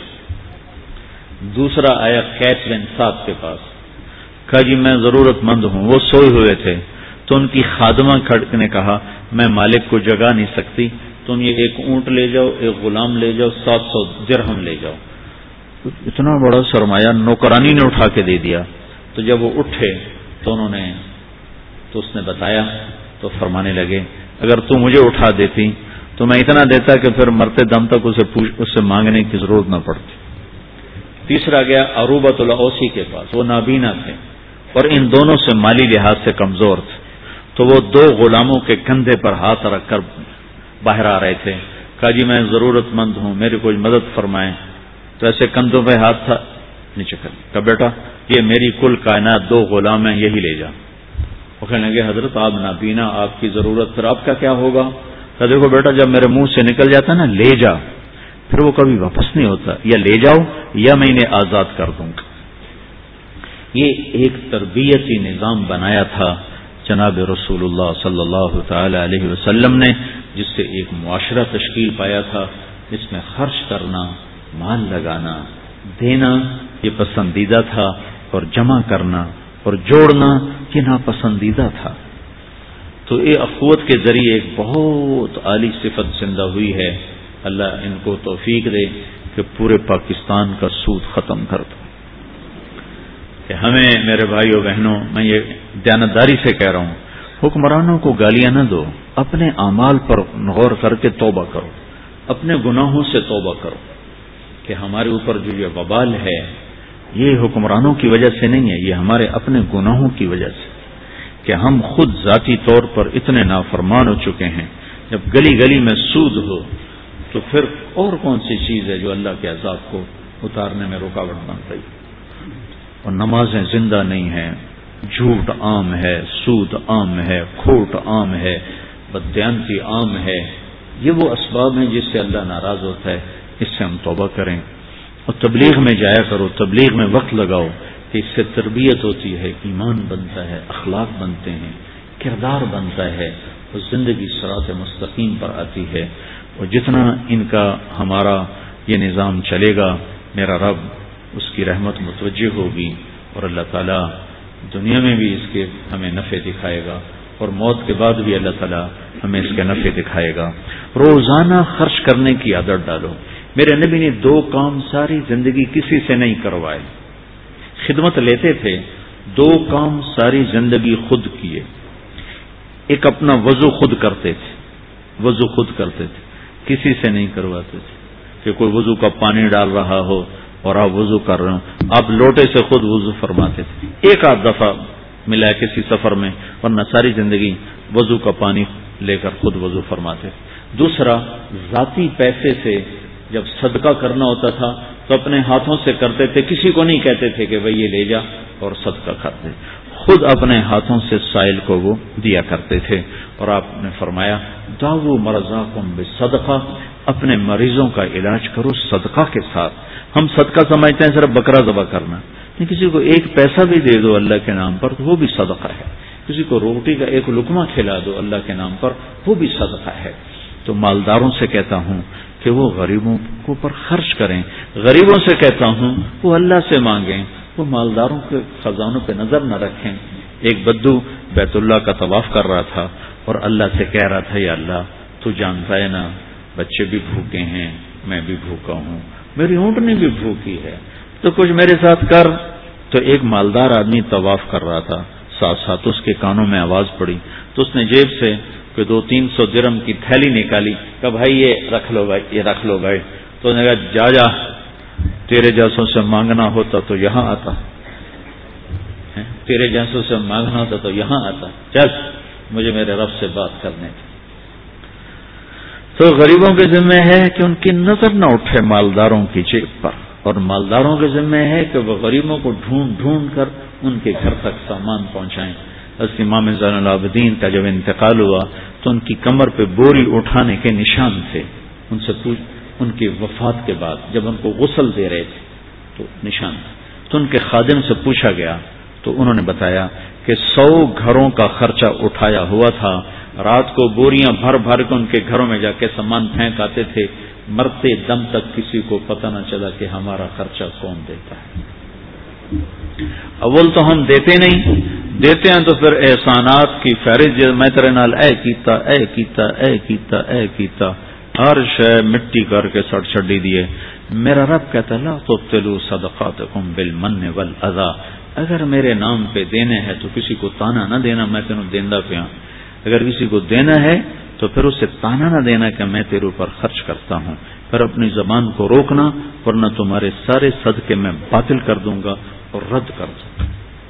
دوسرا آیا قیس بن سعد کے پاس، کہا جی میں ضرورت مند ہوں، وہ سوئے ہوئے تھے تو ان کی خادمہ کھڑک نے کہا میں مالک کو جگا نہیں سکتی، تم یہ ایک اونٹ لے جاؤ، ایک غلام لے جاؤ، سات سو درہم لے جاؤ۔ اتنا بڑا سرمایہ نوکرانی نے اٹھا کے دے دیا۔ تو جب وہ اٹھے تو انہوں نے تو اس نے بتایا تو فرمانے لگے اگر تو مجھے اٹھا دیتی تو میں اتنا دیتا کہ پھر مرتے دم تک اسے اس سے مانگنے کی ضرورت نہ پڑتی۔ تیسرا گیا عروبۃ الاوسی کے پاس، وہ نابینا تھے اور ان دونوں سے مالی لحاظ سے کمزور تھے، تو وہ دو غلاموں کے کندھے پر ہاتھ رکھ کر باہر آ رہے تھے۔ کہا جی میں ضرورت مند ہوں، میری کوئی مدد فرمائیں۔ تو ایسے کندھوں پہ ہاتھ تھا نیچے کر کہا بیٹا یہ میری کل کائنات دو غلام ہیں، یہی لے جا۔ وہ کہنے لگے حضرت آپ نابینا، آپ کی ضرورت، پھر آپ کا کیا ہوگا؟ کہا دیکھو بیٹا جب میرے منہ سے نکل جاتا نا لے جا، پھر وہ کبھی واپس نہیں ہوتا، یا لے جاؤ یا میں انہیں آزاد کر دوں گا۔ یہ ایک تربیتی نظام بنایا تھا جناب رسول اللہ صلی اللہ تعالی علیہ وسلم نے، جس سے ایک معاشرہ تشکیل پایا تھا جس میں خرچ کرنا، مال لگانا، دینا یہ پسندیدہ تھا، اور جمع کرنا اور جوڑنا یہ ناپسندیدہ تھا۔ تو یہ اخوت کے ذریعے ایک بہت عالی صفت زندہ ہوئی ہے۔ اللہ ان کو توفیق دے کہ پورے پاکستان کا سود ختم کر دو۔ کہ ہمیں میرے بھائیوں بہنوں، میں یہ دیانتداری سے کہہ رہا ہوں، حکمرانوں کو گالیاں نہ دو، اپنے اعمال پر غور کر کے توبہ کرو، اپنے گناہوں سے توبہ کرو کہ ہمارے اوپر جو یہ وبال ہے یہ حکمرانوں کی وجہ سے نہیں ہے، یہ ہمارے اپنے گناہوں کی وجہ سے، کہ ہم خود ذاتی طور پر اتنے نافرمان ہو چکے ہیں۔ جب گلی گلی میں سود ہو تو پھر اور کون سی چیز ہے جو اللہ کے عذاب کو اتارنے میں رکاوٹ بن رہی؟ اور نمازیں زندہ نہیں ہیں، جھوٹ عام ہے، سود عام ہے، کھوٹ عام ہے، بددیانتی عام ہے۔ یہ وہ اسباب ہیں جس سے اللہ ناراض ہوتا ہے، اس سے ہم توبہ کریں اور تبلیغ میں جایا کرو، تبلیغ میں وقت لگاؤ کہ اس سے تربیت ہوتی ہے، ایمان بنتا ہے، اخلاق بنتے ہیں، کردار بنتا ہے، اور زندگی صراط مستقیم پر آتی ہے۔ اور جتنا ان کا ہمارا یہ نظام چلے گا میرا رب اس کی رحمت متوجہ ہوگی، اور اللہ تعالیٰ دنیا میں بھی اس کے ہمیں نفع دکھائے گا، اور موت کے بعد بھی اللہ تعالیٰ ہمیں اس کے نفع دکھائے گا۔ روزانہ خرچ کرنے کی عادت ڈالو۔ میرے نبی نے دو کام ساری زندگی کسی سے نہیں کروائے، خدمت لیتے تھے، دو کام ساری زندگی خود کیے۔ ایک اپنا وضو خود کرتے تھے، وضو خود کرتے تھے، کسی سے نہیں کرواتے تھے کہ کوئی وضو کا پانی ڈال رہا ہو اور آپ وضو کر رہے ہوں، آپ لوٹے سے خود وضو فرماتے تھے۔ ایک آدھ دفعہ ملا کسی سفر میں، ورنہ ساری زندگی وضو کا پانی لے کر خود وضو فرماتے تھے۔ دوسرا، ذاتی پیسے سے جب صدقہ کرنا ہوتا تھا تو اپنے ہاتھوں سے کرتے تھے، کسی کو نہیں کہتے تھے کہ بھئی یہ لے جا اور صدقہ کرتے، خود اپنے ہاتھوں سے سائل کو وہ دیا کرتے تھے۔ اور آپ نے فرمایا داؤ مرضاکم بالصدقہ، اپنے مریضوں کا علاج کرو صدقہ کے ساتھ۔ ہم صدقہ سمجھتے ہیں صرف بکرا ذبح کرنا، نہیں، کسی کو ایک پیسہ بھی دے دو اللہ کے نام پر تو وہ بھی صدقہ ہے۔ کسی کو روٹی کا ایک لقمہ کھلا دو اللہ کے نام پر، وہ بھی صدقہ ہے۔ تو مالداروں سے کہتا ہوں کہ وہ غریبوں کو پر خرچ کریں، غریبوں سے کہتا ہوں وہ اللہ سے مانگیں، وہ مالداروں کے خزانوں پہ نظر نہ رکھیں۔ ایک بدو بیت اللہ کا طواف کر رہا تھا اور اللہ سے کہہ رہا تھا، یا اللہ تو جانتا ہے نا بچے بھی بھوکے ہیں، میں بھی بھوکا ہوں، میری اونٹنی بھی بھوکی ہے، تو کچھ میرے ساتھ کر۔ تو ایک مالدار آدمی طواف کر رہا تھا، ساتھ ساتھ اس کے کانوں میں آواز پڑی، تو اس نے جیب سے کہ دو تین سو درم کی تھیلی نکالی، کہا بھائی یہ رکھ لو بھائی، یہ رکھ لو بھائی۔ تو انہوں نے کہا جا جا، تیرے جیسوں سے مانگنا ہوتا تو یہاں آتا، تیرے جیسوں سے مانگنا ہوتا تو یہاں آتا، چل مجھے میرے رب سے بات کرنے کی۔ تو غریبوں کے ذمہ ہے کہ ان کی نظر نہ اٹھے مالداروں کی جیب پر، اور مالداروں کے ذمہ ہے کہ وہ غریبوں کو ڈھونڈ ڈھونڈ کر ان کے گھر تک سامان پہنچائیں۔ حضرت امام زین العابدین کا جب انتقال ہوا تو ان کی کمر پہ بوری اٹھانے کے نشان تھے، ان سے پوچھ ان کی وفات کے بعد جب ان کو غسل دے رہے تھے تو نشان تھا۔ تو ان کے خادم سے پوچھا گیا تو انہوں نے بتایا کہ سو گھروں کا خرچہ اٹھایا ہوا تھا، رات کو بوریاں بھر بھر کے ان کے گھروں میں جا کے سامان پھینک آتے تھے، مرتے دم تک کسی کو پتہ نہ چلا کہ ہمارا خرچہ کون دیتا ہے۔ اول تو ہم دیتے نہیں، دیتے ہیں تو پھر احسانات کی فہرست، میں تیرے نال اے کیتا اے کیتا اے کیتا اے کیتا ہر شے مٹی کر کے سڑ چھڈی دیے۔ میرا رب کہتا لا تبطلوا صدقاتکم بالمن والاذى، اگر میرے نام پہ دینے ہیں تو کسی کو تانا نہ دینا میں تینوں دیندا پیا، اگر کسی کو دینا ہے تو پھر اسے تانا نہ دینا کہ میں تیرے اوپر خرچ کرتا ہوں، پھر اپنی زبان کو روکنا ورنہ تمہارے سارے صدقے میں باطل کر دوں گا اور رد کر دوں گا۔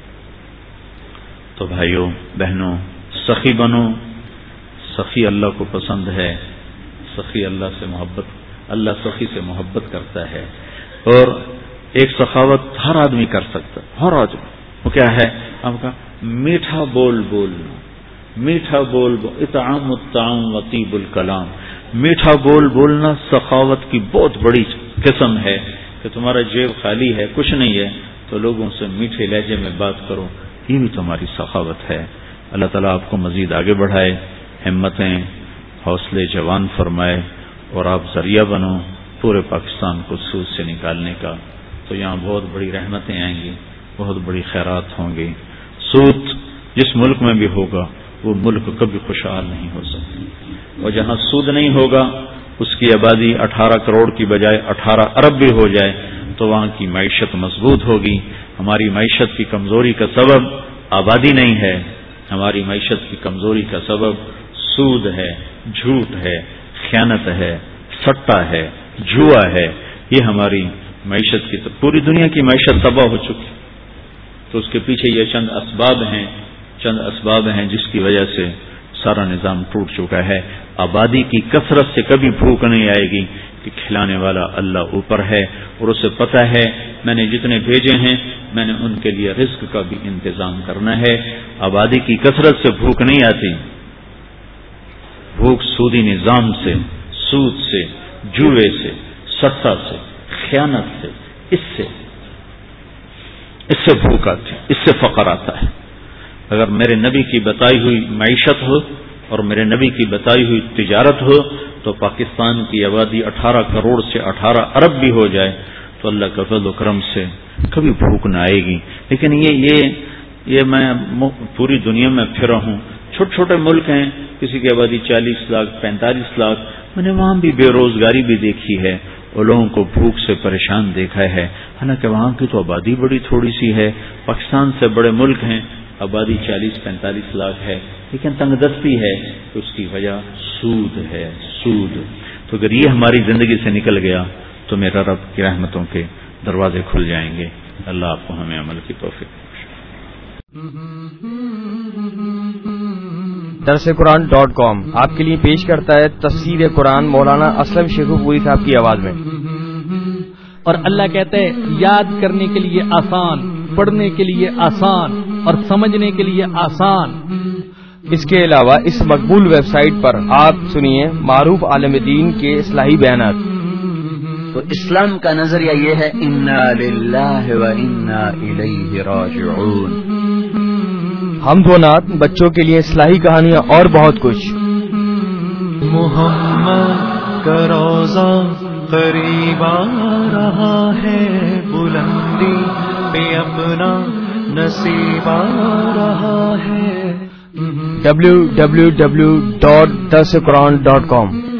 تو بھائیوں بہنوں سخی بنو، سخی اللہ کو پسند ہے، سخی اللہ سے محبت، اللہ سخی سے محبت کرتا ہے، اور ایک سخاوت ہر آدمی کر سکتا ہے، ہر آدمی۔ وہ کیا ہے؟ آپ کا میٹھا بول بولنا، میٹھا بول بول اطعام الطعام و طیب الکلام، میٹھا بول بولنا سخاوت کی بہت بڑی قسم ہے کہ تمہارا جیب خالی ہے، کچھ نہیں ہے تو لوگوں سے میٹھے لہجے میں بات کرو، یہ بھی تمہاری سخاوت ہے۔ اللہ تعالیٰ آپ کو مزید آگے بڑھائے، ہمتیں حوصلے جوان فرمائے، اور آپ ذریعہ بنو پورے پاکستان کو سود سے نکالنے کا، تو یہاں بہت بڑی رحمتیں آئیں گی، بہت بڑی خیرات ہوں گی۔ سود جس ملک میں بھی ہوگا وہ ملک کبھی خوشحال نہیں ہو سکتا، اور جہاں سود نہیں ہوگا اس کی آبادی اٹھارہ کروڑ کی بجائے اٹھارہ ارب بھی ہو جائے تو وہاں کی معیشت مضبوط ہوگی۔ ہماری معیشت کی کمزوری کا سبب آبادی نہیں ہے، ہماری معیشت کی کمزوری کا سبب سود ہے، جھوٹ ہے، خیانت ہے، سٹا ہے، جوا ہے، یہ ہماری معیشت کی پوری دنیا کی معیشت تباہ ہو چکی، تو اس کے پیچھے یہ چند اسباب ہیں چند اسباب ہیں جس کی وجہ سے سارا نظام ٹوٹ چکا ہے۔ آبادی کی کثرت سے کبھی بھوک نہیں آئے گی کہ کھلانے والا اللہ اوپر ہے، اور اسے پتہ ہے میں نے جتنے بھیجے ہیں میں نے ان کے لیے رزق کا بھی انتظام کرنا ہے۔ آبادی کی کثرت سے بھوک نہیں آتی، بھوک سودی نظام سے، سود سے، جوے سے، سٹا سے، خیانت سے، اس سے اس سے بھوک آتی، اس سے فقر آتا ہے۔ اگر میرے نبی کی بتائی ہوئی معیشت ہو اور میرے نبی کی بتائی ہوئی تجارت ہو تو پاکستان کی آبادی اٹھارہ کروڑ سے اٹھارہ ارب بھی ہو جائے تو اللہ کا فضل و کرم سے کبھی بھوک نہ آئے گی۔ لیکن یہ یہ یہ میں پوری دنیا میں پھرا ہوں، چھوٹے چھوٹے ملک ہیں، کسی کی آبادی چالیس لاکھ پینتالیس لاکھ، میں نے وہاں بھی بے روزگاری بھی دیکھی ہے اور لوگوں کو بھوک سے پریشان دیکھا ہے، حالانکہ وہاں کی تو آبادی بڑی تھوڑی سی ہے، پاکستان سے بڑے ملک ہیں، آبادی چالیس پینتالیس لاکھ ہے، لیکن تنگ دستی ہے، اس کی وجہ سود ہے، سود۔ تو اگر یہ ہماری زندگی سے نکل گیا تو میرا رب کی رحمتوں کے دروازے کھل جائیں گے۔ اللہ آپ کو ہمیں عمل کی توفیق بخشے۔ درس قرآن ڈاٹ کام آپ کے لیے پیش کرتا ہے تفسیر قرآن مولانا اسلم شیخ پوری صاحب کی آواز میں۔ اور اللہ کہتے ہیں یاد کرنے کے لیے آسان، پڑھنے کے لیے آسان اور سمجھنے کے لیے آسان۔ اس کے علاوہ اس مقبول ویب سائٹ پر آپ سنیے معروف عالم دین کے اصلاحی بیانات۔ تو اسلام کا نظریہ یہ ہے انا للہ و انا الیہ راجعون، حمد و نعت، بچوں کے لیے اصلاحی کہانیاں اور بہت کچھ۔ محمد کا روضہ قریب آ رہا ہے، بلندی پہ اپنا نصیب آ رہا ہے۔ ڈبلیو ڈبلیو ڈبلیو ڈاٹ دس قرآن ڈاٹ کام